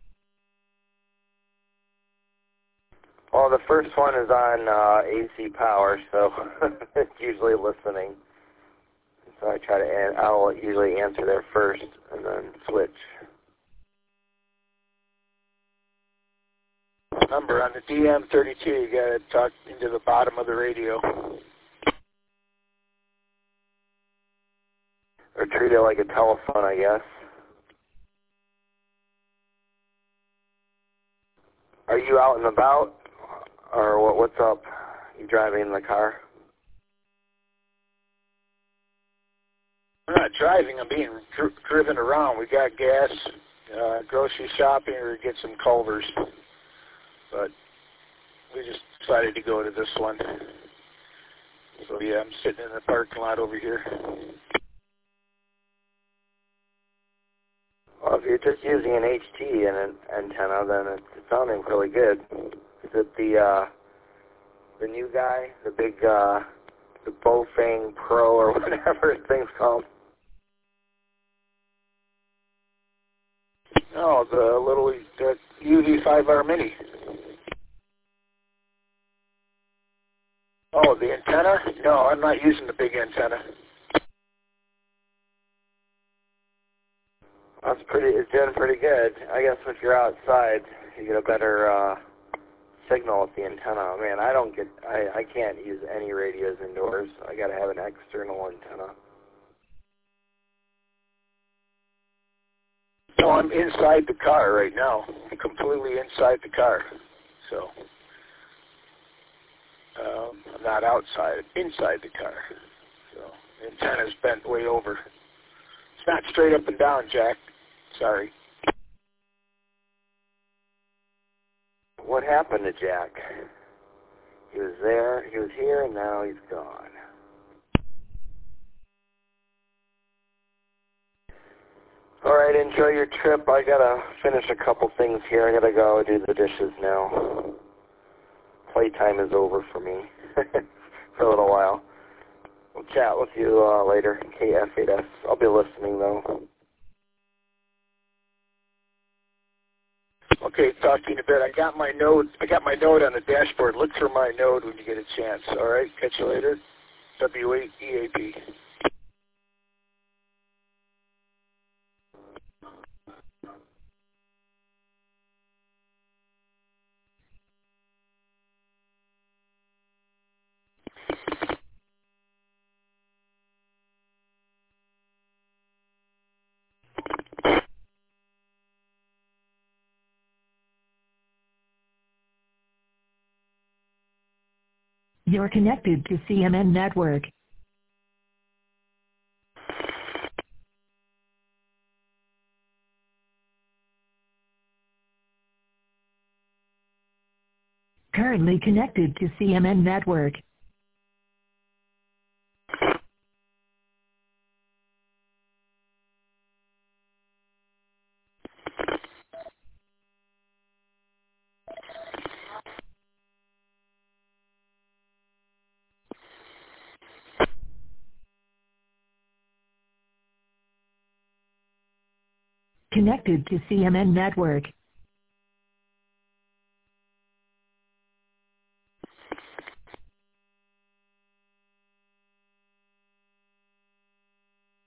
Well, the first one is on AC power, so it's usually listening. So I try to, I'll usually answer there first and then switch. Remember, on the DM32, you got to talk into the bottom of the radio. or treat it like a telephone, I guess. Are you out and about, or what's up? You driving in the car? I'm not driving. I'm being driven around. We got gas, grocery shopping, or get some Culvers. But we just decided to go to this one. So, yeah, I'm sitting in the parking lot over here. Well, if you're just using an HT and an antenna, then it's sounding really good. Is it the new guy, the big, the Bofang Pro or whatever the thing's called? No, the UV5R Mini. Oh, the antenna? No, I'm not using the big antenna. It's doing pretty good. I guess if you're outside, you get a better signal with the antenna. Man, I can't use any radios indoors. I gotta have an external antenna. No, I'm inside the car right now. I'm completely inside the car. So, I'm not outside. I'm inside the car. So, the antenna's bent way over. It's not straight up and down, Jack. Sorry. What happened to Jack? He was there, he was here, and now he's gone. All right, enjoy your trip. I gotta finish a couple things here. I gotta go do the dishes now. Playtime is over for me for a little while. We'll chat with you later, KF8S. I'll be listening though. Okay, talk to you in a bit. I got my node on the dashboard. Look for my node when you get a chance. All right, catch you later. W8EAP. You're connected to CMN Network. Currently connected to CMN Network. Connected to CMN Network.